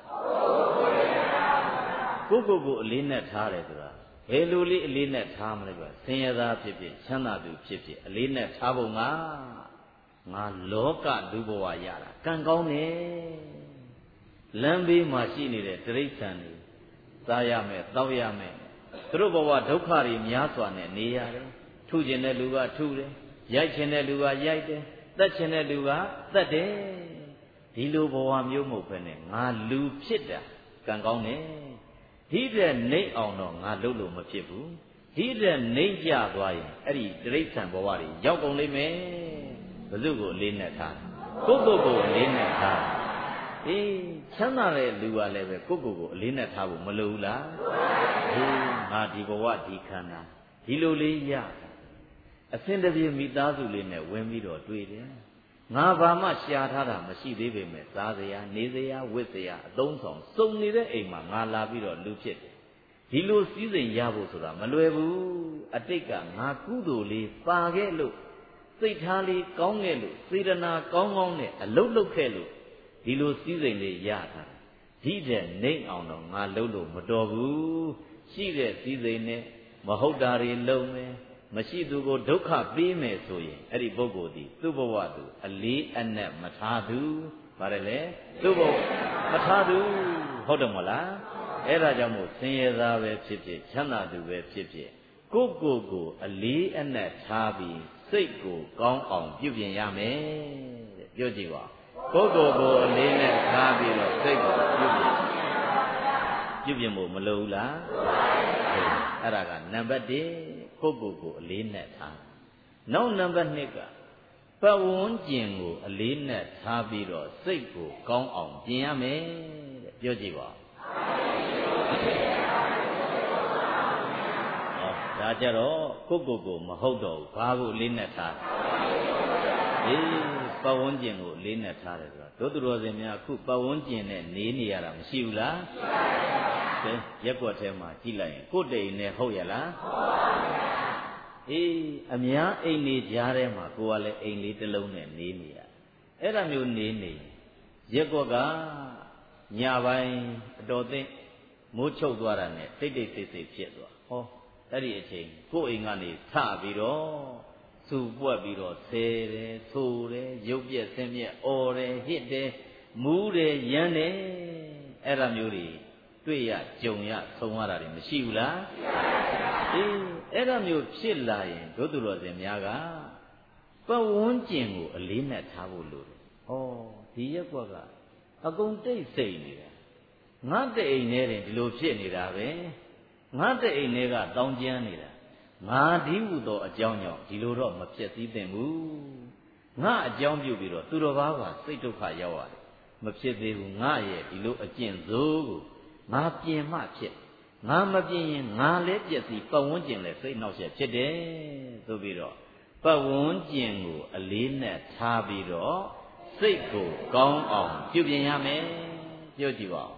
Speaker 2: ကိုကိုကိုအလေးနဲ့ထားတယ်ဆိုတာဘယ်လိုလေးအလေးနဲ့ထားမလဲကွာဆင်းရဲသားဖြစ်ဖြစ်ချမ်းသာသူဖြစ်ဖြစ်အလေးနဲ့ထားဖို့ငါငါလောကလူဘဝရတာကံကောင်းတယ်လမ်းဘေးမှာရှိနေတဲ့တိရစ္ဆာန်တွေစားရမယ်တောက်ရမယ်သူတို့ဘဝဒုက္ခတွေများစွာနဲ့နေရတယ်ထုကျင်တဲ့လူကထုတယ်ရိုက်ချင်တဲ့လူကရိုက်တယ်တတ်ချင်တဲ့လူကတတ်တယ်ဒီလိုဘဝမျိုးမဟုတ်ဘဲနဲ့ငါလူဖြစ်တာကံကောင်းတယ်ဒီတဲ့နှိမ့်အောင်တော့ငါလုပ်လို့မဖြစ်ဘူးဒီတဲ့နှိမ့်ကြသွားရင်အဲ့ဒီတိရစ္ဆာန်ဘဝတွေရောက်ကုန်လိမ့်မယ်ဘယ်သူကိုအလေးနဲ့ထားကိုကိုကိုအလေးနဲ့ထားအေးချမ်းသာတဲ့လူကလည်းပဲကိုကိုကိုအလေးနဲ့ထားဖို့မလိုဘူးလားဟေးငါဒီဘဝဒီခန္ဓာဒီလိုလေးရအစင်တပြေမိသားစုလေးနဲ့ဝင်ပြီးတော့တွေ့တယ်ငါဘာမှရှားထားတာမရှိသေးပေမဲ့စားစရာနေစရာဝတ်စရာအသုံးဆောင်စုံနေတဲ့အိမ်မှာငါလာပြီးတော့လူဖြစ်တယ်ဒီလိုစည်းစိမ်ရဖို့ဆိုတာမလွယ်ဘူးအတိတ်ကငါကုသိုလ်လေးပါခဲ့လို့စိတ်ထားလေးကောင်းခဲ့လို့စေတနာကောင်းကောင်းနဲ့အလုတ်လုတ်ခဲ့လို့ဒီလိုစည်းစိမ်လေးရတာဒီတဲ့နှိမ့်အောင်တော့ငါလှုပ်လို့မတော်ဘူးရှိတဲ့စည်းစိမ်နဲ့မဟုတ်တာတွေလုံးမယ်မရှိသူကိုဒုက္ခပေးမယ်ဆိုရင်အဲ့ဒီပုဂ္ဂိုလ်ဒီသူ့ဘဝသူအလေးအနက်မထားသူပါတယ်လေသူ့ဘဝမထားသူဟုတ်တယ်မလားအဲ့ဒါကြောင့်မို့ဆင်းရဲသားပဲဖြစ်ဖြစ်ချမ်းသာသူပဲဖြစ်ဖြစ်ကိုကိုကိုအလေးအနက်ထားပြီးစိတ်ကိုကောင်းအောင်ပြုပြင်ရမယ်တဲ့ပြောကြည့်ပါကိုကိုကိုအလေးနဲ့ထားပြီးတော့စိတ်ကိုပြုပြင်ပြုပြင်ဖို့မလိုဘူးလားအဲ့ဒါကနံပါတ်၁ကိုကိုကိုအလေးနဲ့ထားနောက်နံပါတ်၂ကပတ်ဝန်းကျင်ကိုအလေးနဲ့ထားပြီးတော့စိတ်ကိုကောင်းအောင်ပြင်ရမယ်တဲ့ပြောကြည့်ပါဒါကြတော့ကိုကိုကိုမဟုတ်တော့ဘူးဘာကိုလေးနဲ့ထားအေးပတ်ဝန်းကျင်ကိုလေးနဲ့ထားတယ်ဆိုတာတို့သူတော်စင်များအခုပတ်ဝန်းကျင်နဲ့နေနေရတာမရှိဘူးလားကဲရက်ွက်ထဲမှာကြည့်လိုက်ရင်ကိုယ်တိမ်နဲ့ဟုတ်ရလားအေးအများအိမ်နေကြားထဲမှာကိုကလည်းအိမ်လေးတစ်လုံးနဲ့နေနေရအဲ့ဒါမျိုးနေနေရက်ွက်ကညပိုင်းအတော်သိမိုးချုပ်သွားတာနဲ့တိတ်တိတ်ဆိတ်ဆိတ်ဖြစ်သွားဟောအဲ့ဒီအချိန်ကိုယ်အိမ်ကနေထပြီးတော့စူပွက်ပြီးတော့ဆဲတယ်ဆိုတယ်ရုပ်ပြက်ဆင်းပြက်អော်တယ်ဟစ်တယ်မူးတယ်ရမ်းတယ်အဲ့ဒါမျိုးတွေတွေ့ရကြုံရဆုံးရတာတွေမရှိဘူးလားအေးအဲ့ဒါမျိုးဖြစ်လာရင်တို့သူတော်စင်များကပတ်ဝန်းကျင်ကိုအလေးနဲ့ထားဖို့လိုတယ်ဩဒီရက်ကွက်ကအကုန်တိတ်ဆိတ်နေတာငါတဲ့အိမ်ထဲတင်ဒီလိုဖြစ်နေတာပဲငါတဲ့အိမ်ထဲကတောင်းကျမ်းနေတာငါဒီဟုသောအကြောင်းကြောင့်ဒီလိုတော့မဖြစ်စည်းသင့်ဘူးငါအကြောင်းပြုပြီးတော့သူတော်ဘာကစိတ်ဒုက္ခရောက်ရတယ်မဖြစ်သေးဘူးငါရဲ့ဒီလိုအကျင့်စိုးကိုငါပြင်မှဖြစ်ငါမပြင်ရင်ငါလည်းပြည့်စည်ပတ်ဝန်းကျင်လည်းစိတ်နှောက်ယှက်ဖြစ်တယ်ဆိုပြီးတော့ပတ်ဝန်းကျင်ကိုအလေးနဲ့ထားပြီးတော့စိတ်ကိုကောင်းအောင်ပြုပြင်ရမယ်ပြောကြည့်ပါ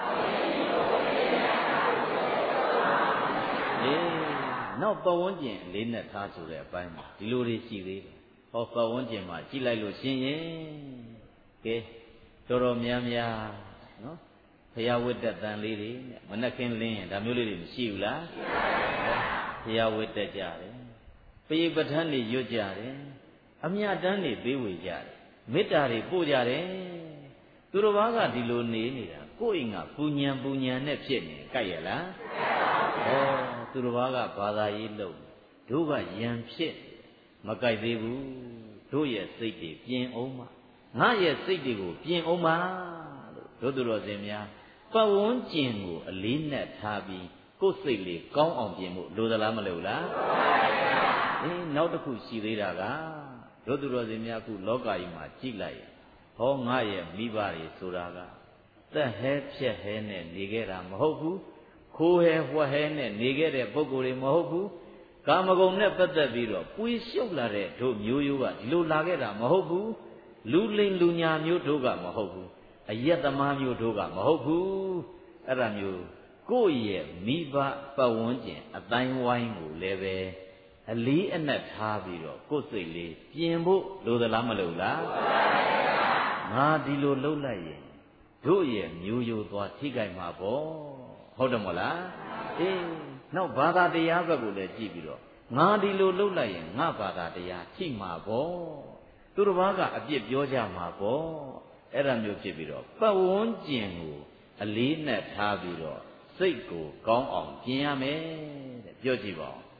Speaker 2: အေးနောက်ပတ်ဝန်းကျင်အလေးနဲ့ထားဆိုတဲ့အပိုင်းမှာဒီလိုတွေရှိသေးတယ်ဟောပတ်ဝန်းကျင်မှာကြည့်လိုက်လို့ရှင်ရင်ကဲတော်တော်များများနော်ဘုရားဝိတ္တတန်လေးတွေမနှက်ခင်းလင်းရင်ဒါမျိုးလေးတွေမရှိဘူးလားဘုရားဝိတ္တကြတယ်ပရိပဋ္ဌာန်းတွေရွတ်ကြတယ်အမြတ်တမ်းတွေပေးဝေကြတယ်မေတ္တာတွေပို့ကြတယ်သူတော်ဘာကဒီလိုနေနေတာကိုယ့်အိမ်ကပူညံပူညံနဲ့ဖြစ်နေကြိုက်ရလားဩသူတော်ဘာကဘာသာရေးလုပ်တို့ကယံဖြစ်မကြိုက်သေးဘူးတို့ရဲ့စိတ်တွေပြင်အောင်မငါရဲ့စိတ်တွေကိုပြင်အောင်မလို့တို့သူတော်စင်များပတ်ဝန်းကျင်ကိုအလေးနဲ့ထားပြီးကိုယ်စိတ်လေးကောင်းအောင်ပြင်ဖို့လိုသလားမလိုလားအေးနောက်တစ်ခုရှိသေးတာကတို့သူတော်စင်များခုလောကကြီးမှာကြည့်လိုက်ဟောငါရဲ့မိဘတွေဆိုတာကသက်ဟဲဖြက်ဟဲနဲ့နေခဲ့တာမဟုတ်ဘူးခိုးဟဲဝှက်ဟဲနဲ့နေခဲ့တဲ့ပုဂ္ဂိုလ်တွေမဟုတ်ဘူးကာမဂုဏ်နဲ့ပတ်သက်ပြီးတော့ပွေရှုပ်လာတဲ့တို့မျိုးရိုးကဒီလိုလာခဲ့တာမဟုတ်ဘူးလူလိမ်လူညာမျိုးတို့ကမဟုတ်ဘူးအယက်သမားမျိုးတို့ကမဟုတ်ဘူးအဲ့ဒါမျိုးကိုယ့်ရဲ့မိဘပတ်ဝန်းကျင်အတိုင်းဝိုင်းကိုလည်းပဲအလေးအနက်ထားပြီးတော့ကိုယ်စိတ်လေးပြင်ဖို့လိုသလားမလိုလားငါဒီလိုလှုပ်လိုက်ရင်တို့ရဲ့မျိုးရိုးသွားထိခိုက်မှာပေါ့ဟုတ်တယ်မဟုတ်လားအေးနောက်ဘာသာတရားဘက်ကိုလည်းကြည့်ပြီးတော့ငါဒီလိုလှုပ်လိုက်ရင်ငါဘာသာတရားထိမှာပေါ့သူတစ်ပါးကအပြစ်ပြောကြမှာပေါ့အဲ့ဒါမျိုးဖြစ်ပြီးတော့ပတ်ဝန်းကျင်ကိုအလေးနဲ့ထားပြီးတော့စိတ်ကိုကောင်းအောင်ပြင်ရမယ်တဲ့ပြောကြည့်ပါဦး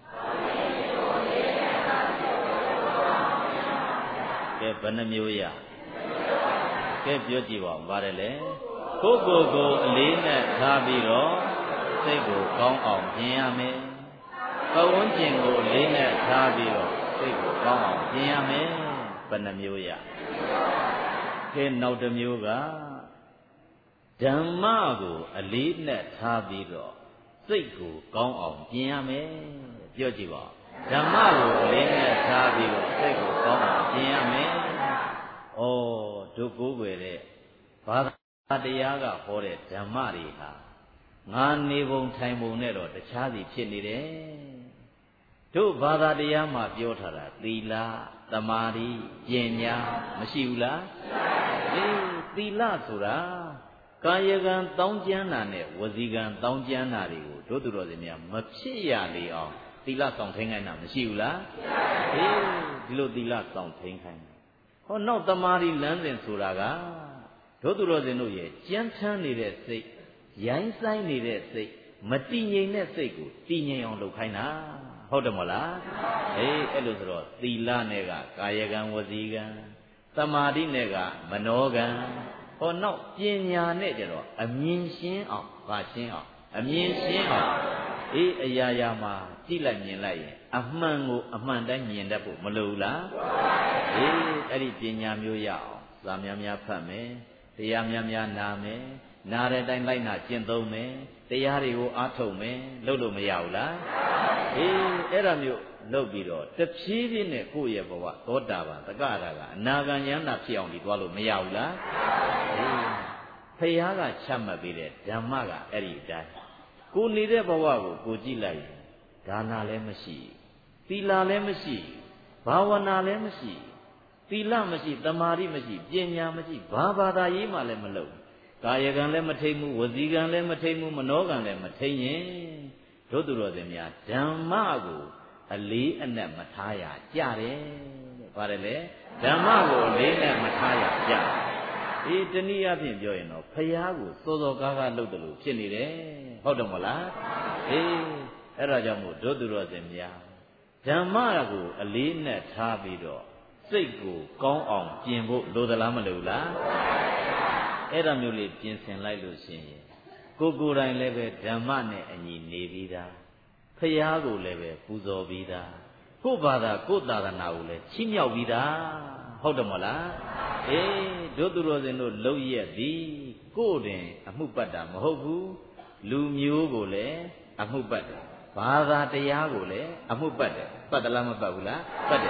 Speaker 2: ကဲဘယ်နှမျိုးရကဲပြောကြည့်ပါဦးပါတယ်လေကိုယ့်ကိုယ်ကိုအလေးနဲ့ထားပြီးတော့စိတ်ကိုကောင်းအောင်ပြင်ရမယ်ပတ်ဝန်းကျင်ကိုအလေးနဲ့ထားပြီးတော့စိတ်ကိုကောင်းအောင်ပြင်ရမယ်ဘယ်နှမျိုးရကဲနောက်တစ်မျိုးကဓမ္မကိုအလေးနဲ့ထားပြီးတော့စိတ်ကိုကောင်းအောင်ပြင်ရမယ်ပြောကြည့်ပါဓမ္မကိုအလေးနဲ့ထားပြီးတော့စိတ်ကိုကောင်းအောင်ပြင်ရမယ်ဩတို့ကိုးကွယ်တဲ့ဘာသာတရားကဟောတဲ့ဓမ္မတွေဟာငါနေပုံထိုင်ပုံနဲ့တော့တခြားစီဖြစ်နေတယ်တို့ဘာသာတရားမှာပြောထားတာသီလသမာဓိပညာမရှိဘူးလားအေးသီလဆိုတာကာယကံတောင်းကျမ်းတာနဲ့ဝစီကံတောင်းကျမ်းတာတွေကိုတို့သူတော်စင်များမဖြစ်ရလေအောင်သီလဆောင်ထိန်ခိုင်းတာမရှိဘူးလားအေးဒီလိုသီလဆောင်ထိန်ခိုင်းဟောနောက်သမာဓိလမ်းစဉ်ဆိုတာကတို့သူတော်စင်တို့ရဲ့ကြမ်းထမ်းနေတဲ့စိတ်ရိုင်းဆိုင်နေတဲ့စိတ်မတည်ငြိမ်တဲ့စိတ်ကိုတည်ငြိမ်အောင်လုပ်ခိုင်းတာဟုတ်တယ်မဟုတ်လားအေးအဲ့လိုဆိုတော့သီလနဲ့ကကာယကံဝစီကံသမာဓိနဲ့ကမနောကံဟောနောက်ပညာနဲ့ကြတော့အမြင်ရှင်းအောင်ဗာရှင်းအောင်အမြင်ရှင်းအောင်အေးအရာရာမှာကြည့်လိုက်မြင်လိုက်ရင်အမှန်ကိုအမှန်တိုင်းမြင်တတ်ဖို့မလိုဘူးလားအေးအဲ့ဒီပညာမျိုးရအောင်စာများများဖတ်မယ်တရားများများနာမယ်နာတဲ့အတိုင်းလိုက်နာကျင့်သုံးမယ်တရားတွေကိုအားထုတ်မယ်လုပ်လို့မရဘူးလားအေးအဲ့ဒါမျိုးလုပ်ပြီးတော့တဖြည်းဖြည်းနဲ့ကိုယ့်ရဲ့ဘဝသောတာပန်သကရာကအနာဂံယန္တာဖြစ်အောင်ဒီသွားလို့မရဘူးလားအေးဖယားကချမှတ်ပေးတဲ့ဓမ္မကအဲ့ဒီအတိုင်းကိုနေတဲ့ဘဝကိုကိုကြည့်လိုက်ဒါနလည်းမရှိသီလလည်းမရှိဘာဝနာလည်းမရှိသီလမရှိသမာဓိမရှိပညာမရှိဘာဘာသာရေးမှလည်းမလုပ်ကာယကံလည်းမထိန်ဘူးဝစီကံလည်းမထိန်ဘူးမနောကံလည်းမထိန်ရင်တို့သူတော်စင်များဓမ္မကိုအလေးအနက်မထားရကြတယ်တဲ့ပါတယ်လေဓမ္မကိုအလေးနဲ့မထားရကြအေးတနည်းအားဖြင့်ပြောရင်တော့ဖယားကိုစောစောကားကားလုပ်တယ်လို့ဖြစ်နေတယ်ဟုတ်တယ်မဟုတ်လားအေးအဲ့ဒါကြောင့်မို့တို့သူတော်စင်များဓမ္မကိုအလေးနဲ့ထားပြီးတော့စိတ်ကိုကောင်းအောင်ပြင်ဖို့လိုသလားမလိုလားအဲ့ဒါမျိုးလေးပြင်ဆင်လိုက်လို့ရှိရင်ကိုကိုယ်တိုင်လည်းပဲဓမ္မနဲ့အညီနေပြီးသားဖယားကိုလည်းပဲပူဇော်ပြီးသားကိုယ့်ဘာသာကိုယ့်သာသနာကိုလည်းချီးမြှောက်ပြီးသားဟုတ်တယ်မဟုတ်လားအေးတို့သူတော်စင်တို့လှုပ်ရက်သည်ကိုယ်တင်အမှုပတ်တာမဟုတ်ဘူးလူမျိုးကိုလည်းအမှုပတ်တယ်ဘာသာတရားကိုလည်းအမှုပတ်တယ်ပတ်သလားမပတ်ဘူးလားပတ်တယ်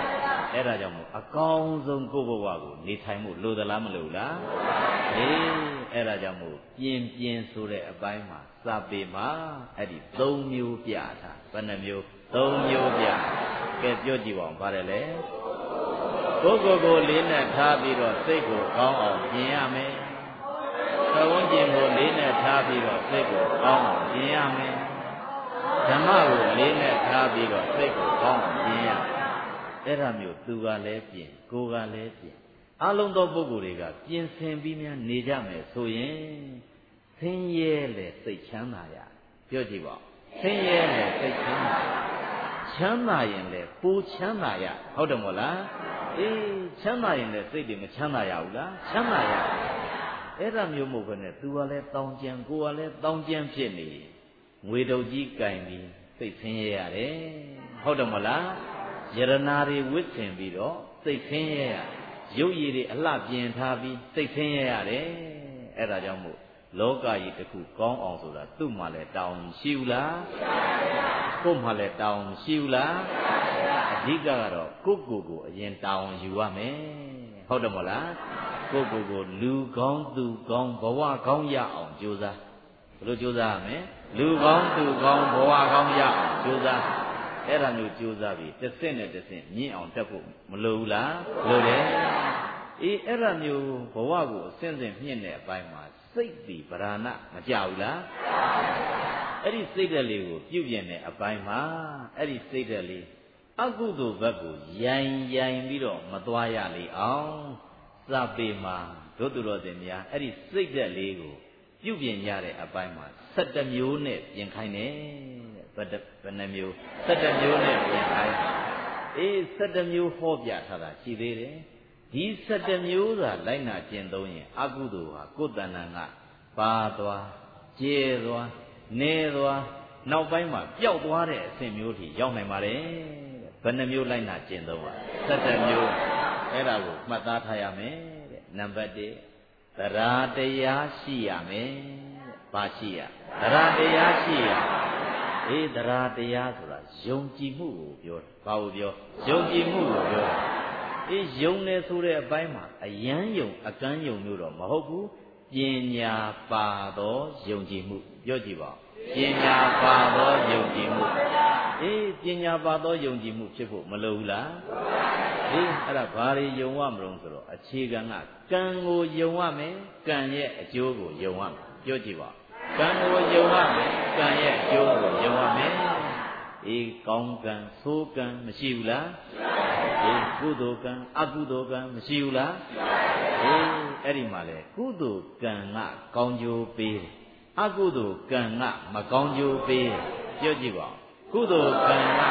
Speaker 2: အဲ့ဒါကြောင့်မို့အကောင်းဆုံးကိုယ့်ဘဝကိုနေထိုင်မှုလိုသလားမလိုလားအေးအဲ့ဒါကြောင့်မို့ပြင်းပြင်းဆိုတဲ့အပိုင်းမှာစာပေမှာအဲ့ဒီသုံးမျိုးပြထားဘယ်နှမျိုးသုံးမျိုးပြကဲပြောကြည့်ပါဦးပါတယ်လေကိုယ့်ကိုယ်ကိုလေးနဲ့ထားပြီးတော့စိတ်ကိုကောင်းအောင်ပြင်ရမယ်သဝန်းကျင်ကိုလေးနဲ့ထားပြီးတော့စိတ်ကိုကောင်းအောင်ပြင်ရမယ်ဓမ္မကိုလေးနဲ့ထားပြီးတော့စိတ်ကိုကောင်းအောင်ပြင်ရအဲ့ဒါမျိုးသူကလည်းပြင်ကိုယ်ကလည်းပြင်အလုံးသောပုဂ္ဂိုလ်တွေကပြင်ဆင်ပြီးများနေကြမယ်ဆိုရင်ဆင်းရဲလေစိတ်ချမ်းသာရပြောကြည့်ပါဆင်းရဲလေစိတ်ချမ်းသာချမ်းသာရင်လေပူချမ်းသာရဟုတ်တယ်မို့လားအေးချမ်းသာရင်လေစိတ်တွေမချမ်းသာရဘူးလားချမ်းသာရအဲ့ဒါမျိုးမဟုတ်ဘဲနဲ့သူကလည်းတောင်းကြံကိုယ်ကလည်းတောင်းကြံဖြစ်နေငွေတုပ်ကြီးကင်ပြီးစိတ်ဆင်းရဲရတယ်ဟုတ်တယ်မလားယရနာတွေဝစ်ဆင်ပြီးတော့စိတ်ဆင်းရဲရရုပ်ရည်တွေအလှပြင်ထားပြီးစိတ်ဆင်းရဲရတယ်အဲ့ဒါကြောင့်မို့လောကကြီးတစ်ခုကောင်းအောင်ဆိုတာသူ့မှာလည်းတောင်းရှိဘူးလားကို့မှာလည်းတောင်းရှိဘူးလားအဓိကကတော့ကိုယ့်ကိုယ်ကိုအရင်တောင်းယူရမယ်ဟုတ်တယ်မလားကိုယ့်ကိုယ်ကိုလူကောင်းသူကောင်းဘဝကောင်းရအောင်ကြိုးစားဘယ်လိုကြိုးစားရမလဲလူကောင်းသူကောင်းဘဝကောင်းရအောင်ကြိုးစားအဲ့ဒါမျိုးကြိုးစားပြီးတစ်ဆင့်နဲ့တစ်ဆင့်မြင့်အောင်တက်ဖို့မလိုဘူးလားလိုတယ်အေးအဲ့ဒါမျိုးဘဝကိုအစဉ်စဉ်မြင့်တဲ့အပိုင်းမှာစိတ်ဒီဗราဏမကြဘူးလားအဲ့ဒီစိတ်ဓာတ်လေးကိုပြုပြင်တဲ့အပိုင်းမှာအဲ့ဒီစိတ်ဓာတ်လေးအကုသိုလ်ဘက်ကိုရိုင်ရိုင်ပြီးတော့မသွားရလေအောင်စပေမှာဒုသူတော်စင်များအဲ့ဒီစိတ်ဓာတ်လေးကိုပြုပြင်ရတဲ့အပိုင်းမှာဆယ်တမျိုးနဲ့ပြင်ခိုင်းတယ်ဘယ်ဘယ်နှမျိုးဆယ်တမျိုးနဲ့ပြင်ခိုင်းအေးဆယ်တမျိုးဟောပြထားတာရှိသေးတယ်ဒီဆယ်တမျိုးသာလိုက်နာကျင့်သုံးရင်အကုသိုလ်ဟာကိုယ်တဏ္ဍာကပါသွားကျေသွားနေသွားနောက်ပိုင်းမှာပျောက်သွားတဲ့အဆင့်မျိုးထိရောက်နိုင်ပါတယ်ဘယ်နှမျိုးလိုက်နာကျင့်သုံးပါဆယ်တမျိုးအဲ့ဒါကိုမှတ်သားထားရမယ်တဲ့နံပါတ်တစ်တရားတရားရှိရမယ်တဲ့ဘာရှိရတရားတရားရှိရအေးတရားတရားဆိုတာယုံကြည်မှုကိုပြောတာဘာကိုပြောယုံကြည်မှုကိုပြောတာအေးယုံနေဆိုတဲ့အပိုင်းမှာအယမ်းယုံအကန်းယုံမျိုးတော့မဟုတ်ဘူးပညာပါသောယုံကြည်မှုပြောကြည့်ပါပညာပါသောယုံကြည်မှုအေးပညာပါသောယုံကြည်မှုဖြစ်ဖို့မလိုဘူးလားအေးအဲ့ဒါဘာတွေယုံရမလို့ဆိုတော့အခြေခံကကံကိုယုံရမယ်ကံရဲ့အကျိုးကိုယုံရမယ်ပြောကြည့်ပါကံကိုယုံရမယ်ကံရဲ့အကျိုးကိုယုံရမယ်အေးကောင်းကံဆိုးကံမရှိဘူးလားအေးကုသိုလ်ကံအကုသိုလ်ကံမရှိဘူးလားအေးအဲ့ဒီမှာလေကုသိုလ်ကံကကောင်းကျိုးပေးတယ်အကုသိုလ်ကံကမကောင်းကျိုးပေးတယ်ပြောကြည့်ပါကုသိုလ်ကံက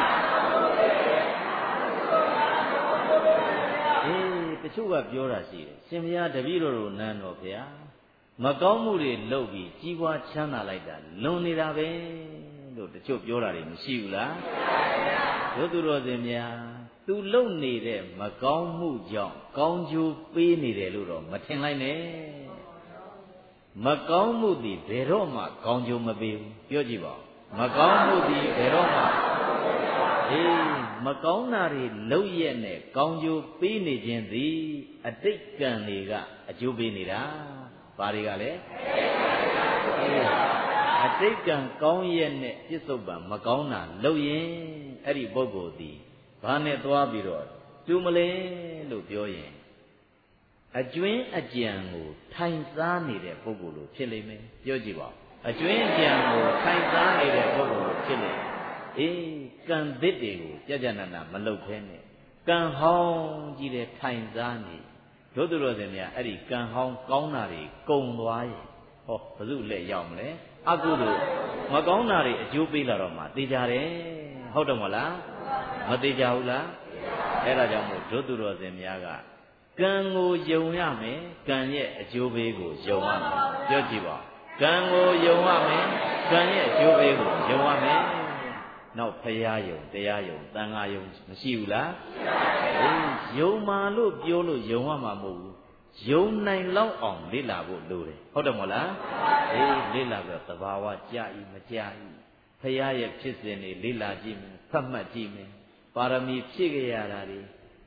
Speaker 2: အေးတချို့ကပြောတာရှိတယ်ရှင်ဘုရားတပည့်တော်တို့နန်းတော်ဘုရားမကောင်းမှုတွေလုပ်ပြီးကြီးပွားချမ်းသာလိုက်တာလွန်နေတာပဲလို့တချို့ပြောတာတွေမရှိဘူးလားတို့သူတော်စင်များသူလုံနေတဲ့မကောင်းမှုကြောင့်ကောင်းကျိုးပေးနေတယ်လို့တော့မထင်လိုက်နဲ့မကောင်းမှုသည်ဘယ်တော့မှကောင်းကျိုးမပေးဘူးပြောကြည့်ပါမကောင်းမှုသည်ဘယ်တော့မှအေးမကောင်းတာတွေလုံရက်နဲ့ကောင်းကျိုးပေးနေခြင်းသည်အတိတ်ကံတွေကအကျိုးပေးနေတာဘာတွေကလဲအတိတ်ကံကောင်းရက်နဲ့ပြစ္ဆုတ်ပံမကောင်းတာလုံရင်အဲ့ဒီပုဂ္ဂိုလ်သည်ဘာနဲ့သွားပြီးတော့တူမလဲလို့ပြောရင်အကျွင်းအကြံကိုထိုင်စားနေတဲ့ပုဂ္ဂိုလ်လိုဖြစ်လိမ့်မယ်ပြောကြည့်ပါအကျွင်းအကြံကိုထိုင်စားနေတဲ့ပုဂ္ဂိုလ်လိုဖြစ်လိမ့်အေးကံသစ်တွေကိုကြကြနနာမလုပ်ခဲနဲ့ကံဟောင်းကြီးတဲ့ထိုင်စားနေတို့သူတော်စင်များအဲ့ဒီကံဟောင်းကောင်းတာတွေကုံသွားရင်ဟောဘယ်သူလက်ရောက်မလဲအကုသိုလ်မကောင်းတာတွေအကျိုးပေးလာတော့မှသိကြတယ်ဟုတ်တယ်မဟုတ်လားမသိကြဘူးလားအဲ့ဒါကြောင့်မို့တို့သူတော်စင်များကကံကိုယုံရမယ်ကံရဲ့အကျိုးပေးကိုယုံရမယ်ပြောကြည့်ပါကံကိုယုံရမယ်ကံရဲ့အကျိုးပေးကိုယုံရမယ်နောက်ဖရာယုံတရားယုံသံဃာယုံမရှိဘူးလားအေးယုံမှလို့ပြောလို့ယုံရမှာမဟုတ်ဘူးယုံနိုင်လောက်အောင်လေ့လာဖို့လိုတယ်ဟုတ်တယ်မဟုတ်လားအေးလေ့လာပြီးသဘာဝကြာဤမကြာဤဖရာရဲ့ဖြစ်စဉ်တွေလေ့လာကြည့်မယ်ဖတ်မှတ်ကြည့်မယ်ပါရမီဖြည့်ကြရတာတွေ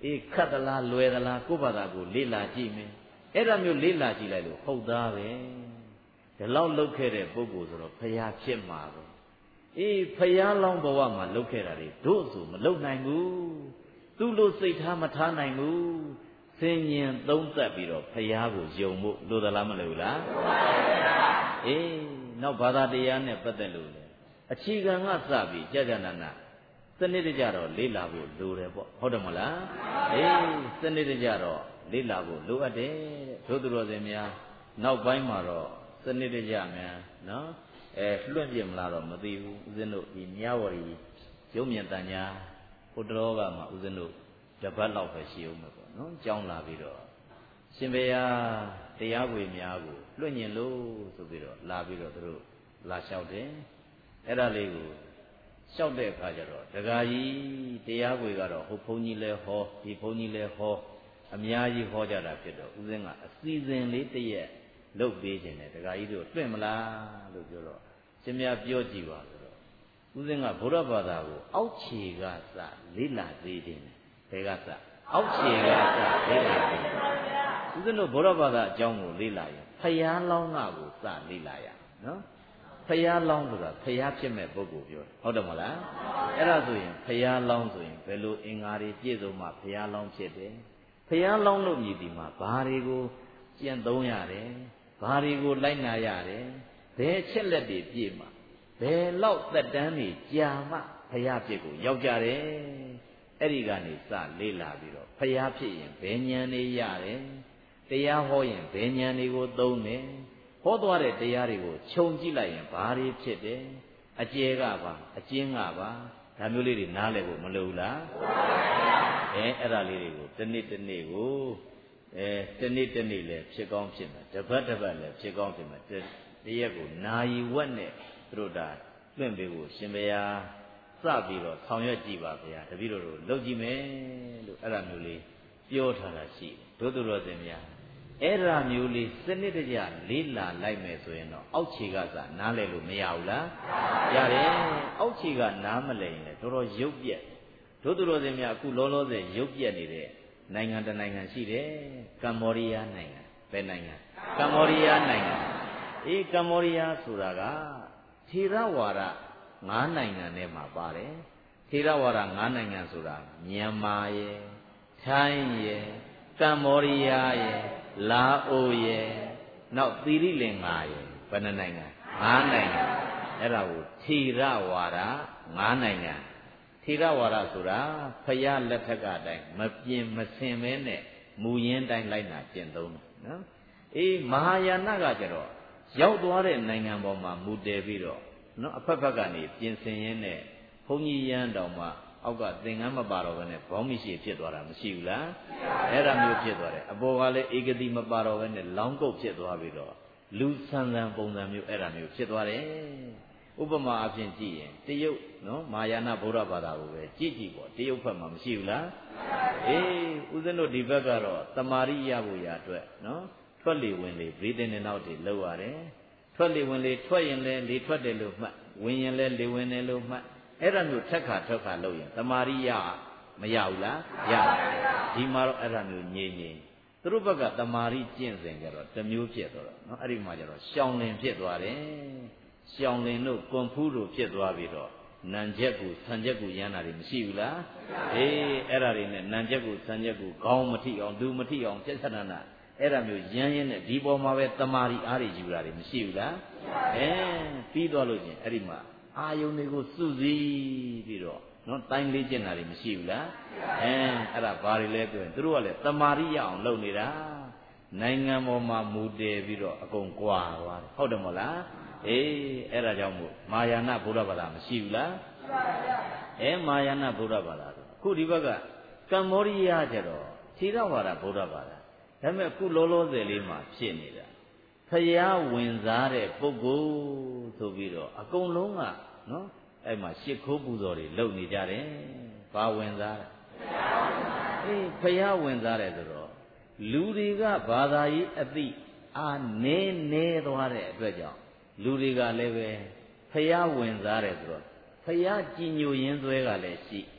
Speaker 2: အေးခတ်သလားလွယ်သလားကိုယ့်ဘာသာကိုလေ့လာကြည့်မယ်အဲ့ဒါမျိုးလေ့လာကြည့်လိုက်လို့ဟုတ်သားပဲဒီလောက်လုပ်ခဲ့တဲ့ပုဂ္ဂိုလ်ဆိုတော့ဖရာဖြစ်မှာပဲအေးဖရာလောင်းဘဝမှာလုပ်ခဲ့တာတွေတို့ဆိုမလုပ်နိုင်ဘူးသူ့လိုစိတ်ထားမထားနိုင်ဘူးစင်ញင်သုံးသက်ပြီးတော့ဖရာကိုယုံဖို့လိုသလားမလိုဘူးလားအေးနောက်ဘာသာတရားနဲ့ပတ်သက်လို့လေအခြေခံကစပြီးကြာကြာနာနာစနစ်တကျတော့လေ့လာဖို့လိုတယ်ပေါ့ဟုတ်တယ်မလားအေးစနစ်တကျတော့လေ့လာဖို့လိုအပ်တယ်တဲ့သို့တော်စင်များနောက်ပိုင်းမှာတော့စနစ်တကျများနော်အဲလွှင့်ပြမလားတော့မသိဘူးဦးဇင်းတို့ဒီမြဝရီရုပ်မြင်တန်ညာဟိုတော်ကမှဦးဇင်းတို့တပတ်လောက်ပဲရှိအောင်မယ်ပေါ့နော်ကြောင်းလာပြီးတော့ရှင်ဘုရားတရားဝေများကိုလွှင့်ညင်လို့ဆိုပြီးတော့လာပြီးတော့သူတို့လာလျှောက်တယ်အဲ့ဒါလေးကိုလျှောက်တဲ့အခါကျတော့ဒကာကြီးတရားဝေကတော့ဟိုဘုန်းကြီးလဲဟောဒီဘုန်းကြီးလဲဟောအများကြီးဟောကြတာဖြစ်တော့ဦးဇင်းကအစီအစဉ်လေးတစ်ရက်လုပ်ပေးခြင်းနဲ့ဒကာကြီးတို့လွှင့်မလားလို့ပြောတော့ရှင်များပြောကြည့်ပါဆိုတော့ဦးဇင်းကဗုဒ္ဓဘာသာကိုအောက်ခြေကစလေ့လာသေးတယ်ဘယ်ကစအောက်ခြေကစလေ့လာသေးတယ်ဦးဇင်းတို့ဗုဒ္ဓဘာသာအကြောင်းကိုလေ့လာရင်ဖယားလောင်းကကိုစလေ့လာရနော်ဖယားလောင်းဆိုတာဖယားဖြစ်မဲ့ပုဂ္ဂိုလ်ပြောတယ်ဟုတ်တယ်မလားအဲ့ဒါဆိုရင်ဖယားလောင်းဆိုရင်ဘယ်လိုအင်္ဂါတွေပြည့်စုံမှဖယားလောင်းဖြစ်တယ်ဖယားလောင်းလို့မြည်ဒီမှာဘာတွေကိုကျင့်သုံးရတယ်ဘာတွေကိုလိုက်နာရတယ်ဘယ်ချက်လက်တွေပြည့်မှဘယ်လောက်သက်တမ်းတွေကြာမှဖယားဖြစ်ကိုရောက်ကြတယ်အဲ့ဒီကနေစလေ့လာပြီးတော့ဖယားဖြစ်ရင်ဘယ်ဉာဏ်တွေရတယ်တရားဟောရင်ဘယ်ဉာဏ်တွေကိုသုံးတယ်ဟောသွားတဲ့တရားတွေကိုခြုံကြည့်လိုက်ရင်ဘာတွေဖြစ်တယ်အကျဲကပါအကျဉ်းကပါဒါမျိုးလေးတွေနားလည်ဖို့မလိုဘူးလားအဲအဲ့ဒါလေးတွေကိုတစ်နေ့တစ်နေ့ကိုအဲတစ်နေ့တစ်နေ့လည်းဖြစ်ကောင်းဖြစ်မယ်တစ်ပတ်တစ်ပတ်လည်းဖြစ်ကောင်းဖြစ်မယ်တရက်ကိုနာယီဝက်နဲ့သူတို့ဒါလွင့်ပေးဖို့ရှင်ဘုရားစပြီးတော့ဆောင်ရွက်ကြည့်ပါဗျာတပည့်တော်တို့လုပ်ကြည့်မယ်လို့အဲ့ဒါမျိုးလေးပြောထားတာရှိတယ်တို့သူတော်စင်များအဲ့ဒါမျိုးလေးစနစ်တကျလေးလာလိုက်မယ်ဆိုရင်တော့အောက်ခြေကစနားလည်လို့မရဘူးလားရတယ်အောက်ခြေကနားမလည်ရင်လည်းတော်တော်ရုပ်ပြက်တို့သူတော်စင်များအခုလောလောဆယ်ရုပ်ပြက်နေတဲ့နိုင်ငံတစ်နိုင်ငံရှိတယ်ကမ္ဘောဒီးယားနိုင်ငံဘယ်နိုင်ငံကမ္ဘောဒီးယားနိုင်ငံအေးကမ္ဘောဒီးယားဆိုတာကထေရဝါဒငါးနိုင်ငံထဲမှာပါတယ်ထေရဝါဒငါးနိုင်ငံဆိုတာမြန်မာရယ်ထိုင်းရယ်ကမ္ဘောဒီးယားရယ်လာအိုရယ်နောက်သီရိလင်္ကာရယ်ဘယ်နှနိုင်ငံငါးနိုင်ငံအဲ့ဒါကိုထေရဝါဒငါးနိုင်ငံထေရဝါဒဆိုတာဖယားလက်ထက်ကအတိုင်းမပြင်မဆင်မဲနဲ့မူရင်းတိုင်းလိုက်နာကျင့်သုံးတယ်နော်အေးမဟာယာနကကြတော့ရောက်သွားတဲ့နိုင်ငံပေါ်မှာမူတည်ပြီးတော့နော်အဖက်ဖက်ကနေပြင်ဆင်ရင်းနဲ့ဘုန်းကြီးရန်တောင်မှအောက်ကသင်္ကန်းမပါတော့ဘဲနဲ့ဘောင်းမရှိဖြစ်သွားတာမရှိဘူးလားအဲ့ဒါမျိုးဖြစ်သွားတယ်အပေါ်ကလည်းဧကတိမပါတော့ဘဲနဲ့လောင်းကုတ်ဖြစ်သွားပြီးတော့လူဆန်းဆန်းပုံစံမျိုးအဲ့ဒါမျိုးဖြစ်သွားတယ်ဥပမာအဖြစ်ကြည့်ရင်တရုတ်နော်မာယာနာဗုဒ္ဓဘာသာကိုပဲကြည့်ကြည့်ပေါ့တရုတ်ဘက်မှာမရှိဘူးလားအေးဦးဇင်းတို့ဒီဘက်ကတော့တမာရိရဖို့ရအတွက်နော်ထွက်လေဝင်လေဘေးတင်နေနောက်တွေလောက်ရတယ်ထွက်လေဝင်လေထွက်ရင်လည်းလေထွက်တယ်လို့မှတ်ဝင်ရင်လည်းလေဝင်တယ်လို့မှတ်အဲ့ဒါမျိုးထက်ခါထက်ခါလုပ်ရင်တမာရိယမရဘူးလားရဒီမှာတော့အဲ့ဒါမျိုးငြိမ်ငြိမ်သူတို့ဘက်ကတမာရိကျင့်စဉ်ကြတော့တစ်မျိုးဖြစ်သွားတော့နော်အဲ့ဒီမှာကျတော့ရှောင်လင်ဖြစ်သွားတယ်ရှောင်လင်တို့ကွန်ဖူးတို့ဖြစ်သွားပြီးတော့နံချက်ကူဆံချက်ကူရမ်းတာတွေမရှိဘူးလားအေးအဲ့ဒါတွေနဲ့နံချက်ကူဆံချက်ကူခေါင်းမထိအောင်လူမထိအောင်ပြဿနာနာအဲ့ဒါမျိုးရမ်းရင်းနဲ့ဒီပေါ်မှာပဲတမာရီအားတွေယူတာတွေမရှိဘူးလားအဲပြီးသွားလို့ချင်းအဲ့ဒီမှာအာယုန်တွေကိုစုစည်းပြီးတော့နော်တိုင်းလေးကျင်တာတွေမရှိဘူးလားအဲအဲ့ဒါဘာတွေလဲပြောရင်သူတို့ကလည်းတမာရီရအောင်လုပ်နေတာနိုင်ငံပေါ်မှာမူတည်ပြီးတော့အကုန်ကွာသွားတယ်ဟုတ်တယ်မဟုတ်လားအေးအဲ့ဒါကြောင့်မို့မာယာနာဗုဒ္ဓဘာသာမရှိဘူးလားရှိပါဗျာအဲမာယာနာဗုဒ္ဓဘာသာအခုဒီဘက်ကကမ္ဘောဒီးယားကျတော့ထေရဝါဒဗုဒ္ဓဘာသာဒါပေမဲ့အခုလောလောဆယ်လေးမှာဖြစ်နေတာဖယားဝင်စားတဲ့ပုဂ္ဂိုလ်ဆိုပြီးတော့အကုန်လုံးကနော်အဲ့မှာရှ िख ိုးပူဇော်တွေလုပ်နေကြတယ်ဘာဝင်စားလဲအေးဖယားဝင်စားတယ်ဆိုတော့လူတွေကဘာသာရေးအသိအာနေနေသွားတဲ့အတွက်ကြောင့်လူတွေကလည်းပဲဖယားဝင်စားတယ်ဆိုတော့ဖယားကြည်ညိုရင်းသွဲကလည်းရှိဘ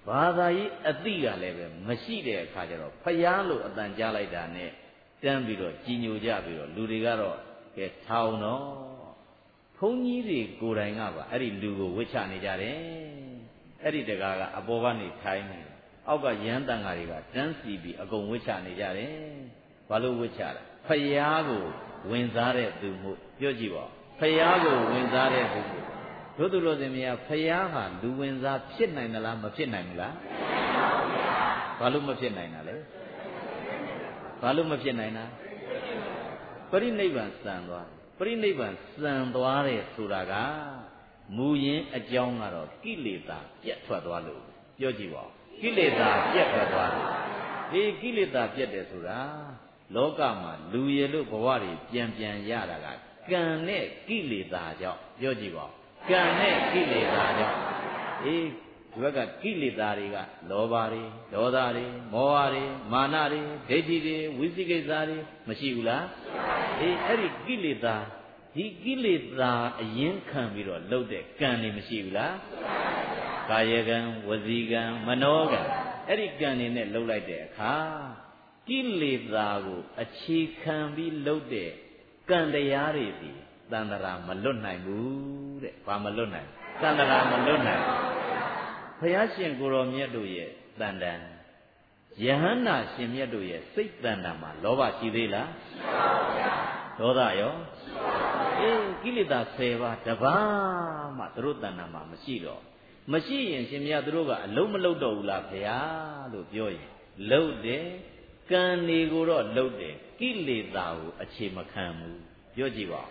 Speaker 2: ဘာသာရေးအတိကလည်းပဲမရှိတဲ့အခါကျတော့ဖယားလို့အတန်ကြားလိုက်တာနဲ့တန်းပြီးတော့ကြီးညိုကြပြီးတော့လူတွေကတော့ကဲထောင်တော့ဘုန်းကြီးတွေကိုယ်တိုင်ကပါအဲ့ဒီလူကိုဝှက်ချနေကြတယ်အဲ့ဒီတကားကအပေါ်ကနေထိုင်းနေအောက်ကရန်တန်ဃာတွေကတန်းစီပြီးအကုန်ဝှက်ချနေကြတယ်ဘာလို့ဝှက်ချတာဖယားကိုဝင်စားတဲ့သူမှုပြောကြည့်ပါဖယားကိုဝင်စားတဲ့သူမှုတို့သူတို့စင်မြတ်ဖယားဟာလူဝင်စားဖြစ်နိုင်သလားမဖြစ်နိုင်ဘူးလားဘာလို့မဖြစ်နိုင်တာလဲဘာလို့မဖြစ်နိုင်တာပရိနိဗ္ဗာန်စံသွားပရိနိဗ္ဗာန်စံသွားတယ်ဆိုတာကမူရင်းအကြောင်းကတော့ကိလေသာပြတ်ထွက်သွားလို့ပြောကြည့်ပါကိလေသာပြတ်ထွက်သွားလို့ဒီကိလေသာပြတ်တယ်ဆိုတာလောကမှာလူရည်လို့ဘဝတွေပြန်ပြန်ရတာကကံနဲ့ကိလေသာကြောင့်ပြောကြည့်ပါကံနဲ့ကိလေသာကြောင့်အေးဒီဘက်ကကိလေသာတွေကလောဘတွေဒေါသတွေမောဟတွေမာနတွေဒိဋ္ဌိတွေဝိသိကိစ္စတွေမရှိဘူးလားအေးအဲ့ဒီကိလေသာဒီကိလေသာအရင်ခံပြီးတော့လှုပ်တဲ့ကံတွေမရှိဘူးလားကာယကံဝစီကံမနောကံအဲ့ဒီကံတွေနဲ့လှုပ်လိုက်တဲ့အခါကိလေသာကိုအခြေခံပြီးလှုပ်တဲ့ကံတရားတွေဒီတဏ္ဍရာမလွတ်နိုင်ဘူးတဲ့ဘာမလွတ်နိုင်တဏ္ဍရာမလွတ်နိုင်ဘုရားရှင်ကိုရောမြတ်တို့ရဲ့တန်တန်ယဟန္တာရှင်မြတ်တို့ရဲ့စိတ်တန်တန်မှာလောဘရှိသေးလားရှိပါဘူးဗျာဒေါသရောရှိပါဘူးအေးကိလေသာဆယ်ပါးတပါးမှသူတို့တန်တန်မှာမရှိတော့မရှိရင်ရှင်မြတ်တို့ကအလုံးမလုံးတော့ဘူးလားဘုရားလို့ပြောရင်လုံးတယ်ကံတွေကိုတော့လုံးတယ်ကိလေသာကိုအခြေမခံဘူးပြောကြည့်ပါ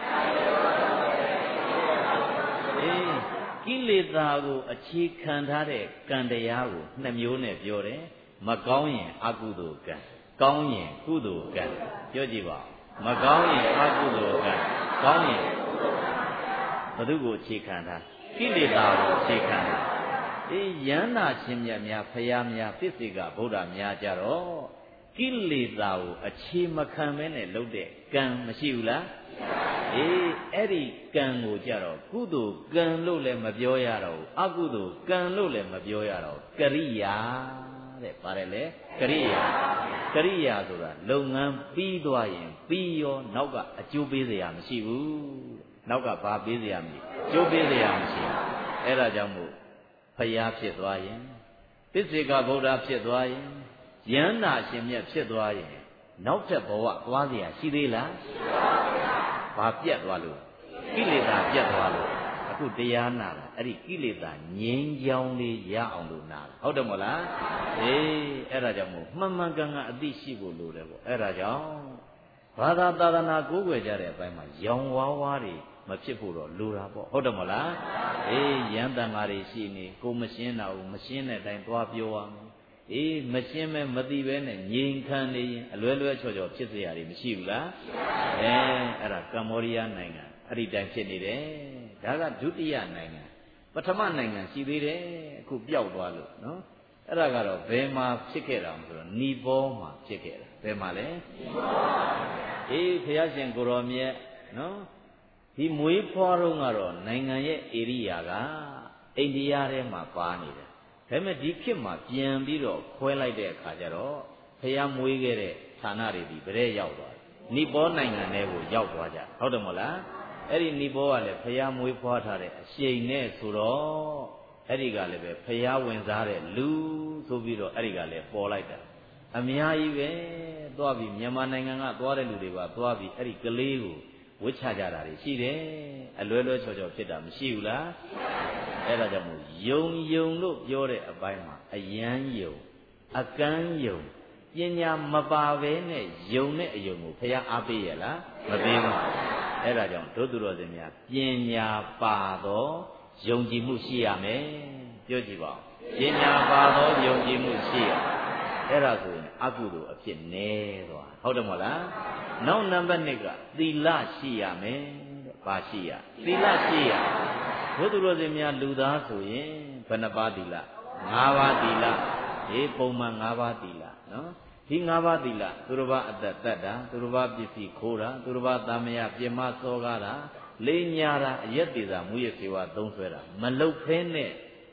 Speaker 2: အေးကိလေသာကိုအခြေခံထားတဲ့ကံတရားကိုနှစ်မျိုးနဲ့ပြောတယ်မကောင်းရင်အကုသိုလ်ကံကောင်းရင်ကုသိုလ်ကံပြောကြည့်ပါမကောင်းရင်အကုသိုလ်ကံကောင်းရင်ဘသူကိုအခြေခံထားကိလေသာကိုအခြေခံထားအေးယန္တာရှင်မြတ်များဖယားများပစ္စေကဗုဒ္ဓများကြတော့ကိလေသာကိုအခြေမခံမဲနဲ့လုပ်တဲ့ကံမရှိဘူးလားအေးအဲ့ဒီကံကိုကြတော့ကုသိုလ်ကံလို့လည်းမပြောရတော့ဘူးအကုသိုလ်ကံလို့လည်းမပြောရတော့ကရိယာတဲ့ပါတယ်လေကရိယာကရိယာဆိုတာလုပ်ငန်းပြီးသွားရင်ပြီးရောနောက် ကအကျိုးပေးစရာမရှိဘူးနောက်ကဘာပေးစရာမရှိကျိုးပေးစရာမရှိအဲ့ဒါကြောင့်မို့ဖယားဖြစ်သွားရင်ပစ္စေကဗုဒ္ဓဖြစ်သွားရင်ယန္တာရှင်မြတ်ဖြစ်သွားရင်နောက်ထပ်ဘဝသွားเสียရှိသေးလားရှိပါဘူးဗျာဘာပြတ်သွားလို့ကိလေသာပြတ်သွားလို့အခုတရားနာတာအဲ့ဒီကိလေသာငြိမ်းချမ်းလေးရအောင်လို့နာတာဟုတ်တယ်မဟုတ်လားအေးအဲ့ဒါကြောင့်မို့မှန်မှန်ကန်ကန်အသိရှိဖို့လိုတယ်ပေါ့အဲ့ဒါကြောင့်ဘာသာသာသနာကိုးကွယ်ကြတဲ့အပိုင်းမှာရောင်ဝါးဝါးတွေမဖြစ်ဖို့တော့လိုတာပေါ့ဟုတ်တယ်မဟုတ်လားအေးရန်တန်ဃာတွေရှိနေကိုမရှင်းတာဘူးမရှင်းတဲ့အတိုင်းသွားပြောရမယ်အေးမရှင်းမဲမသိပဲနဲ့ငြိမ်ခံနေရင်အလွဲလွဲချော်ချော်ဖြစ်เสียရည်မရှိဘူးလားအဲအဲ့ဒါကမ္ဘောဒီးယားနိုင်ငံအဲ့ဒီတိုင်းဖြစ်နေတယ်ဒါကဒုတိယနိုင်ငံပထမနိုင်ငံရှိသေးတယ်အခုပျောက်သွားလို့နော်အဲ့ဒါကတော့ဘယ်မှာဖြစ်ခဲ့တာဆိုတော့နီပေါမှာဖြစ်ခဲ့တာဘယ်မှာလဲနီပေါပါအေးဘုရားရှင်ကိုရောမြတ်နော်ဒီမွေးဖွားတော့ကတော့နိုင်ငံရဲ့ဧရိယာကအိန္ဒိယထဲမှာပါနေတယ်ဒါပေမဲ့ဒီခေတ်မှာပြန်ပြီးတော့ခွဲလိုက်တဲ့အခါကျတော့ဖျားမွေးခဲ့တဲ့ဌာနတွေဒီဗရဲရောက်သွားတယ်နီပေါနိုင်ငံထဲကိုရောက်သွားကြဟုတ်တယ်မဟုတ်လားအဲ့ဒီနီပေါကလည်းဖျားမွေးဖွားထားတဲ့အရှိန်နဲ့ဆိုတော့အဲ့ဒီကလည်းပဲဖျားဝင်စားတဲ့လူဆိုပြီးတော့အဲ့ဒီကလည်းပေါ်လိုက်တာအများကြီးပဲသွားပြီးမြန်မာနိုင်ငံကသွားတဲ့လူတွေပါသွားပြီးအဲ့ဒီကလေးကိုဝှက်ချကြတာတွေရှိတယ်အလွဲလွဲချော်ချော်ဖြစ်တာမရှိဘူးလားအဲ့ဒါကြောင့်မို့ယုံယုံလို့ပြောတဲ့အပိုင်းမှာအယမ်းယုံအကန်းယုံပညာမပါဘဲနဲ့ယုံတဲ့အယုံကိုဖျားအားပေးရလားမပေးပါဘူးအဲ့ဒါကြောင့်ဒုသူတော်စင်များပညာပါသောယုံကြည်မှုရှိရမယ်ပြောကြည့်ပါဦးပညာပါသောယုံကြည်မှုရှိရအဲ့ဒါဆိုရင်အကုသိုလ်အဖြစ်နည်းသွားဟုတ်တယ်မဟုတ်လားနောက်နံပါတ်နှစ်ကသီလရှိရမယ်တဲ့ဘာရှိရသီလရှိရဘုသူတော်စင်များလူသားဆိုရင်ဘယ်နှပါးသီလ၅ပါးသီလဒီပုံမှန်၅ပါးသီလနော်ဒီ၅ပါးသီလသူတစ်ပါးအသက်တတ်တာသူတစ်ပါးပစ္စည်းခိုးတာသူတစ်ပါးတမယပြမစောကားတာလိညာတာအယက်သေးတာမူရစေဝါသုံးဆွဲတာမလုတ်ဖဲနဲ့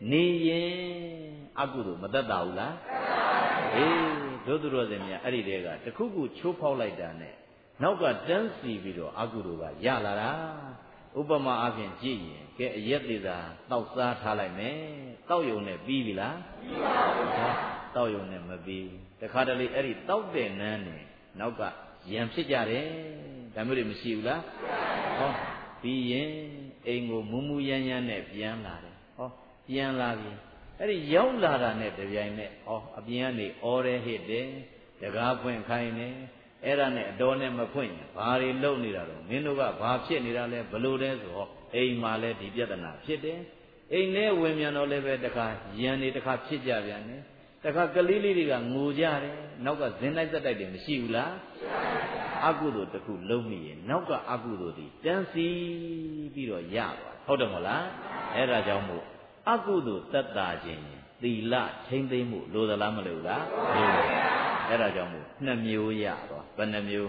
Speaker 2: နေရင်အကုသိုလ်မတတ်တာဘူးလားအေးတို့သူတော်စင်များအဲ့ဒီတည်းကတခုခုချိုးဖောက်လိုက်တာနဲ့နောက်ကတန်းစီပြီးတော့အကုသိုလ်ကရလာတာဥပမာအပြင်ကြည့်ရင်ကဲအရက်သေးတာတောက်စားထားလိုက်မယ်တောက်ယုံနဲ့ပြီးပြီလားပြီးပါဘူးတောက်ယုံနဲ့မပြီးတခါတလေအဲ့ဒီတောက်တဲ့နန်းနဲ့နောက်ကရံဖြစ်ကြတယ်ဒါမျိုးတွေမရှိဘူးလားဟောပြီးရင်အိမ်ကိုမူမူရမ်းရမ်းနဲ့ပြန်လာတယ်ဟောပြန်လာပြီအဲ့ဒီရောက်လာတာနဲ့တပြိုင်နက်ဟောအပြင်ကနေအော်ရဲဟစ်တယ်တကားဖွင့်ခိုင်းတယ်အဲ့ဒါနဲ့အတော်နဲ့မဖွင့်ရင်ဘာတွေလုပ်နေတာတော့မင်းတို့ကဘာဖြစ်နေတာလဲဘလို့လဲဆိုတော့အိမ်မှာလဲဒီပြဿနာဖြစ်တယ်အိမ်ထဲဝင်မြန်တော့လည်းပဲတခါရန်နေတခါဖြစ်ကြပြန်တယ်တခါကလေးလေးတွေကငိုကြတယ်နောက်ကဇင်းလိုက်သက်တိုက်တယ်မရှိဘူးလားအကုသိုလ်တစ်ခုလုံးမိရင်နောက်ကအကုသိုလ်ဒီတန်းစီပြီးတော့ရသွားဟုတ်တယ်မဟုတ်လားအဲ့ဒါကြောင့်မို့အကုသိုလ်သက်တာခြင်းသီလထိမ့်သိမ့်မှုလိုသလားမလိုဘူးလားလိုပါအဲ့ဒါကြောင့်မို့နှစ်မျိုးရသွားဘယ်နှမျိုး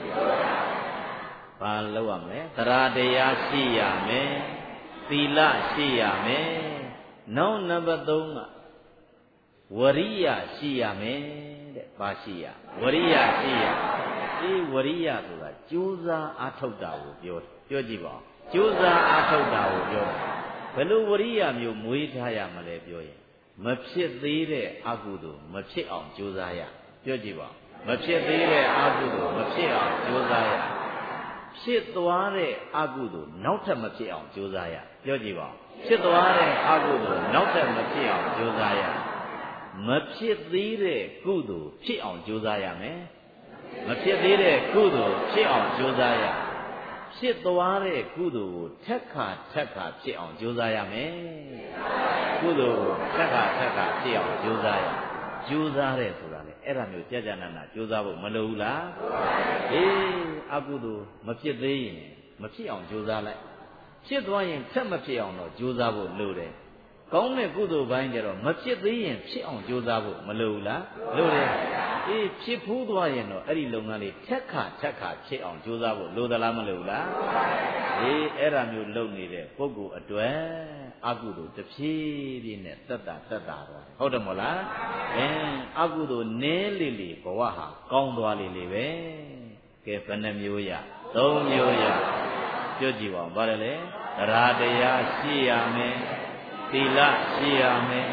Speaker 2: ဘာလုပ်ရမလဲသရတရားရှိရမယ်သီလရှိရမယ်နောက်နံပါတ်သုံးကဝရိယရှိရမယ်တဲ့ဘာရှိရဝရိယရှိရဒီဝရိယဆိုတာကြိုးစားအားထုတ်တာကိုပြောပြောကြည့်ပါဦးကြိုးစားအားထုတ်တာကိုပြောဘယ်လိုဝရိယမျိုးမွေးထားရမလဲပြောရင်မဖြစ်သေးတဲ့အကုသိုလ်မဖြစ်အောင်ကြိုးစားရပြောကြည့်ပါမဖြစ်သေးတဲ့အကုသိုလ်မဖြစ်အောင်ကြိုးစားရဖြစ်သွားတဲ့အကုသိုလ်နောက်ထပ်မဖြစ်အောင်ကြိုးစားရပြောကြည့်ပါဖြစ်သွားတဲ့အကုသိုလ်နောက်ထပ်မဖြစ်အောင်ကြိုးစားရမဖြစ်သေးတဲ့ကုသိုလ်ဖြစ်အောင်ကြိုးစားရမယ်မဖြစ်သေးတဲ့ကုသိုလ်ဖြစ်အောင်ကြိုးစားရဖြစ်သွားတဲ့ကုသိုလ်ကိုထက်ခါထက်ခါဖြစ်အောင်ကြိုးစားရမယ်ကုသိုလ်ကိုထက်ခါထက်ခါဖြစ်အောင်ကြိုးစားရကြိုးစားတယ်ဆိုတာလေအဲ့ဒါမျိုးကြာကြာနာနာကြိုးစားဖို့မလိုဘူးလားအေးအကုသိုလ်မဖြစ်သေးရင်မဖြစ်အောင်ကြိုးစားလိုက်ဖြစ်သွားရင်ထက်မဖြစ်အောင်တော့ကြိုးစားဖို့လိုတယ်ကောင်းတဲ့ကုသိုလ်ပိုင်းကျတော့မဖြစ်သေးရင်ဖြစ်အောင်ကြိုးစားဖို့မလိုဘူးလားလိုတယ်အေးဖြစ်ဖူးသွားရင်တော့အဲ့ဒီလုပ်ငန်းလေးထက်ခါထက်ခါဖြစ်အောင်ကြိုးစားဖို့လိုသလားမလိုဘူးလားအေးအဲ့ဒါမျိုးလုပ်နေတဲ့ပုဂ္ဂိုလ်အတွက်အကုသိုလ်တစ်ဖြည်းဖြည်းနဲ့တက်တာတက်တာတော့ဟုတ်တယ်မဟုတ်လားအင်းအကုသိုလ်နည်းလေလေဘဝဟာကောင်းသွားလေလေပဲကဲဘယ်နှမျိုးရသုံးမျိုးရပြောကြည့်ပါဦးဗါတယ်လေတရားတရားရှိရမယ်သီလရှိရမယ်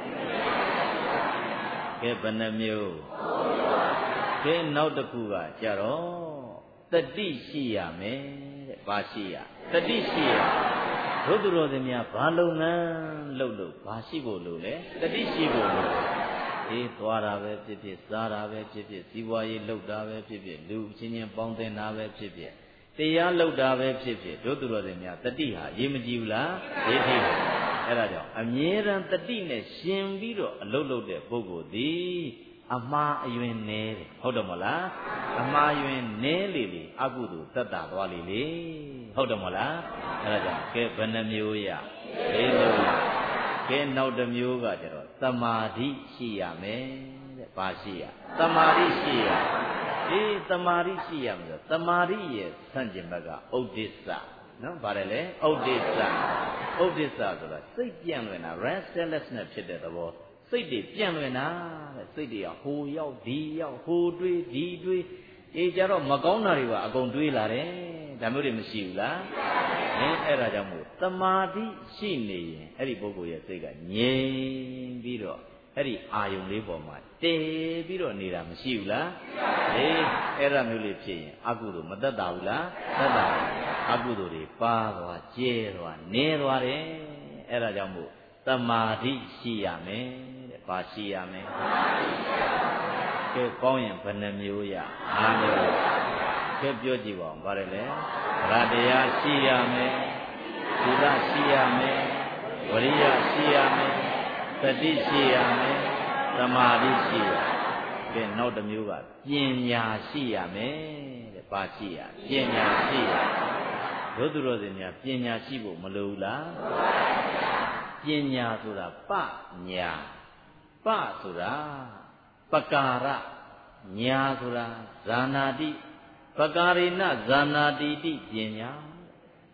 Speaker 2: ကဲဘယ်နှမျိုးကဲနောက်တစ်ခုကကြတော့တတိရှိရမယ်တဲ့ဘာရှိရတတိရှိရဘုသူတော်စင်များဘာလုပ်ငန်းလုပ်လို့ဘာရှိဖို့လို့လဲတတိရှိဖို့လို့အေးသွားတာပဲဖြစ်ဖြစ်စားတာပဲဖြစ်ဖြစ်စီးပွားရေးလုပ်တာပဲဖြစ်ဖြစ်လူချင်းချင်းပေါင်းသင်းတာပဲဖြစ်ဖြစ်တရားလုပ်တာပဲဖြစ်ဖြစ်တို့သူတော်စင်များတတိဟာရေးမကြည့်ဘူးလားရေးကြည့်တယ်အဲ့ဒါကြောင့်အမြဲတမ်းတတိနဲ့ရှင်ပြီးတော့အလုပ်လုပ်တဲ့ပုဂ္ဂိုလ်သည်အမှားအယွင်းနဲတယ်ဟုတ်တယ်မလားအမှားအယွင်းနဲလေလေအကုသိုလ်သက်တာသွားလေလေဟုတ်တယ်မလားအဲ့ဒါကြောင့်ကဲဘယ်နှမျိုးရလေးမျိုးရကဲနောက်တစ်မျိုးကကျတော့သမာဓိရှိရမယ်တဲ့ဘာရှိရသမာဓိရှိရအေးသမာဓိရှိရမယ်ဆိုသမာဓိရဲ့ဆန့်ကျင်ဘက်ကဥဒိစ္စနော်ဗါတယ်လေဥဒိစ္စဥဒိစ္စဆိုတာစိတ်ပြန့်လွင်တာ restlessness ဖြစ်တဲ့သဘောစိတ်တွေပြန့်လွင်တာတဲ့စိတ်တွေကဟိုရောက်ဒီရောက်ဟိုတွေးဒီတွေးအေးကြတော့မကောင်းတာတွေကအကုန်တွေးလာတယ်ဒါမျိုးတွေမရှိဘူးလားအင်းအဲ့ဒါကြောင့်မို့သမာဓိရှိနေရင်အဲ့ဒီပုဂ္ဂိုလ်ရဲ့စိတ်ကငြိမ်ပြီးတော့အဲ့ဒီအာယုံလေးပေါ်မှာတည်ပြီးတော့နေတာမရှိဘူးလားအေးအဲ့ဒါမျိုးလေးဖြစ်ရင်အကုသိုလ်မသက်တာဘူးလားသက်တာအကုသိုလ်တွေပါသွားကျဲသွားနေသွားတယ်အဲ့ဒါကြောင့်မို့သမာဓိရှိရမယ်တဲ့ဘာရှိရမယ်ကဲကောင်းရင်ဘယ်နှမျိုးရ၅မျိုးကဲပြောကြည့်ပါဦးဗါတယ်လေဗရာတရားရှိရမယ်သီလရှိရမယ်ဝရိယရှိရမယ်တတိရှိရမယ်သမာဓိရှိရကဲနောက်တစ်မျိုးကပညာရှိရမယ်တဲ့ဘာရှိရပညာရှိရဘုသူတော်စင်များပညာရှိဖို့မလိုဘူးလားပညာဆိုတာပညာပဆိုတာပကာရညာဆိုတာဇာနာတိပကာရိဏဇာနာတိတိပညာ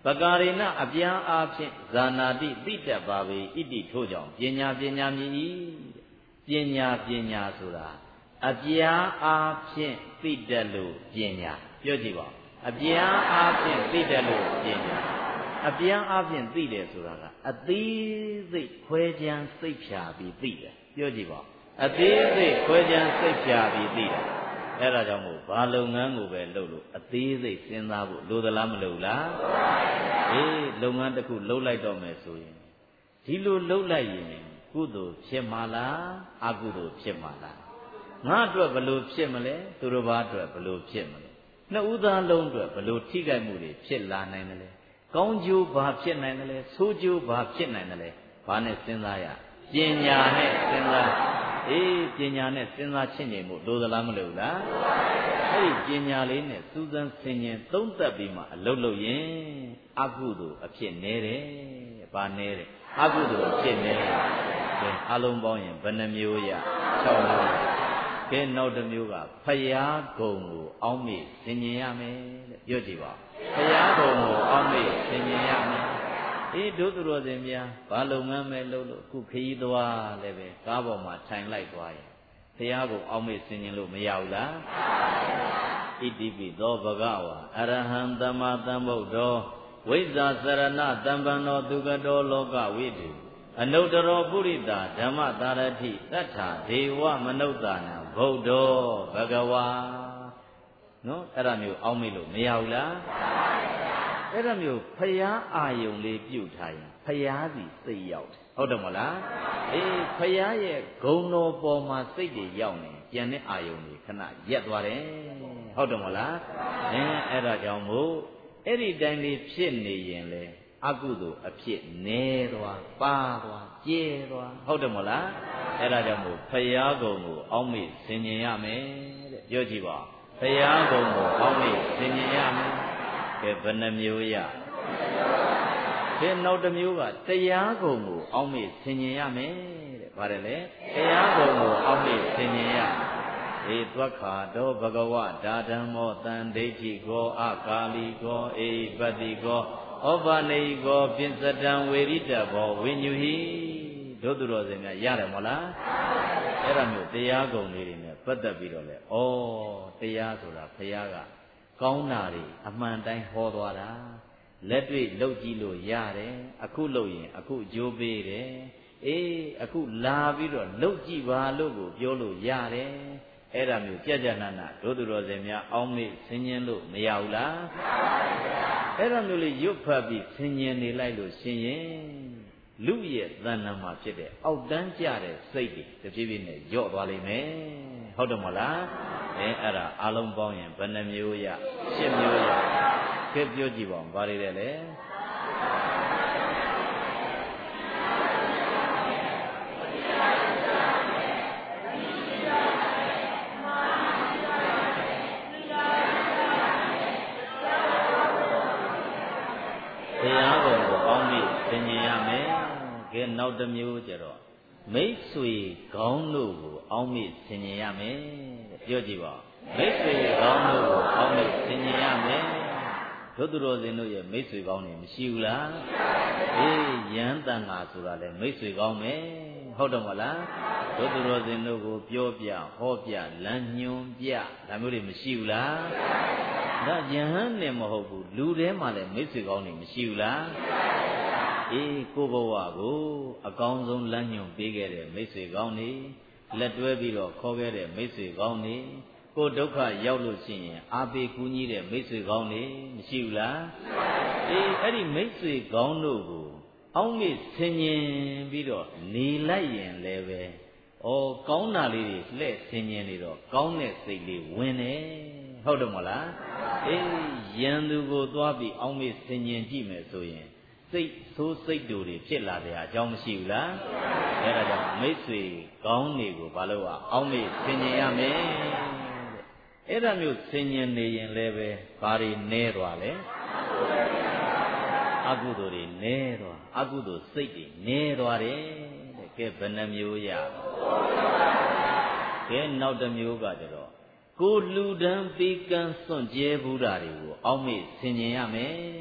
Speaker 2: ပကာရိနအပြန်အားဖြင့်ဇာနာတိသိတတ်ပါပေဣတိထို့ကြောင့်ပညာပညာမြည်၏ပညာပညာဆိုတာအပြန်အားဖြင့်သိတတ်လို့ပညာပြောကြည့်ပါအပြန်အားဖြင့်သိတတ်လို့ပညာအပြန်အားဖြင့်သိတယ်ဆိုတာကအသေးစိတ်ခွဲခြမ်းစိတ်ဖြာပြီးသိတယ်ပြောကြည့်ပါအသေးစိတ်ခွဲခြမ်းစိတ်ဖြာပြီးသိတယ်အဲ့ဒါကြောင့်မို့ဘာလုပ်ငန်းကိုပဲလုပ်လို့အသေးစိတ်စဉ်းစားဖို့လိုသလားမလိုလားအေးလုပ်ငန်းတစ်ခုလုပ်လိုက်တော့မယ်ဆိုရင်ဒီလိုလုပ်လိုက်ရင်ကုသိုလ်ဖြစ်မှာလားအကုသိုလ်ဖြစ်မှာလားငါအတွက်ဘလို့ဖြစ်မလဲသူတို့ဘာအတွက်ဘလို့ဖြစ်မလဲနှစ်ဦးသားလုံးအတွက်ဘလို့ထိခိုက်မှုတွေဖြစ်လာနိုင်တယ်လဲကောင်းကျိုးဘာဖြစ်နိုင်တယ်လဲဆိုးကျိုးဘာဖြစ်နိုင်တယ်လဲဘာနဲ့စဉ်းစားရပညာနဲ့စဉ်းစားအေးပညာနဲ့စဉ်းစားချင့်နေမှုလိုသလားမလိုလားအဲ့ဒီပညာလေးနဲ့စူးစမ်းဆင်ခြင်သုံးသပ်ပြီးမှအလုပ်လုပ်ရင်အကုသိုလ်အဖြစ်နည်းတယ်ဘာနည်းတယ်အကုသိုလ်အဖြစ်နည်းတယ်အလုံးပေါင်းရင်ဘယ်နှမျိုးရ၆မျိုးကဲနောက်တစ်မျိုးကဖယားဂုံကိုအောင်းမေ့ဆင်ခြင်ရမယ်တဲ့ပြောကြည့်ပါဖယားဂုံကိုအောင်းမေ့ဆင်ခြင်ရမယ်အေးဒုသူတော်စင်များဘာလုပ်ငန်းပဲလုပ်လို့အခုခရီးသွားလည်းပဲကားပေါ်မှာထိုင်လိုက်သွားရင်ဖယားဂုံအောင်းမေ့ဆင်ခြင်လို့မရဘူးလားဣတိပိသောဘဂဝါအရဟံသမ္မာသမ္ဗုဒ္ဓောဝိဇ္ဇာစရဏတမ္ပန္နောသူကတောလောကဝိတုအနုတ္တရောပုရိတာဓမ္မတာရတိတတ္ထာဒေဝမနုဿာနံဗုဒ္ဓောဘဂဝါနော်အဲ့ဒါမျိုးအောင်းမေ့လို့မရဘူးလားအဲ့ဒါမျိုးဖျားအာယုံလေးပြုတ်ထားရင်ဖျားစီစိတ်ရောက်တယ်ဟုတ်တယ်မလားအေးဖျားရဲ့ဂုဏ်တော်ပေါ်မှာစိတ်တွေရောက်နေကျန်တဲ့အာယုံတွေခဏရက်သွားတယ်ဟုတ်တယ်မလားအင်းအဲ့ဒါကြောင့်မို့အဲ့ဒီတိုင်းလေးဖြစ်နေရင်လေအကုသိုလ်အဖြစ်နည်းသွားပါသွားကျဲသွားဟုတ်တယ်မလားအဲ့ဒါကြောင့်မို့ဖျားဂုဏ်ကိုအောက်မေ့ဆင်ញင်ရမယ်တဲ့ပြောကြည့်ပါဖျားဂုဏ်ကိုအောက်မေ့ဆင်ញင်ရမယ်ကဲဘယ်နှမျိုးရကဲနောက်တစ်မျိုးကတရားဂုဏ်ကိုအောက်မေ့ဆင်ញင်ရမယ်တဲ့ဗါတယ်လေတရားဂုဏ်ကိုအောက်မေ့ဆင်ញင်ရဧသွက္ခာတောဘဂဝဒါဓမ္မောတန်ဒိဋ္ဌိကောအကာလီကောအေပတ္တိကောဩဘာနေကောပိစတံဝေရိတဘောဝိညုဟိဒုသူတော်စင်များရတယ်မလားအဲ့ဒါမျိုးတရားဂုဏ်လေးတွေနဲ့ပတ်သက်ပြီးတော့လေဩတရားဆိုတာဘုရားကကောင်းတာတွေအမှန်တိုင်းဟောသွားတာလက်တွေ့လုပ်ကြည့်လို့ရတယ်အခုလုပ်ရင်အခုအကျိုးပေးတယ်အေးအခုလာပြီးတော့လုပ်ကြည့်ပါလို့ကိုပြောလို့ရတယ်အဲ့ဒါမျိုးကြကြနနဒုသူတော်စင်များအောင်းမေ့ဆင်ញင်လို့မရဘူးလားအဲ့ဒါမျိုးလေးရွတ်ဖတ်ပြီးဆင်ញင်နေလိုက်လို့ရှင်ရင်လူရဲ့သဏ္ဍာန်မှာဖြစ်တဲ့အောက်တန်းကျတဲ့စိတ်တွေတဖြည်းဖြည်းနဲ့ညော့သွားလိမ့်မယ်ဟုတ်တယ်မလားအဲအဲ့ဒါအလုံးပေါင်းရင်ဘယ်နှမျိုးရရှစ်မျိုးရကဲပြောကြည့်ပါဦးဘာတွေလဲလဲတရားကိုအောင်းပြီးသင်ញင်ရမယ်ကဲနောက်တစ်မျိုးကျတော့မိတ်ဆွေကောင်းတို့ကိုအောင်းပြီးသင်ញင်ရမယ်ပြောကြည့်ပါမိတ်ဆွေကောင်းတို့ကိုအောင်းပြီးသင်ញင်ရမယ်ဒုသူတော်စင်တို့ရဲ့မိတ်ဆွေကောင်းတွေမရှိဘူးလားအေးယန်းတန်ဃာဆိုတာလေမိတ်ဆွေကောင်းမယ်ဟုတ်တယ်မလားဒုသူတော်စင်တို့ကိုပြောပြဟောပြလမ်းညွှန်ပြဒါမျိုးတွေမရှိဘူးလားဒါယဟန်နဲ့မဟုတ်ဘူးလူထဲမှာလည်းမိတ်ဆွေကောင်းတွေမရှိဘူးလားအေးကိုဘဝကိုအကောင်းဆုံးလမ်းညွှန်ပေးခဲ့တဲ့မိတ်ဆွေကောင်းတွေလက်တွဲပြီးတော့ခေါ်ခဲ့တဲ့မိတ်ဆွေကောင်းတွေကိုဒုက္ခရောက်လို့ရှိရင်အာပေကူညီတဲ့မိတ်ဆွေကောင်းတွေမရှိဘူးလားအေးအဲ့ဒီမိတ်ဆွေကောင်းတို့ကိုအောင်းမေ့ဆင်ញင်ပြီးတော့နေလိုက်ရင်လည်းပဲဩကောင်းတာလေးတွေလှည့်ဆင်ញင်နေတော့ကောင်းတဲ့စိတ်လေးဝင်တယ်ဟုတ်တယ်မလားအေးယံသူကိုသွားပြီးအောင်းမေ့ဆင်ញင်ကြည့်မယ်ဆိုရင်စိတ်ဆိုးစိတ်တူတွေဖြစ်လာတဲ့အကြောင်းမရှိဘူးလားအဲ့ဒါကြောင့်မိတ်ဆွေကောင်းတွေကိုဘာလို့အောင်းမေ့ဆင်ញင်ရမယ်အဲ့ဒါမျိုးဆင်ញင်နေရင်လည်းပဲဘာတွေနဲသွားလဲအကုသိုလ်တွေနဲသွားအကုသိုလ်စိတ်တွေနဲသွားတယ်တဲ့ကဲဘယ်နှမျိုးရကဲနောက်တစ်မျိုးကကြတော့ကိုလူတန်းပေးကမ်းစွန့်ကြဲဘူးတာတွေကိုအောက်မေ့ဆင်ញင်ရမယ်တဲ့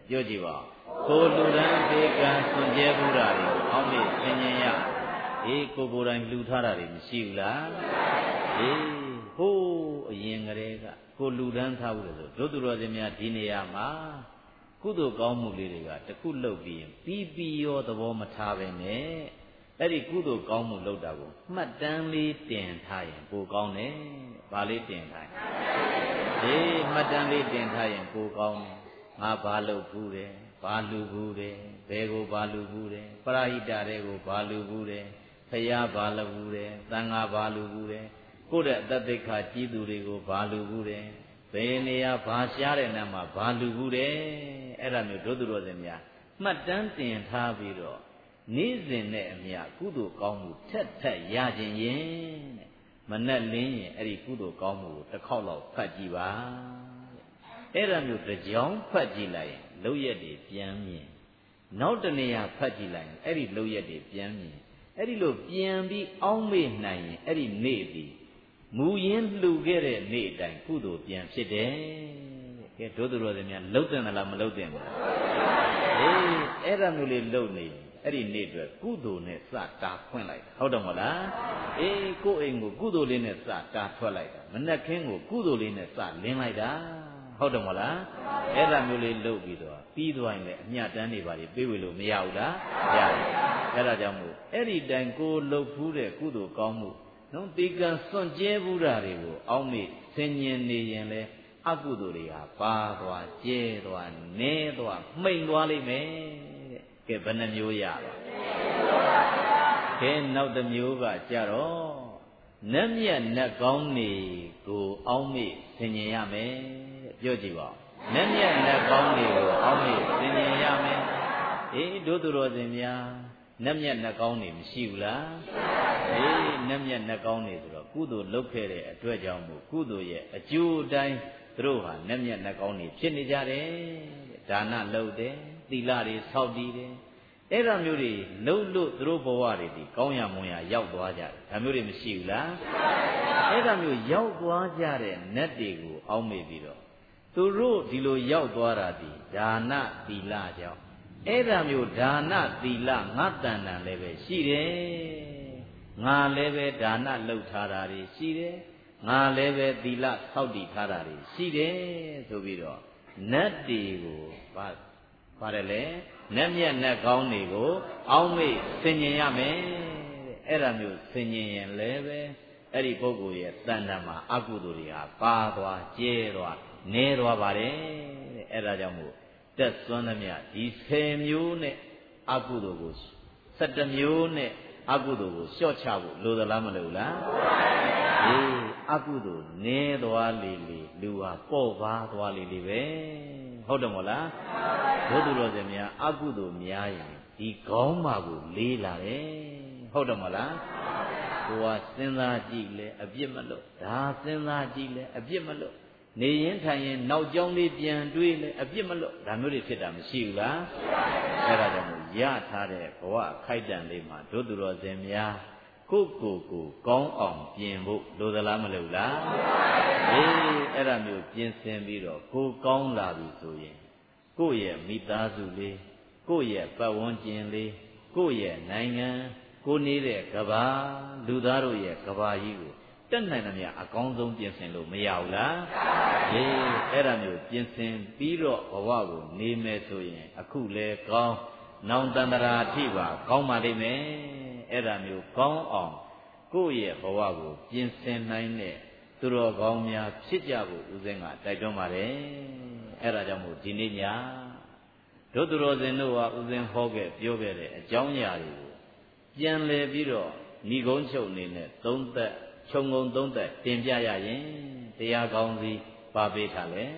Speaker 2: ပြောကြည့်ပါကိုလူရန်ပေကံစွန့်ကြဲဘူးတာတွေအောင်းမေဆင်ញင်ရအေးကိုကိုယ်တိုင်လှူထားတာတွေမရှိဘူးလားအေးဟိုးအရင်ကလေးကကိုလူရန်ထားဘူးလို့ဆိုတို့သူတော်စင်များဒီနေရာမှာကုသိုလ်ကောင်းမှုလေးတွေကတခုလုပ်ပြီးရင်ပြီးပြီးရောသဘောမထားပဲနဲ့အဲ့ဒီကုသိုလ်ကောင်းမှုလုပ်တာကိုမှတ်တမ်းလေးတင်ထားရင်ပိုကောင်းတယ်။ဘာလေးတင်ထားရင်အေးမှတ်တမ်းလေးတင်ထားရင်ပိုကောင်းတယ်။ငါဘာလုပ်ဘူးတယ်။ဘာလူဘူးတယ်။ဘယ်ကိုဘာလူဘူးတယ်။ပရာဟိတတွေကိုဘာလူဘူးတယ်။ဖယားဘာလူဘူးတယ်။သံဃာဘာလူဘူးတယ်။ကိုယ့်ရဲ့အတ္တိခါကြီးသူတွေကိုဘာလူဘူးတယ်။ဘယ်နေရာဘာရှားတဲ့နာမှာဘာလူဘူးတယ်။အဲ့ဒါမျိုးတို့သူတော်စင်များမှတ်တမ်းတင်ထားပြီးတော့နေ့စဉ်နဲ့အမျှကုသိုလ်ကောင်းမှုထက်ထက်ရခြင်းရင်တဲ့မနဲ့လင်းရင်အဲ့ဒီကုသိုလ်ကောင်းမှုကိုတစ်ခေါက်လောက်ဖတ်ကြည့်ပါတဲ့အဲ့ဒါမျိုးတစ်ကြောင်းဖတ်ကြည့်လိုက်ရင်လောက်ရက်တွေပြန်မြင်နောက်တနေရာဖတ်ကြည့်လိုက်ရင်အဲ့ဒီလောက်ရက်တွေပြန်မြင်အဲ့ဒီလိုပြန်ပြီးအောင်းမေ့နိုင်ရင်အဲ့ဒီနေ့ပြီးမူရင်းလှူခဲ့တဲ့နေ့တိုင်ကုသိုလ်ပြန်ဖြစ်တယ်ကဲတို့သူတော်စင်များလှုပ်တယ်မလားမလှုပ်တယ်မလားအေးအဲ့ဒါမျိုးလေးလှုပ်နေအဲ့ဒီနေ့အတွက်ကုသိုလ်နဲ့စတာဖွင့်လိုက်တာဟုတ်တယ်မလားအေးကိုယ့်အိမ်ကိုကုသိုလ်လေးနဲ့စတာထွက်လိုက်တာမနှက်ခင်းကိုကုသိုလ်လေးနဲ့စလင်းလိုက်တာဟုတ်တယ်မလားအဲ့ဒါမျိုးလေးလုပ်ပြီးတော့ပြီးသွားရင်လည်းအမျှတန်းတွေပါလေပြေးဝေလို့မရဘူးလားရတယ်အဲ့ဒါကြောင့်မို့အဲ့ဒီတိုင်ကိုလှုပ်ဖူးတဲ့ကုသိုလ်ကောင်းမှုနော်တေကံစွန့်ကြဲဘူးတာတွေကိုအောက်မေ့ဆင်ញင်နေရင်လေအကုသိုလ်တွေဟာပါသွားကျဲသွားနဲသွားမှိန်သွားလိမ့်မယ်ကဲဘယ်နှမျိုးရပါကဲနောက်တစ်မျိုးကကြတော့နတ်မြတ်နတ်ကောင်းနေကိုအောင်းမေ့ဆင်ញင်ရမယ်ပြောကြည့်ပါနတ်မြတ်နတ်ကောင်းနေကိုအောင်းမေ့ဆင်ញင်ရမယ်အေးတို့သူတော်စင်များနတ်မြတ်နတ်ကောင်းနေမရှိဘူးလားအေးနတ်မြတ်နတ်ကောင်းနေဆိုတော့ကုသိုလ်လုပ်ခဲ့တဲ့အတွက်ကြောင့်မို့ကုသိုလ်ရဲ့အကျိုးအတိုင်းသူတို့ဟာနတ်မြတ်နတ်ကောင်းနေဖြစ်နေကြတယ်ဒါနလုပ်တယ်သီလတွေဆောက်တည်တယ်အဲ့ဒါမျိုးတွေလှုပ်လို့သူတို့ဘဝတွေဒီကောင်းရမွန်ရရောက်သွားကြတယ်ဒါမျိုးတွေမရှိဘူးလားအဲ့ဒါမျိုးရောက်သွားကြတဲ့နတ်တွေကိုအောက်မေ့ပြီးတော့သူတို့ဒီလိုရောက်သွားတာဒီဒါနသီလကြောင့်အဲ့ဒါမျိုးဒါနသီလငါတန်တန်လည်းပဲရှိတယ်ငါလည်းပဲဒါနလုပ်ထားတာတွေရှိတယ်ငါလည်းပဲသီလဆောက်တည်ထားတာတွေရှိတယ်ဆိုပြီးတော့နတ်တွေကိုဘာပါတယ်လေနတ်မြတ်နတ်ကောင်းတွေကိုအောင်းမေ့ဆင်ញင်ရမယ်တဲ့အဲ့ဒါမျိုးဆင်ញင်ရင်လည်းပဲအဲ့ဒီပုဂ္ဂိုလ်ရဲ့တဏ္ဍာမှာအကုသိုလ်တွေဟာပါသွားကျဲသွားနဲသွားပါတယ်တဲ့အဲ့ဒါကြောင့်မို့တက်စွမ်းသမျှဒီဆယ်မျိုးနဲ့အကုသိုလ်ကိုဆယ်တစ်မျိုးနဲ့အကုသိုလ်ကိုလျှော့ချဖို့လိုသလားမလိုလားအေးအကုသိုလ်နဲသွားလေလေလူဟာပေါ့ပါသွားလေလေပဲဟုတ်တယ်မို့လားဘုသူတော်စင်များအကုသိုလ်များရင်ဒီခေါင်းမာကိုလေးလာတယ်ဟုတ်တယ်မို့လားကိုကစဉ်းစားကြည့်လဲအပြစ်မလွတ်ဒါစဉ်းစားကြည့်လဲအပြစ်မလွတ်နေရင်ထိုင်ရင်နောက်ကြောင်းလေးပြန်တွေးလဲအပြစ်မလွတ်ဒါမျိုးတွေဖြစ်တာမရှိဘူးလားအဲ့ဒါကြောင့်မို့ရထားတဲ့ဘဝခိုက်တန်လေးမှာဘုသူတော်စင်များကိုကိုကိုကောင်းအောင်ပြင်ဖို့လိုသလားမလိုလားအေးအဲ့ဒါမျိုးပြင်ဆင်ပြီးတော့ကိုကောင်းလာပြီဆိုရင်ကိုယ့်ရဲ့မိသားစုလေးကိုယ့်ရဲ့ပတ်ဝန်းကျင်လေးကိုယ့်ရဲ့နိုင်ငံကိုနေတဲ့ကဘာလူသားတို့ရဲ့ကဘာကြီးကိုတက်နိုင်သမျှအကောင်းဆုံးပြင်ဆင်လို့မရဘူးလားအေးအဲ့ဒါမျိုးပြင်ဆင်ပြီးတော့ဘဝကိုနေမယ်ဆိုရင်အခုလဲကောင်းနောင်တန္တရာအထိပါကောင်းပါလိမ့်မယ်အဲ့ဒါမျိုးကောင်းအောင်ကိုယ့်ရဲ့ဘဝကိုပြင်ဆင်နိုင်တဲ့သူတော်ကောင်းများဖြစ်ကြဖို့ဦးဇင်းကတိုက်တွန်းပါတယ်အဲ့ဒါကြောင့်မို့ဒီနေ့ညတို့သူတော်စင်တို့ဟာဦးဇင်းဟောခဲ့ပြောခဲ့တဲ့အကြောင်းအရာတွေကိုပြန်လည်ပြီးတော့ဏိကုံးချုပ်အနေနဲ့သုံးသက်ခြုံငုံသုံးသက်တင်ပြရရင်တရားကောင်းစီပါပေးထားလေ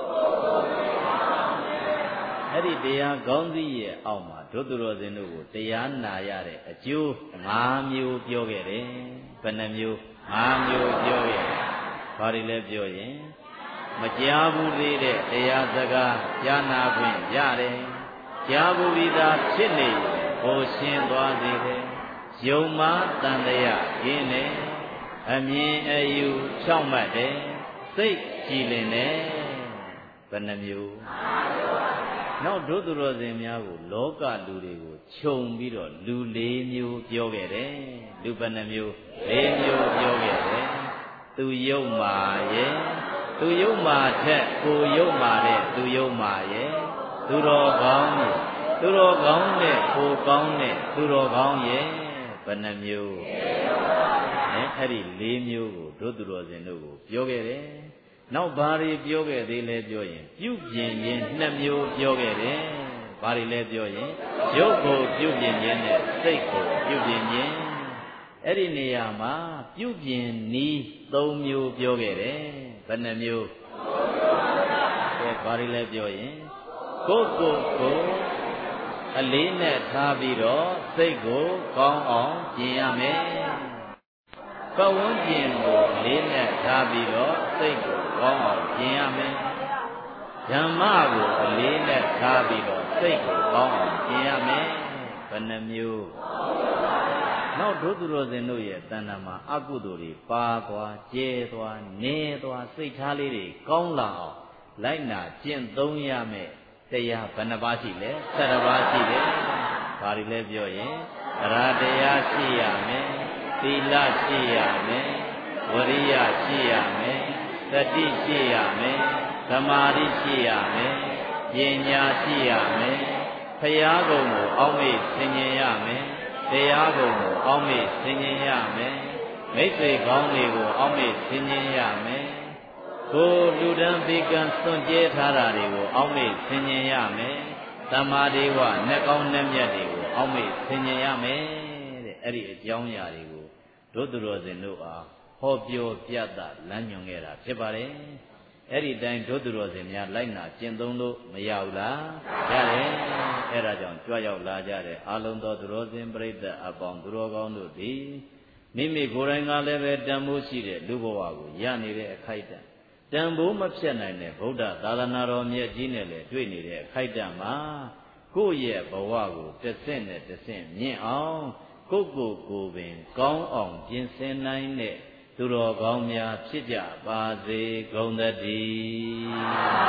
Speaker 2: အဲ့ဒီတရားကောင်းစီရဲ့အောက်မှာဒုသူတော်စင်တို့ကိုတရားနာရတဲ့အကျိုး၅မျိုးပြောခဲ့တယ်ဘယ်နှမျိုး၅မျိုးပြောခဲ့တယ်ဘာတွေလဲပြောရင်မကြားဘူးသေးတဲ့တရားစကားကြားနာခွင့်ရတယ်ကြားဘူးပြီးသားဖြစ်နေဟိုရှင်းသွားစေတယ်ယုံမှတန်တရားရင်းနေအမြင်အယူဖြောင့်မတ်တယ်စိတ်ကြည်လင်တယ်ဘယ်နှမျိုးငနောက်ဒုသူတော်စင်များကိုလောကလူတွေကိုခြုံပြီးတော့လူလေးမျိုးပြောခဲ့တယ်လူဘယ်နှမျိုးလေးမျိုးပြောခဲ့တယ်သူယုတ်မာရဲ့သူယုတ်မာထက်ကိုယုတ်မာတဲ့သူယုတ်မာရဲ့သူတော်ကောင်းရဲ့သူတော်ကောင်းတဲ့ကိုကောင်းတဲ့သူတော်ကောင်းရဲ့ဘယ်နှမျိုးအဲအဲ့ဒီလေးမျိုးကိုဒုသူတော်စင်တို့ကိုပြောခဲ့တယ်နောက်ဘာတွေပြောခဲ့သေးလဲပြောရင်ပြုပြင်ခြင်းနှစ်မျိုးပြောခဲ့တယ်ဘာတွေလဲပြောရင်ရုပ်ကိုပြုပြင်ခြင်းနဲ့စိတ်ကိုပြုပြင်ခြင်းအဲ့ဒီနေရာမှာပြုပြင်နည်းသုံးမျိုးပြောခဲ့တယ်ဘယ်နှမျိုးကဲဘာတွေလဲပြောရင်ကိုယ်ကိုယ်ကိုအလေးနဲ့ထားပြီးတော့စိတ်ကိုကောင်းအောင်ပြင်ရမယ်ပတ်ဝန်းကျင်ကိုအလေးနဲ့ထားပြီးတော့စိတ်ကိုကောင်းအောင်ပြင်ရမယ်ဓမ္မကိုအလေးနဲ့ထားပြီးတော့စိတ်ကိုကောင်းအောင်ပြင်ရမယ်ဘယ်နှမျိုးနောက်ဒုသူတော်စင်တို့ရဲ့တဏ္ဍာမှာအကုသိုလ်တွေပါသွားကျဲသွားနေသွားစိတ်ထားလေးတွေကောင်းလာအောင်လိုက်နာကျင့်သုံးရမယ်တရားဘယ်နှပါးရှိလဲဆယ်ပါးရှိတယ်ဘာတွေလဲပြောရင်သရတရားရှိရမယ်သီလရှိရမယ်ဝရိယရှိရမယ်သတိရှိရမယ်သမာဓိရှိရမယ်ပညာရှိရမယ်ဘုရားကုံကိုအောက်မေ့ဆင်ခြင်ရမယ်တရားကုံကိုအောက်မေ့ဆင်ခြင်ရမယ်မိတ်ဆွေကောင်းတွေကိုအောက်မေ့ဆင်ခြင်ရမယ်ကိုလူတန်းဘေကံစွန့်ကြဲထားတာတွေကိုအောက်မေ့ဆင်ခြင်ရမယ်သမာဓိဝနဲ့ကောင်းနဲ့မြတ်တွေကိုအောက်မေ့ဆင်ခြင်ရမယ်တဲ့အဲ့ဒီအကြောင်းအရာတွေကိုဒုသူတော်စင်တို့အားဟောပြောပြသလမ်းညွှန်ခဲ့တာဖြစ်ပါတယ်အဲ့ဒီတိုင်းဒုသူတော်စင်များလိုက်နာကျင့်သုံးလို့မရဘူးလားရတယ်အဲ့ဒါကြောင့်ကြွရောက်လာကြတဲ့အာလုံတော်သူတော်စင်ပြိဿအပေါင်းသူတော်ကောင်းတို့သည်မိမိကိုယ်တိုင်ကလည်းပဲတန်ဖိုးရှိတဲ့လူဘဝကိုရနေတဲ့အခိုက်အတန့်တန်ဖိုးမဖြတ်နိုင်တဲ့ဗုဒ္ဓသာသနာတော်မြတ်ကြီးနဲ့လည်းတွေ့နေတဲ့အခိုက်အတန့်မှာကိုယ့်ရဲ့ဘဝကိုတစ်ဆင့်နဲ့တစ်ဆင့်မြင့်အောင်ကိုယ့်ကိုယ်ကိုယ်ပင်ကောင်းအောင်ပြင်ဆင်နိုင်တဲ့သူတော်ကောင်းများဖြစ်ကြပါစေကုန်သတည်း